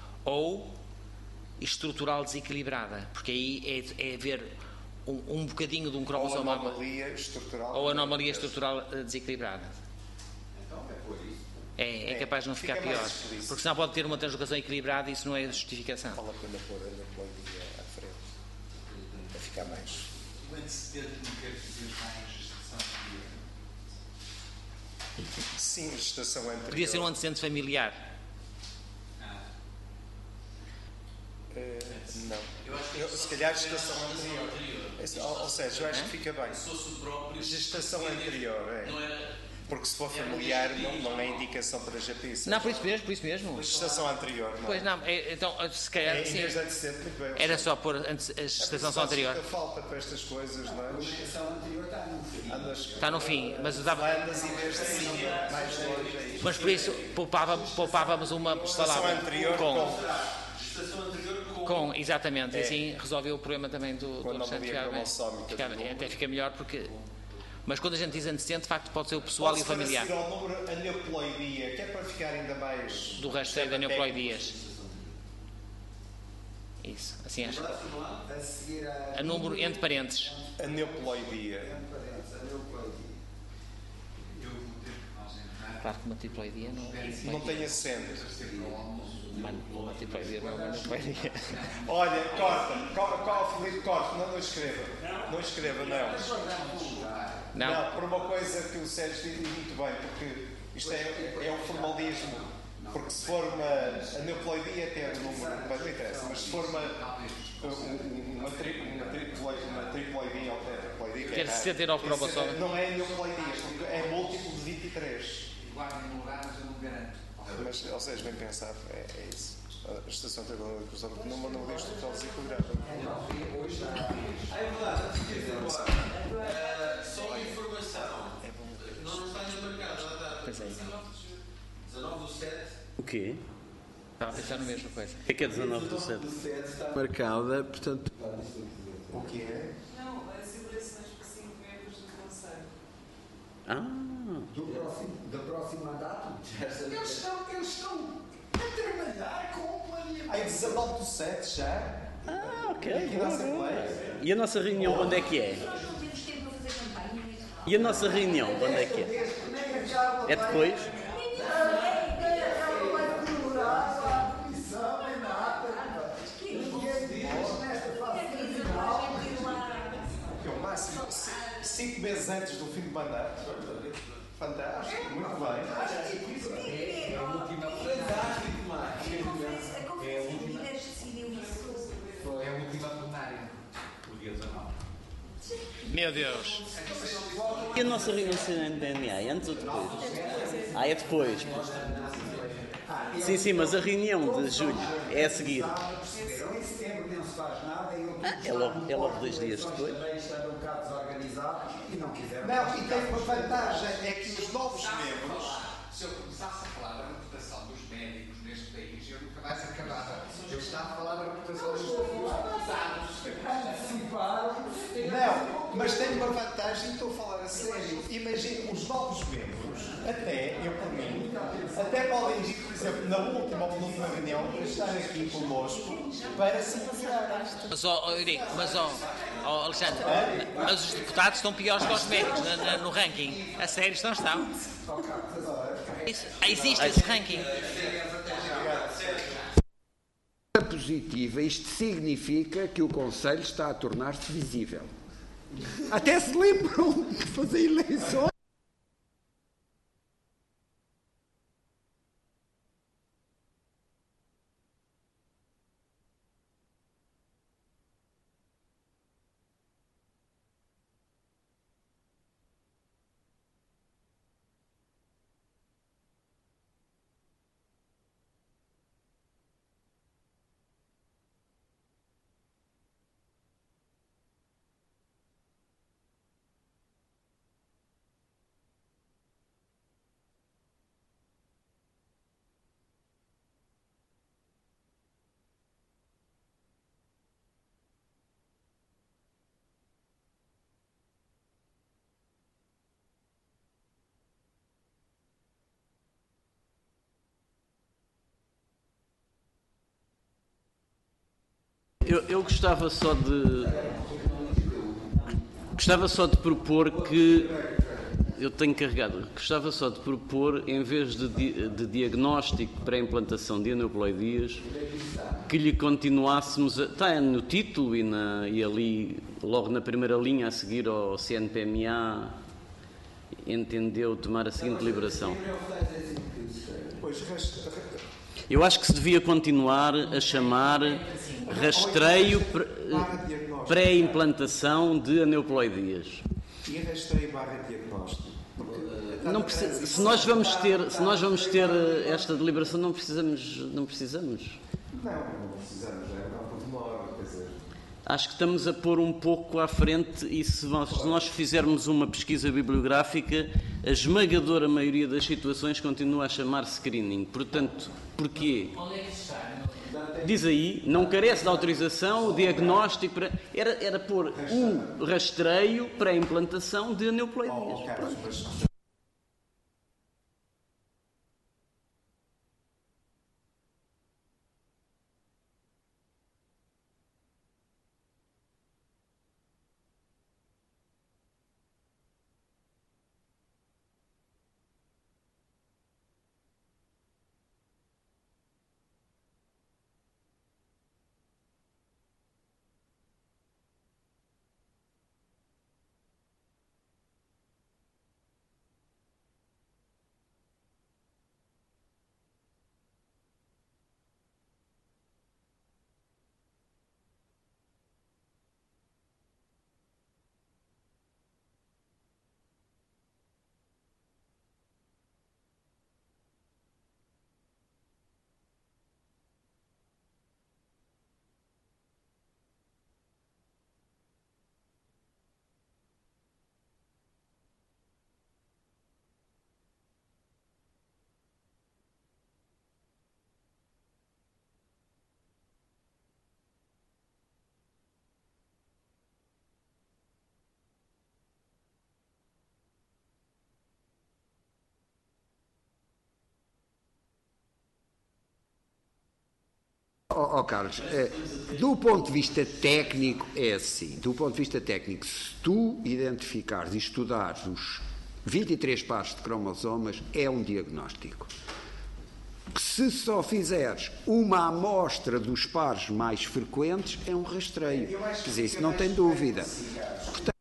ou estrutural desequilibrada, porque aí é, é ver um, um bocadinho de um cromossomo ou anomalia estrutural, ou anomalia estrutural desequilibrada. Então é por isso. É, é capaz de não ficar pior, porque senão pode ter uma translocação equilibrada e isso não é justificação. Vale a pena pôr a aneuploidia à frente, para ficar mais. O antecedente não quer dizer mais gestação anterior? Sim, gestação anterior. Podia ser um antecedente familiar. Ah. Uh, não. Eu acho que eu, se calhar gestação anterior. anterior. Esse, ou, ou seja, eu acho que fica bem. Se fosse o próprio. Gestação anterior, é. Não era. Porque se for familiar, não, não é indicação para G P C. Não, por isso mesmo, por isso mesmo. Gestação anterior, não. Pois não, é, então se calhar é, sim. Em vez de antecedente, muito bem. Era só pôr a gestação só anterior. A falta para estas coisas, não é? A gestação anterior está no fim. Andas, Está no fim, mas dava. Andas em vez de cima, mais longe. Mas por isso poupava, poupávamos uma palavra anterior com. Gestação anterior com. Com, exatamente, É. assim resolveu o problema também do, do Alexandre. Ficava, até fica melhor porque. Mas quando a gente diz antecedente, de facto pode ser o pessoal e o familiar. Pode ser ao número aneuploidia, que é para ficar ainda mais. Do resto é de aneuploidias. Isso, assim acho. A seguir a. A número entre parênteses. Aneuploidia. Aneuploidia. Eu vou ter que me ausentar Claro que uma triploidia não é. Não tem acento. Uma triploidia não é uma triploidia. Olha, corta, corta, corta, Filipe, corta, não, não escreva. Não escreva, não. Não. Não, por uma coisa que o Sérgio disse muito bem, porque isto é, é um formalismo. Porque se for uma aneuploidia, tem um número, não interessa, mas se for uma, uma, tri, uma, triploidia, uma triploidia ou tetraploidia, ter sessenta e nove cromossomos. Não é aneuploidia, é múltiplo de vinte e três. Guardem no lugar, mas eu não garanto. Mas, ou seja, bem pensado, é, é isso. A estação tributária de cruzamento porque não mandam o lixo total desequilibrado. Ah, é verdade, antes de dizer agora, só informação. Não, não está ainda marcado, já está. Pois é. dezanove do sete. O quê? Estava a pensar na mesma coisa. O que é que é dezanove do sete? Marcada, portanto. O que é? Não, as eleições para cinco membros do Conselho. Ah! Do próximo, da próxima data? Eles estão, eles estão a trabalhar com o planeamento. Aí dezanove do sete já? Ah, ok. Aqui na Assembleia. E a nossa reunião, quando é que é? Nós não temos tempo para fazer campanha. E a nossa reunião, quando é que é? É depois? Cinco meses antes do fim do mandato. Fantástico, muito bem. É a última. Fantástico, Marcos. A Conferência de Líderes decidiu isso. É a última plenária. O dia dezanove. Meu Deus. E a nossa reunião C N D N A, é antes ou depois? Ah, é depois. Sim, sim, mas a reunião de julho é a seguir. Em setembro não se faz nada e Ah, é logo, é logo dois dias depois. também estão um bocado desorganizados e não quiseram. Não, e tem uma vantagem, é que os novos membros. Se eu começasse a falar da reputação dos médicos neste país, eu nunca mais acabava. Eu estava a falar da reputação dos deputados. Não, mas tem uma vantagem, estou a falar a sério. Imagina, os novos membros, até, eu por mim, até podem ir, por exemplo, na última ou penúltima reunião, para estar aqui connosco, para se integrar. Mas, ó, oh, Eurico, mas, ó, oh, oh, Alexandre, mas os deputados estão piores que os médicos na, na, no ranking. A sério, não estão? Isso, existe esse ranking. Positiva, isto significa que o Conselho está a tornar-se visível. Até se lembram de fazer eleições. Eu, eu gostava só de gostava só de propor que eu tenho carregado, gostava só de propor, em vez de, di, de diagnóstico para a implantação de aneuploidias, que lhe continuássemos a, está no título e, na, e ali logo na primeira linha a seguir ao C N P M A entendeu tomar a seguinte deliberação. Eu acho que se devia continuar a chamar rastreio pré-implantação de aneuploidias. E rastreio barra diagnóstico. Não precisa, se nós vamos ter, se nós vamos ter esta deliberação, não precisamos, não precisamos. Não, não precisamos, é uma pormenor, quer dizer. Acho que estamos a pôr um pouco à frente e se nós, se nós fizermos uma pesquisa bibliográfica, a esmagadora maioria das situações continua a chamar screening. Portanto, porquê? Diz aí, não carece de autorização, o diagnóstico, para, era, era pôr o rastreio para a implantação de aneuploidias. Oh, oh Carlos, eh, do ponto de vista técnico é assim, do ponto de vista técnico, se tu identificares e estudares os vinte e três pares de cromossomas, é um diagnóstico. Se só fizeres uma amostra dos pares mais frequentes, é um rastreio. Quer dizer, isso não tem dúvida. Portanto,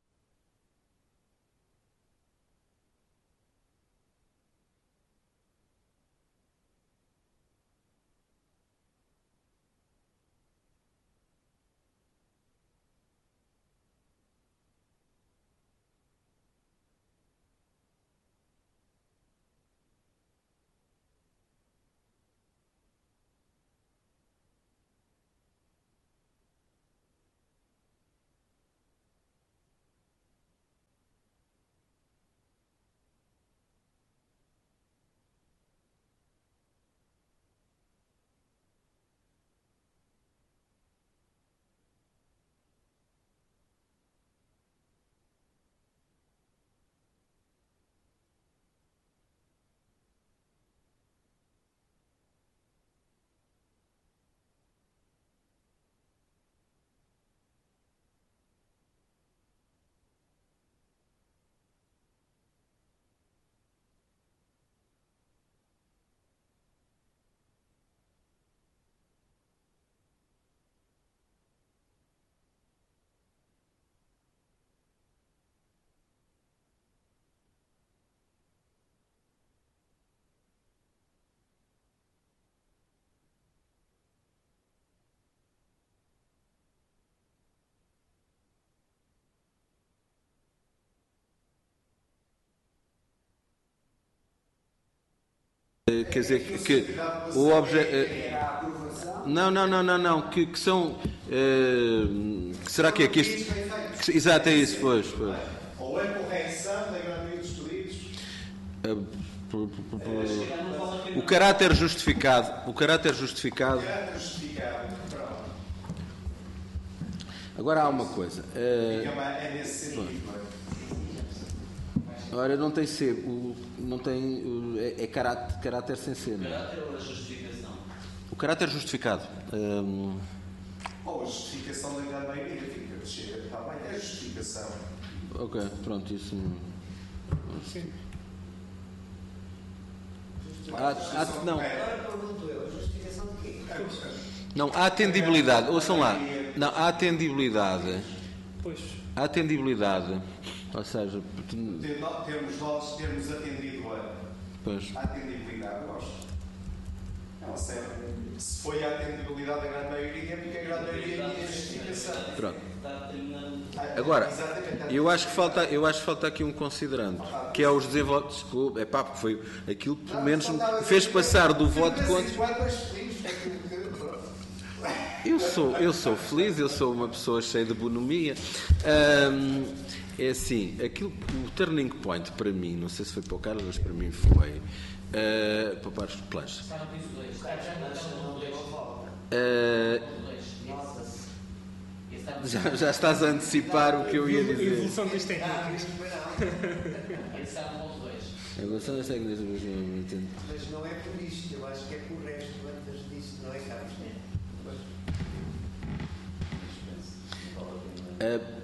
quer dizer que, que o objeto. Não, não, não, não, não, que, que são. Uh, que será que é que isto. Que, exato, é isso, pois. pois. Ou é correção da grandeza dos pedidos. O caráter justificado. O caráter justificado. O caráter justificado. Agora há uma coisa. Uh, é nesse sentido. Ora, não tem ser, o, não tem, é, é caráter, caráter sem ser. O caráter ou a justificação? O caráter justificado. Um... Ou a justificação da grande maioria, fica de chegar, está bem, é a justificação. Ok, pronto, isso. Sim. Há, há, não. Agora pergunto eu, a justificação de quê? Não, há atendibilidade, ouçam lá. Não, há atendibilidade. Pois. Há atendibilidade. Ou seja, termos nós termos atendido a, pois. a atendibilidade, eu gosto. Não, sério. Se foi a atendibilidade da grande maioria, porque a grande maioria tinha justificação. Pronto. Agora, eu acho que falta, eu acho que falta aqui um considerando, que é os desenvolvimentos. Desculpa, é pá, porque foi aquilo que pelo menos me fez passar do voto contra. Eu sou, eu sou feliz, eu sou uma pessoa cheia de bonomia. Um, É assim, aquilo, o turning point para mim, não sei se foi para o Carlos, mas para mim foi uh, para o Pares de Plancha. Uh, já, já estás a antecipar o que eu ia dizer. A evolução das técnicas. A evolução das técnicas. Mas não é por isto, eu acho que é por o resto antes disso, não é, Carlos? Uh,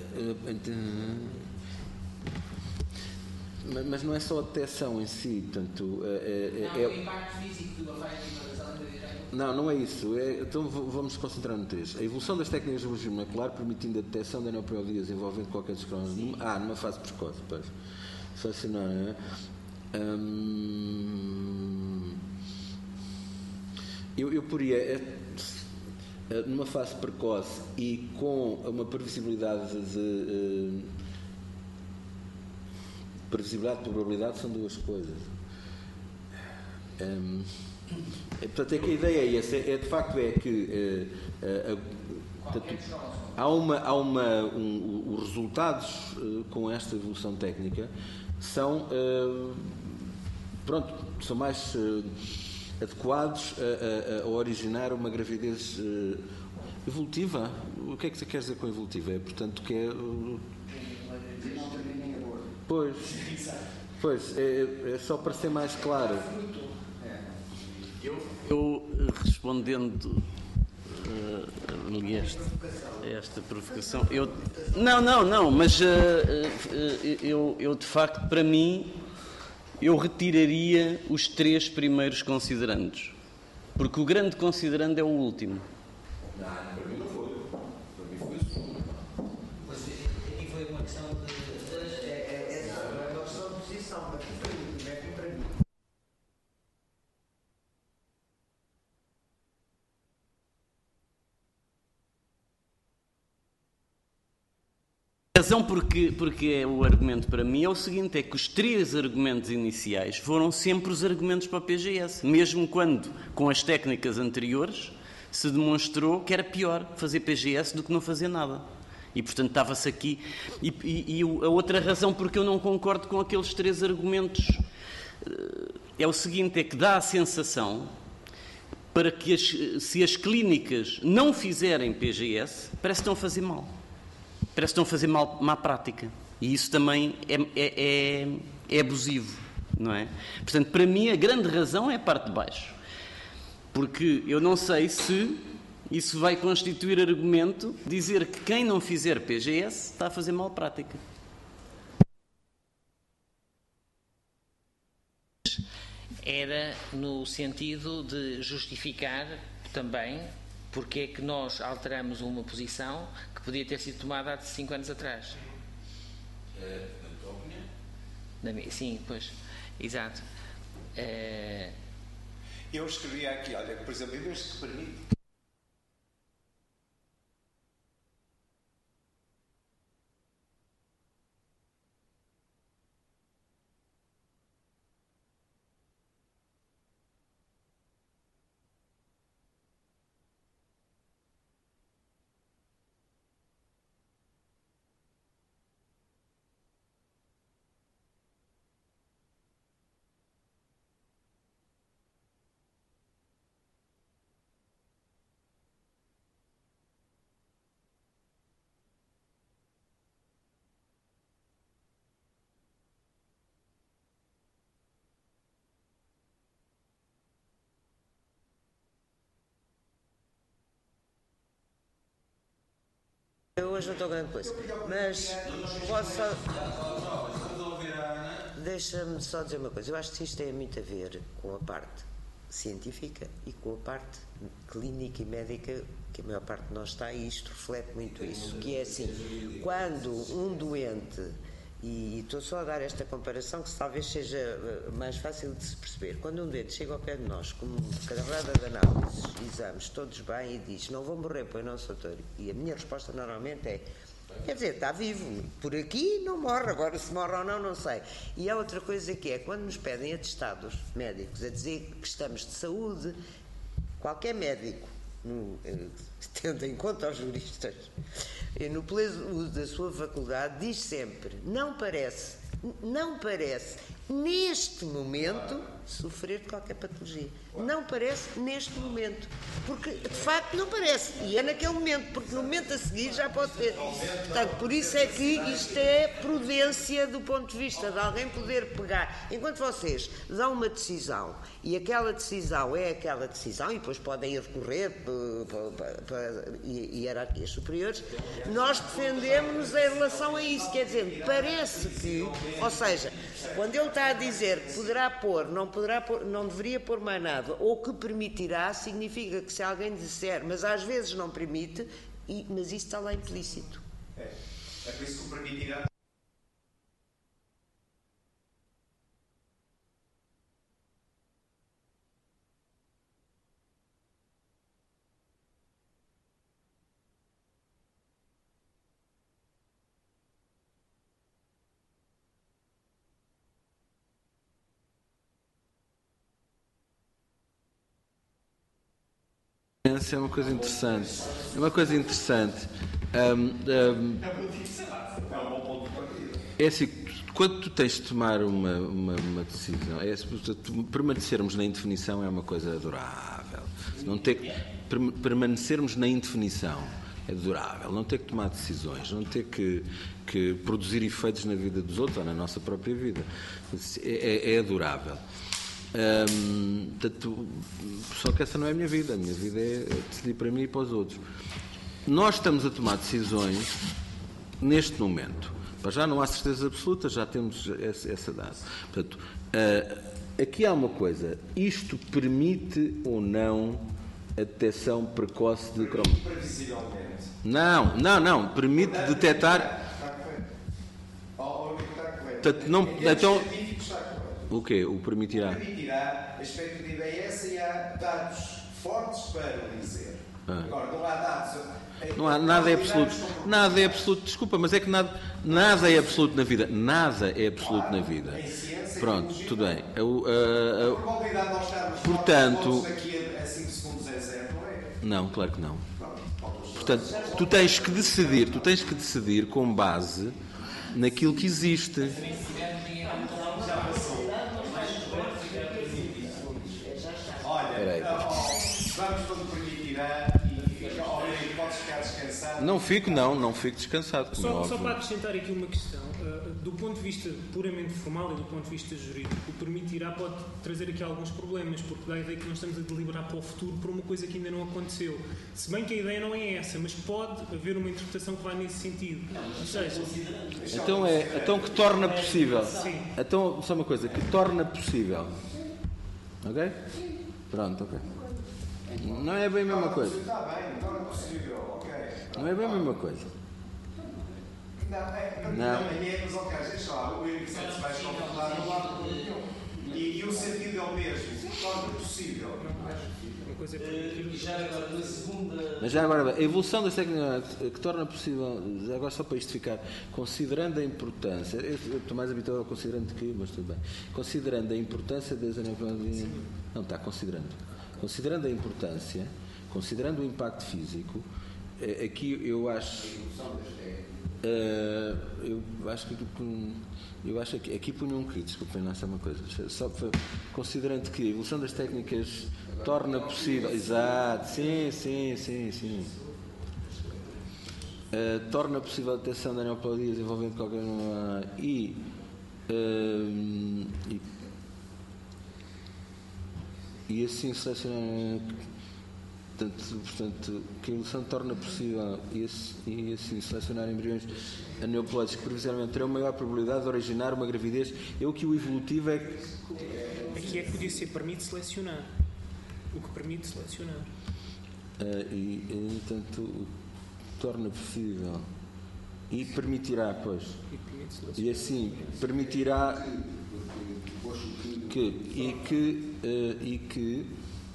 Mas não é só a detecção em si, portanto. É, não, é, o impacto físico do afeto de Não, não é isso. É, então vamos nos concentrar no três. A evolução das técnicas de biologia molecular permitindo a detecção de aneuploidias envolvendo qualquer dos cromosomas. Ah, numa fase precoce, pois. Só assim, não é? Hum, eu, eu poria. Numa fase precoce e com uma previsibilidade de uh, previsibilidade e probabilidade são duas coisas. Um, é, portanto, é que a ideia é essa, é, de facto é que uh, uh, uh, portanto, há uma, há uma um, os resultados uh, com esta evolução técnica são uh, pronto, são mais uh, adequados a, a, a originar uma gravidez uh, evolutiva. O que é que você quer dizer com evolutiva? É, portanto, que é... Uh, pois, pois é, é só para ser mais claro. Eu, respondendo uh, esta, esta provocação. Eu, não, não, não, mas uh, uh, eu, eu, de facto, para mim, eu retiraria os três primeiros considerandos. Porque o grande considerando é o último. Não, para mim não foi. Para mim foi o segundo. Mas aqui foi uma questão de. É uma questão de posição. Aqui foi o último, é para mim. A razão porque, porque é o argumento para mim é o seguinte, é que os três argumentos iniciais foram sempre os argumentos para a P G S, mesmo quando, com as técnicas anteriores, se demonstrou que era pior fazer P G S do que não fazer nada. E, portanto, estava-se aqui... E, e, e a outra razão porque eu não concordo com aqueles três argumentos é o seguinte, é que dá a sensação para que as, se as clínicas não fizerem P G S, parece que estão a fazer mal. Parece que estão a fazer mal, má prática. E isso também é, é, é, é abusivo, não é? Portanto, para mim, a grande razão é a parte de baixo. Porque eu não sei se isso vai constituir argumento dizer que quem não fizer P G S está a fazer mal prática. Era no sentido de justificar também porque é que nós alteramos uma posição que podia ter sido tomada há cinco anos atrás. É, na tua opinião? Na minha, sim, pois. Exato. É... Eu escrevi aqui, olha, por exemplo, em vez de que permite. Eu hoje não estou grande coisa, mas posso só... Deixa-me só dizer uma coisa. Eu acho que isto tem muito a ver com a parte científica e com a parte clínica e médica, que a maior parte de nós está, e isto reflete muito isso, que é assim, quando um doente, e estou só a dar esta comparação que talvez seja mais fácil de se perceber, quando um doente chega ao pé de nós com cadeirada de análises, exames, todos bem, e diz, não vou morrer, pois não, doutor, e a minha resposta normalmente é, quer dizer, está vivo, por aqui não morre, agora se morre ou não, não sei. E há outra coisa que é, quando nos pedem atestados médicos a dizer que estamos de saúde, qualquer médico, no, tendo em conta os juristas, no pleno uso da sua faculdade, diz sempre, não parece, não parece, neste momento, sofrer de qualquer patologia. Não parece neste momento. Porque, de facto, não parece. E é naquele momento, porque no momento a seguir já pode ter. Portanto, por isso é que isto é prudência do ponto de vista de alguém poder pegar. Enquanto vocês dão uma decisão e aquela decisão é aquela decisão, e depois podem ir recorrer para, para, para hierarquias superiores, nós defendemos-nos em relação a isso. Quer dizer, parece que, ou seja, quando ele está a dizer que poderá pôr, não, poderá pôr, não deveria pôr mais nada, ou que permitirá, significa que se alguém disser, mas às vezes não permite, e, mas isso está lá implícito. É, é por isso que o permitirá. É uma coisa interessante. É uma coisa interessante. Um, um, é assim, quando tu tens de tomar uma, uma, uma decisão, é, permanecermos na indefinição é uma coisa adorável. Não ter, permanecermos na indefinição é adorável. Não ter que tomar decisões, não ter que, que produzir efeitos na vida dos outros ou na nossa própria vida. É, é, é adorável. Hum, portanto, só que essa não é a minha vida. A minha vida é decidir para mim e para os outros. Nós estamos a tomar decisões neste momento. Já não há certeza absoluta, já temos essa, essa data. Portanto, uh, aqui há uma coisa. Isto permite ou não a detecção precoce de cromo? Previsivelmente. Não, não, não. Permite detectar... Portanto, não, então, o quê? O permitirá? O permitirá, a expectativa é essa e há dados fortes para o dizer. Ah. Agora, não há dados... Não há, nada é absoluto. Nada é absoluto. Desculpa, mas é que nada, nada é absoluto na vida. Nada é absoluto na vida. Pronto, tudo bem. A, a, a, a probabilidade de nós estarmos portanto, daqui a cinco segundos é zero, não é? Não, claro que não. Portanto, tu tens que decidir, tu tens que decidir com base naquilo que existe. Olha, vamos quando permitirá e podes ficar descansado. Não fico, não, não fico descansado. Só, só para acrescentar aqui uma questão, uh, do ponto de vista puramente formal e do ponto de vista jurídico, o permitirá pode trazer aqui alguns problemas, porque dá a ideia que nós estamos a deliberar para o futuro por uma coisa que ainda não aconteceu. Se bem que a ideia não é essa, mas pode haver uma interpretação que vai nesse sentido. Ou seja, então é, então que torna possível. Sim. Então, só uma coisa, que torna possível. Ok? Pronto, ok. Não é bem a mesma coisa. Está bem, torna possível, ok. Não é bem a mesma coisa. Não, é, não, não. É, mas ok, deixa lá, o Henrique Santos vai completar no lado do e, e o sentido é o mesmo, torna possível. Uma coisa é já agora, na segunda. Mas já agora, a evolução das técnicas que torna possível, já agora só para isto ficar, considerando a importância, eu estou mais habituado ao considerando que, mas tudo bem, considerando a importância das aneuploidias, não está, considerando, considerando a importância, considerando o impacto físico, aqui eu acho. Uh, eu acho que aqui, eu acho que aqui punho um crítico, desculpem, não é uma coisa. Só para, considerando que a evolução das técnicas torna possível. Exato, sim, sim, sim, sim. Uh, torna possível a detecção de aneuploidias envolvendo qualquer uma e, uh, e e assim selecionar. Portanto, portanto, que a evolução torna possível e, e assim selecionar embriões aneuploides que previsivelmente terão maior probabilidade de originar uma gravidez. É o que o evolutivo é que... Aqui é que podia ser permite selecionar. O que permite selecionar. Uh, e, e, portanto, torna possível e permitirá, pois. E, e assim, permitirá que e que, uh, e que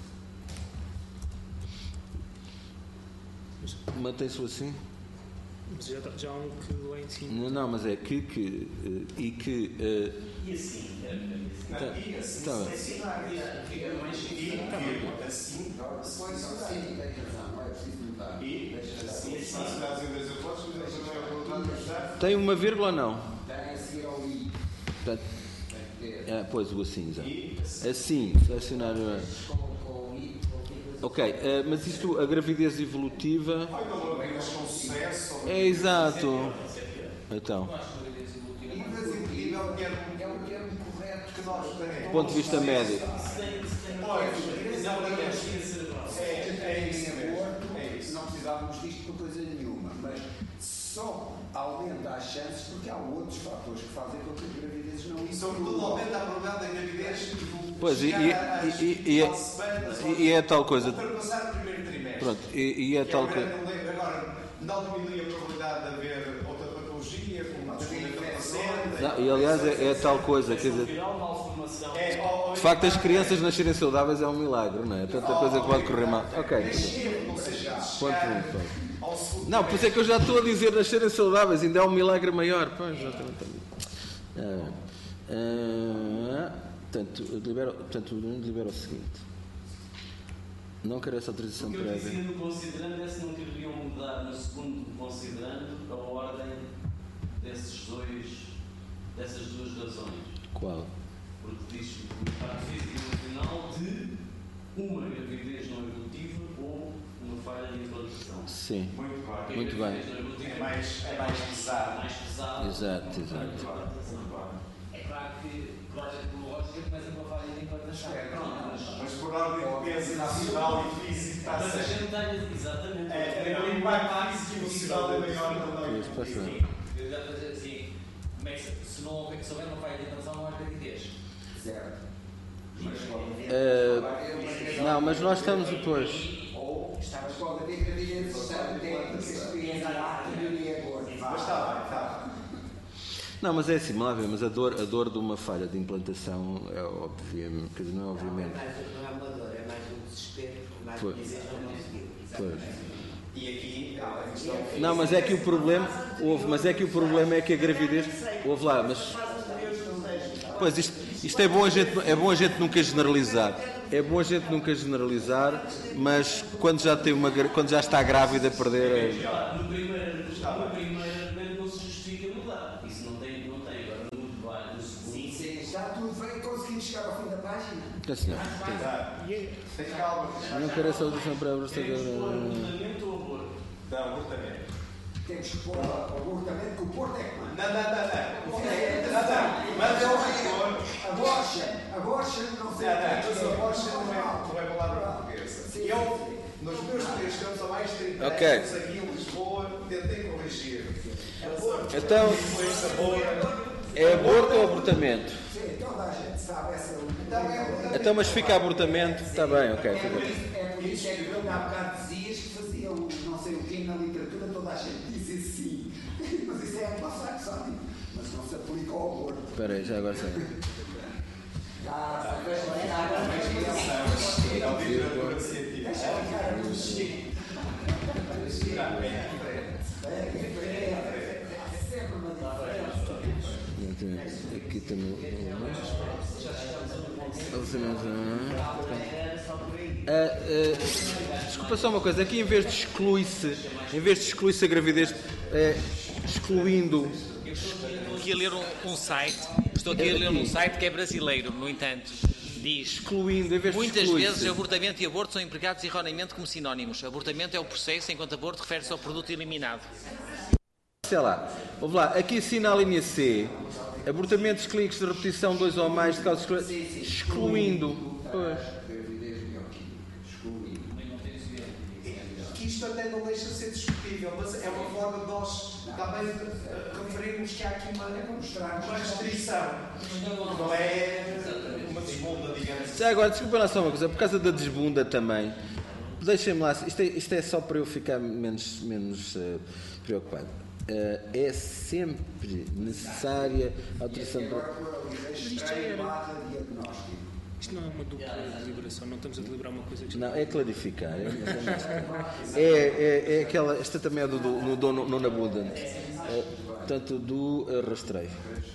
mantém-se assim? Mas já, já há um que lá em cima. Não, não, mas é que, que uh, e que. Uh, e assim? Tá, tá, e assim? Tá, assim, fica mais e assim, depois assim. E assim, tem uma vírgula ou não? Portanto, é, pois o assim, exato. Assim, selecionar. Ok, uh, mas isto, a gravidez evolutiva. É exato. Então. Do ponto de vista médico. Não precisávamos disto por coisa nenhuma, mas só aumenta as chances porque há outros fatores que fazem com que as gravidezes não existam. Sobretudo aumenta a probabilidade da gravidez. Pois, e, e, e, e, é, e é tal coisa. Ultrapassar o primeiro trimestre. Pronto, e, e é tal coisa. Agora, não diminui a probabilidade de haver outra patologia, como a descoberta. E aliás, é, é tal coisa, quer dizer. De facto, as crianças nascerem saudáveis é um milagre, não é? Tanta coisa que pode correr mal. Ok. Ponto um, não, por isso é que eu já estou a dizer nascerem saudáveis, ainda é um milagre maior. Pois, exatamente. Ah, ah, portanto, libero, portanto, libero o seguinte. Não quero essa autorização prévia. O que eu dizia no considerando é se não queriam mudar no segundo considerando a ordem desses dois, dessas duas razões. Qual? Porque diz o impacto físico e emocional de uma gravidez não evolutiva ou uma falha de implantação. Sim. Muito bem. Muito bem. É mais, é mais pesado. Mais pesado. Exato, exato. É É claro que projeto tecnológico começa com a falha de implantação. É, não, mas por ordem de peso nacional e físico está Mas a certo. gente tem, exatamente. É, é, o impacto físico e emocional é maior também. Sim, eu já estou a dizer assim, começa, se não houver, se houver uma falha de implantação, não há gravidez. Certo. Uh, não, mas nós estamos depois. Ou estavas pode haver gravidez, sabe, técnicas, experiência, teoria e acordo. Mas está bem, está bem. Não, mas é assim, lá ver, mas a dor, a dor de uma falha de implantação é obviamente, quer dizer, não é obviamente. Não é uma dor, é mais um desespero, mais Pois. dizer que não conseguiu. Pois. E aqui, há a questão. Não, mas é que o problema, houve, mas é que o problema é que a gravidez, houve lá, mas pois isto, isto é bom a gente, é bom a gente nunca generalizar. É bom a gente nunca generalizar, mas quando já tem uma, quando já está grávida a perder. No primeiro, no primeiro argumento não se justifica mudar. Isso não tem, não tem agora no trabalho, no segundo. Sim, sim, está tudo bem, conseguimos chegar ao fim da página. É, senhor. Tem calma. Não quero essa audição para a Abortamento ou aborto? Não, abortamento. Temos que pôr o abortamento, que o Porto é que manda. Não, não, não, não. É, Não, não. Mas é o rigor. A borcha, a borcha não sei. Não, não, mas a borcha não é, não é palavra portuguesa. Eu, nos meus três campos há mais de trinta Ok. anos, aqui em Lisboa, tentei corrigir. Aborto. Então, é aborto ou abortamento? Sim, toda a gente sabe essa. Então, mas fica abortamento, está bem, ok. Fica. É por isso é que tu há bocado dizias que fazia o não sei o quê na literatura, toda a gente disse assim. Mas isso é anglo-saxónico, mas não se aplica ao aborto. Espera aí, já agora sei. Ah, sabes É a literatura científica. Aqui também. Desculpa só uma coisa, aqui em vez de exclui-se, em vez de exclui-se a gravidez, é, excluindo. Estou aqui a ler um, um site, estou aqui a ler um site que é brasileiro, no entanto, diz excluindo, em vez de muitas exclui-se. vezes abortamento e aborto são empregados erroneamente como sinónimos. Abortamento é o processo, enquanto aborto refere-se ao produto eliminado. Sei lá, ouve lá, aqui assina a linha C, abortamentos clínicos de repetição dois ou mais de causas excluindo. Pois. Que isto até não deixa de ser discutível, mas é uma forma de nós também uh, referirmos que há aqui uma, uma restrição. Não é uma desbunda, digamos assim. Já agora, desculpa lá só uma coisa, por causa da desbunda também, deixem-me lá, isto é, isto é só para eu ficar menos, menos uh, preocupado. Uh, é sempre necessária a alteração para... Isto já era. Isto não é uma dupla deliberação, não estamos a deliberar uma coisa que... Não, é clarificar. É, é, é, é aquela... Esta também é do, do, no, do non abundant. É, portanto, do uh, rastreio.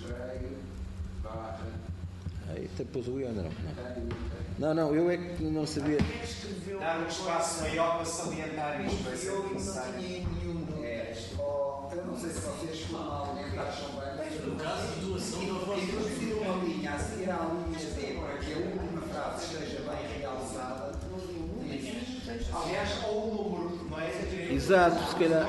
Aí até pôs o I ou não? Não, não, eu é que não sabia. Dar um espaço maior para salientar isto. Vai ser Eu não necessário. tinha nenhum deles. Eu não sei se vocês formalmente acham bem. No caso de doação da voz. Introduzir uma linha a seguir à linha D para que a última frase esteja bem realçada. Aliás, ou o número, não é? Exato, se calhar.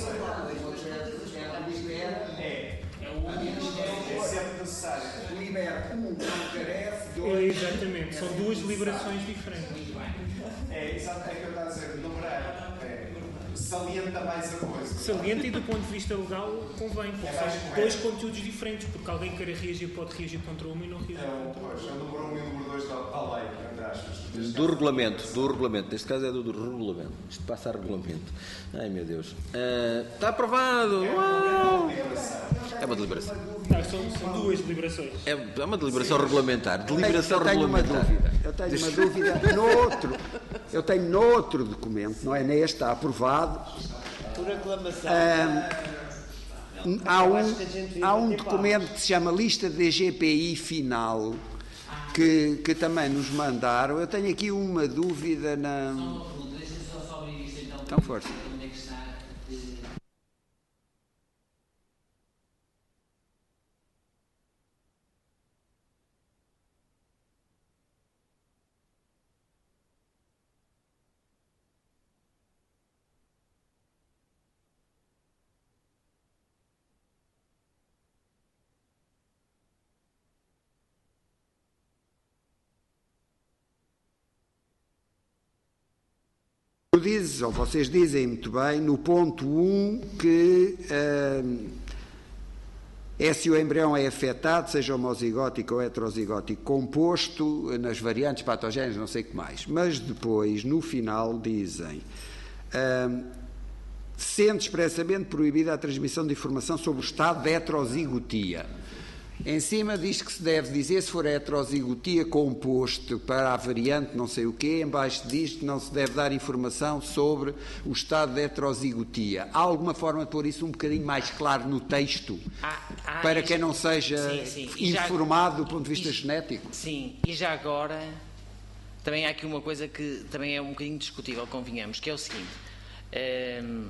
É. É sempre necessário. Libera um, não carece, É, dois. exatamente, são duas deliberações diferentes. É, exato, é que eu estava a dizer, numerar. É, salienta mais a coisa. Salienta e do ponto de vista legal convém, porque são dois conteúdos diferentes, porque alguém queira reagir pode reagir contra uma e não reagir É o, contra outra. pois, é o número um e o número dois da, da lei, entre aspas. Do regulamento, do regulamento. Neste caso é do, do regulamento. Isto passa a regulamento. Ai meu Deus. Uh, está aprovado! Uau! É uma deliberação. Tá, são, são duas deliberações. É, é uma deliberação regulamentar. Deliberação eu tenho uma regulamentar. dúvida. Eu tenho uma dúvida noutro. Eu tenho noutro documento, não é neste, está aprovado. Por aclamação. Um, há um, há um documento que se chama Lista de G P I Final, que, que também nos mandaram. Eu tenho aqui uma dúvida na. Então, força. Diz, ou vocês dizem muito bem, no ponto um, que uh, é se o embrião é afetado, seja homozigótico ou heterozigótico, composto nas variantes patogénicas, não sei o que mais. Mas depois, no final, dizem... Uh, sendo expressamente proibida a transmissão de informação sobre o estado de heterozigotia. Em cima diz que se deve dizer se for a heterozigotia composto para a variante não sei o quê, em baixo diz que não se deve dar informação sobre o estado de heterozigotia. Há alguma forma de pôr isso um bocadinho mais claro no texto, ah, ah, para quem não seja sim, sim. informado Já, do ponto de vista e, genético? Sim, e já agora também há aqui uma coisa que também é um bocadinho discutível, convenhamos, que é o seguinte... Hum,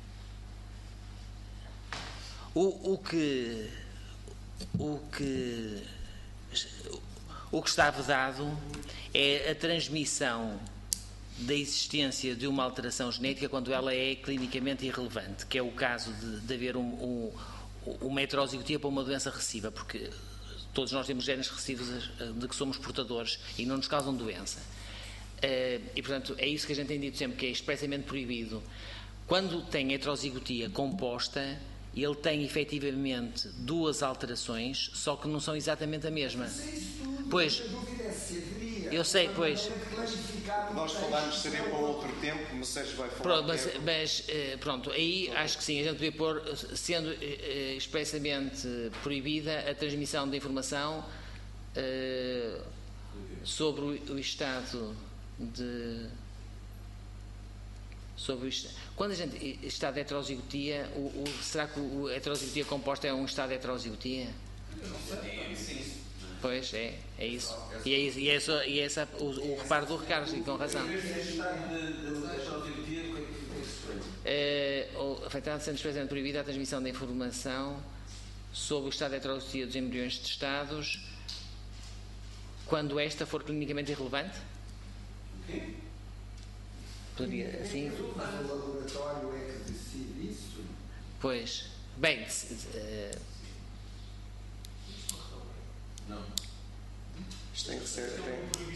o, o que... O que, o que está vedado é a transmissão da existência de uma alteração genética quando ela é clinicamente irrelevante, que é o caso de, de haver um, um, uma heterozigotia para uma doença recessiva, porque todos nós temos genes recessivos de que somos portadores e não nos causam doença. E, portanto, é isso que a gente tem dito sempre, que é expressamente proibido. Quando tem heterozigotia composta, ele tem efetivamente duas alterações, só que não são exatamente a mesma. Pois, eu sei, pois. Nós falámos seria para outro tempo, mas Sérgio vai falar. Pronto, mas, mas pronto, aí acho que sim, a gente podia pôr, sendo expressamente proibida a transmissão de informação uh, sobre o estado de... Sobre o estado, quando a gente está de heterozigotia, o, o, será que a heterozigotia composta é um estado de heterozigotia? Pois, é, é isso. E é, isso, e é, só, e é esse o, o reparo do Ricardo, e com razão. É, afetado sendo expressamente proibida a transmissão de informação sobre o estado de heterozigotia dos embriões testados quando esta for clinicamente irrelevante? Poderia, assim? Mas o laboratório é que decide isso? Pois. Bem, uh... não. Isto tem que ser. Tem...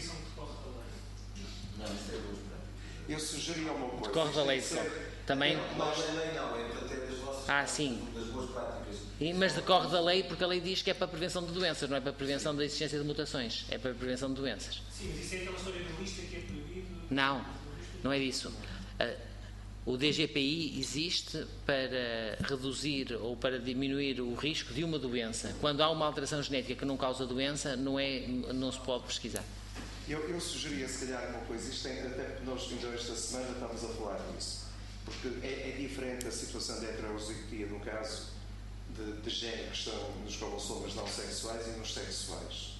Não, isso é eu sugeria uma coisa. Decorre da lei também. Não, a lei não, é para ter as vossas ah, sim. das boas práticas. E, mas decorre da lei porque a lei diz que é para a prevenção de doenças, não é para a prevenção da existência de mutações, é para a prevenção de doenças. Sim, mas isso é aquela história da lista que é proibido? Não. Não é disso. O D G P I existe para reduzir ou para diminuir o risco de uma doença. Quando há uma alteração genética que não causa doença, não, é, não se pode pesquisar. Eu, eu sugeria, se calhar, uma coisa. Isto tem, até porque nós, ainda esta semana, estamos a falar disso. Porque é, é diferente a situação da heterozigotia no caso de, de género que estão nos cromossomas não sexuais e nos sexuais.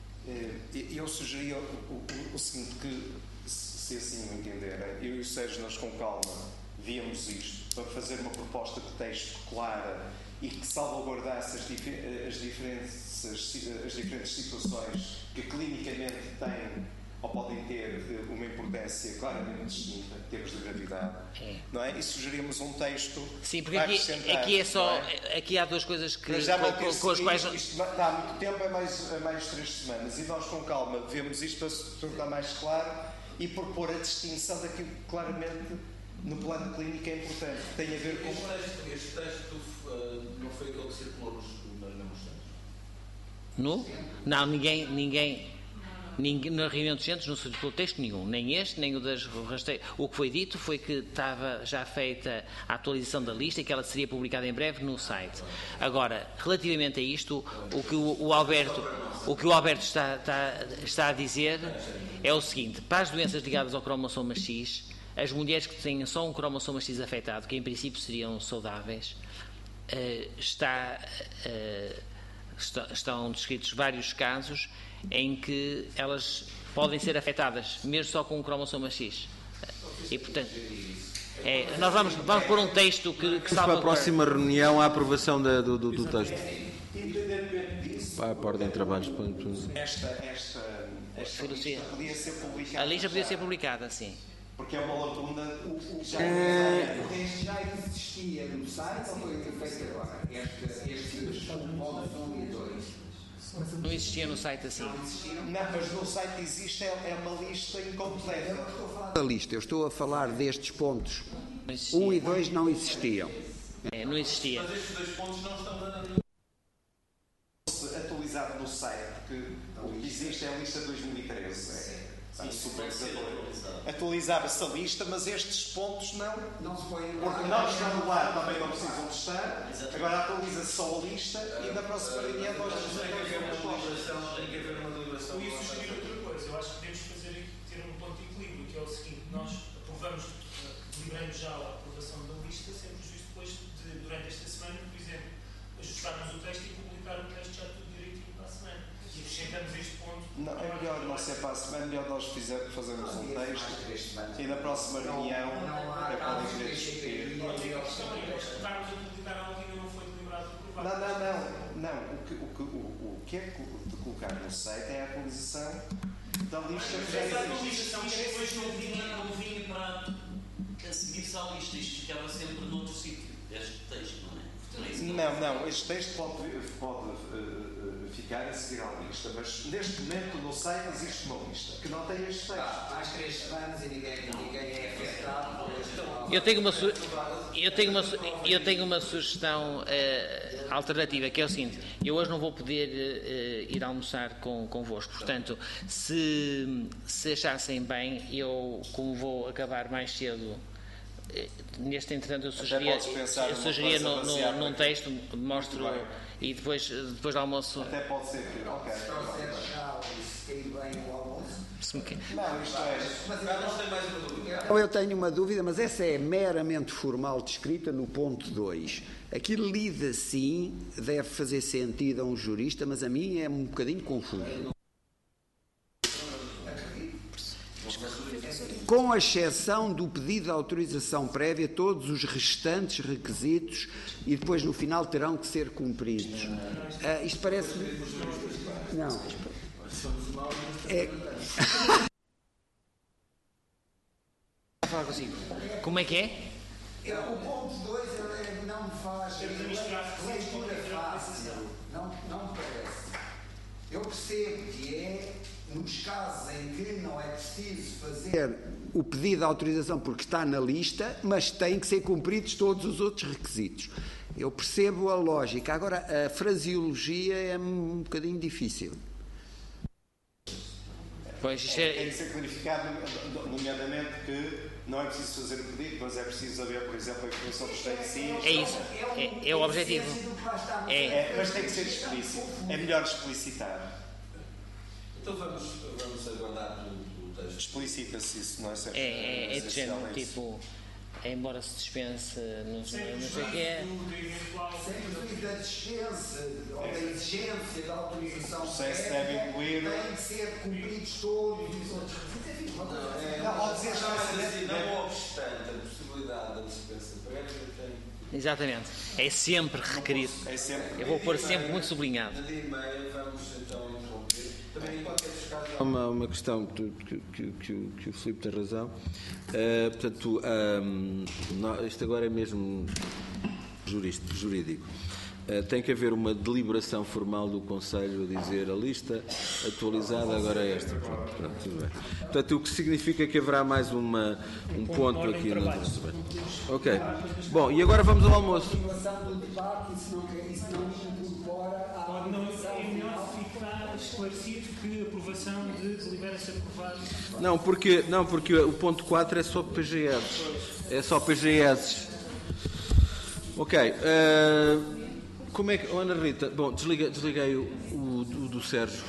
Eu sugeria o, o, o seguinte, que se assim o entenderem, eu e o Sérgio, nós com calma víamos isto para fazer uma proposta de texto clara e que salvaguardasse as, dif as, diferentes, as, as diferentes situações que clinicamente têm ou podem ter uma importância claramente distinta em termos de gravidade, é. Não é? E sugerimos um texto. Sim, porque aqui, aqui é só é? Aqui há duas coisas que já com, com, com as quais isto dá muito tempo, é mais, é mais três semanas, e nós com calma vemos isto para se tornar mais claro e propor a distinção daquilo que claramente no plano clínico é importante. Tem a ver com... Este texto, este texto uh, não foi aquele que circulou nos, nas negociações? No? Não, ninguém, ninguém, ninguém na reunião dos centros não circulou texto nenhum, nem este, nem o das rastreiras. O que foi dito foi que estava já feita a atualização da lista e que ela seria publicada em breve no site. Agora, relativamente a isto, o que o, o Alberto, o que o Alberto está, está, está a dizer é o seguinte: para as doenças ligadas ao cromossoma X, as mulheres que têm só um cromossoma X afetado, que em princípio seriam saudáveis, uh, está, uh, está, estão descritos vários casos em que elas podem ser afetadas, mesmo só com um cromossoma X. E, portanto, é, nós vamos, vamos pôr um texto que, que salva... Para a próxima reunião, a aprovação da, do, do, do texto. Independentemente disso, para a ordem de trabalhos. Esta, esta, esta lista podia ser publicada. A lista podia ser publicada, sim. Porque é uma lacuna. O, o, já, é... o texto já existia no site ou foi feito agora? Este, este ponto um e dois. Não existia no site assim. Não, mas no site existe, é, é uma lista incompleta. A lista, eu estou a falar destes pontos. um e dois não existiam. É, não existia. Mas estes dois pontos não estão dando atualizado no site, porque o que existe é a lista de dois mil e treze. É, Sim, super atualizado. Atualizava-se a lista, mas estes pontos não. Não se põem Porque não estão no ar, também não precisam de estar. Agora atualiza só a lista e na próxima reunião nós vamos Tem que haver uma deliberação, tem que haver uma deliberação. Eu ia sugerir outra coisa. Eu acho que podemos fazer aqui, ter um ponto de equilíbrio, que é o seguinte: nós aprovamos, deliberamos já a aprovação da lista, sendo justo depois de, durante esta semana, por exemplo, ajustarmos o texto e publicar o texto já tudo direitinho para a semana. E acrescentamos este ponto. Não, é melhor não ser para a semana, é melhor nós fizer, fazermos um texto e na próxima reunião é para querer discutir. Estarmos a publicar algo que ainda não foi deliberado e Não, aprovado. não, não, não. O que, o, que, o, o que é de colocar no site é a atualização da lista que já Essa existe. atualização que depois não vinha, não vinha para a seguir-se à lista, isto ficava sempre noutro sítio, este texto, não é? Não, não, este texto pode, pode uh, ficar a seguir à lista, mas neste momento no site existe uma lista que não tem este texto. Há as três semanas e ninguém, ninguém é afetado por este. Eu tenho uma, su- eu tenho uma, su- eu tenho uma sugestão eh, alternativa, que é o seguinte: eu hoje não vou poder eh, ir almoçar com, convosco, portanto, se, se achassem bem, eu, como vou acabar mais cedo, eh, neste entretanto, eu sugeria, podes pensar eu numa sugeria coisa no, no, baseada num aqui. texto, mostro e depois, depois do almoço. Até pode ser que. Ok. Se cair bem o almoço. Se me... Não, isto é. Mas Carlos tem mais uma dúvida. Então eu tenho uma dúvida, mas essa é meramente formal descrita no ponto dois. Aquilo lido assim deve fazer sentido a um jurista, mas a mim é um bocadinho confuso. Com a exceção do pedido de autorização prévia, todos os restantes requisitos e depois no final terão que ser cumpridos. Ah, isto parece... Não. É... falar consigo. Como é que é? O ponto dois não me faz leitura fácil. Não, não me parece. Eu percebo que é nos casos em que não é preciso fazer o pedido de autorização porque está na lista, mas têm que ser cumpridos todos os outros requisitos. Eu percebo a lógica. Agora, a fraseologia é um bocadinho difícil. Pois, isto é... Tem que ser clarificado, nomeadamente que não é preciso fazer o pedido, mas é preciso haver, por exemplo, a informação dos requisitos. É isso, é, é o objetivo. É. É, mas tem que ser explícito. É melhor explicitar. Então vamos, vamos aguardar o texto. Explicita-se isso, não é certo? É, é, é de género, Essencialmente. tipo, embora se dispense, não sei, não sei o que é. Sem prejuízo da dispensa ou da exigência da autorização O processo prévia, deve incluir- têm que ser cumpridos todos os outros requisitos. Enfim, uma coisa assim. Não, pode dizer já Mas assim, não não obstante a possibilidade da dispensa prévia, tem. Exatamente. É sempre requerido. É sempre. Eu vou pôr sempre muito sublinhado. Na dia e meia vamos então interromper. Também em qualquer dos casos. Há uma, uma questão que, que, que, que, o- que o Filipe tem razão. Uh, portanto, um, não, isto agora é mesmo jurista, jurídico. Uh, tem que haver uma deliberação formal do Conselho a dizer a lista atualizada agora é esta. Pronto, pronto, tudo bem. Portanto, o que significa que haverá mais uma, um ponto aqui no Ok. Bom, e agora vamos ao almoço. Continuação do debate, isso não, isso não incorpora a Pode não, aplicação é melhor final. ficar esclarecido que a aprovação de delibera-se aprovado. Não, porque, não, porque o ponto quatro é só P G S. É só P G S. Ok. Uh, como é que. Oh, Ana Rita, bom, desliga, desliguei o, o, o do Sérgio.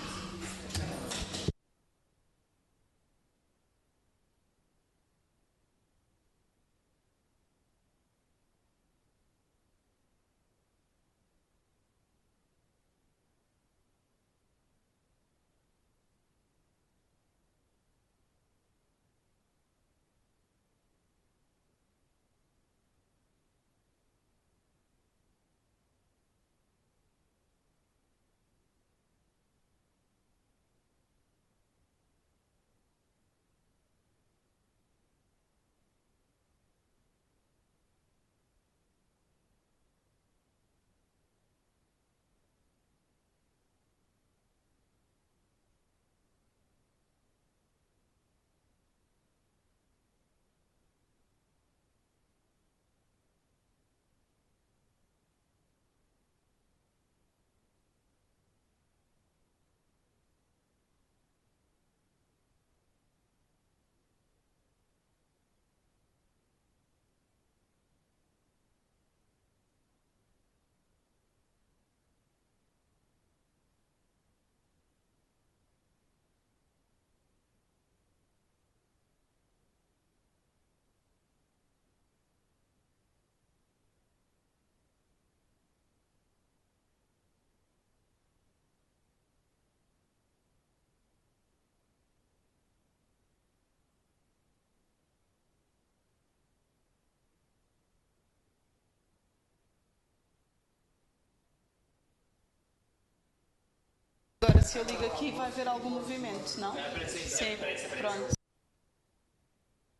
se eu ligo aqui vai haver algum movimento, não? Sim, pronto.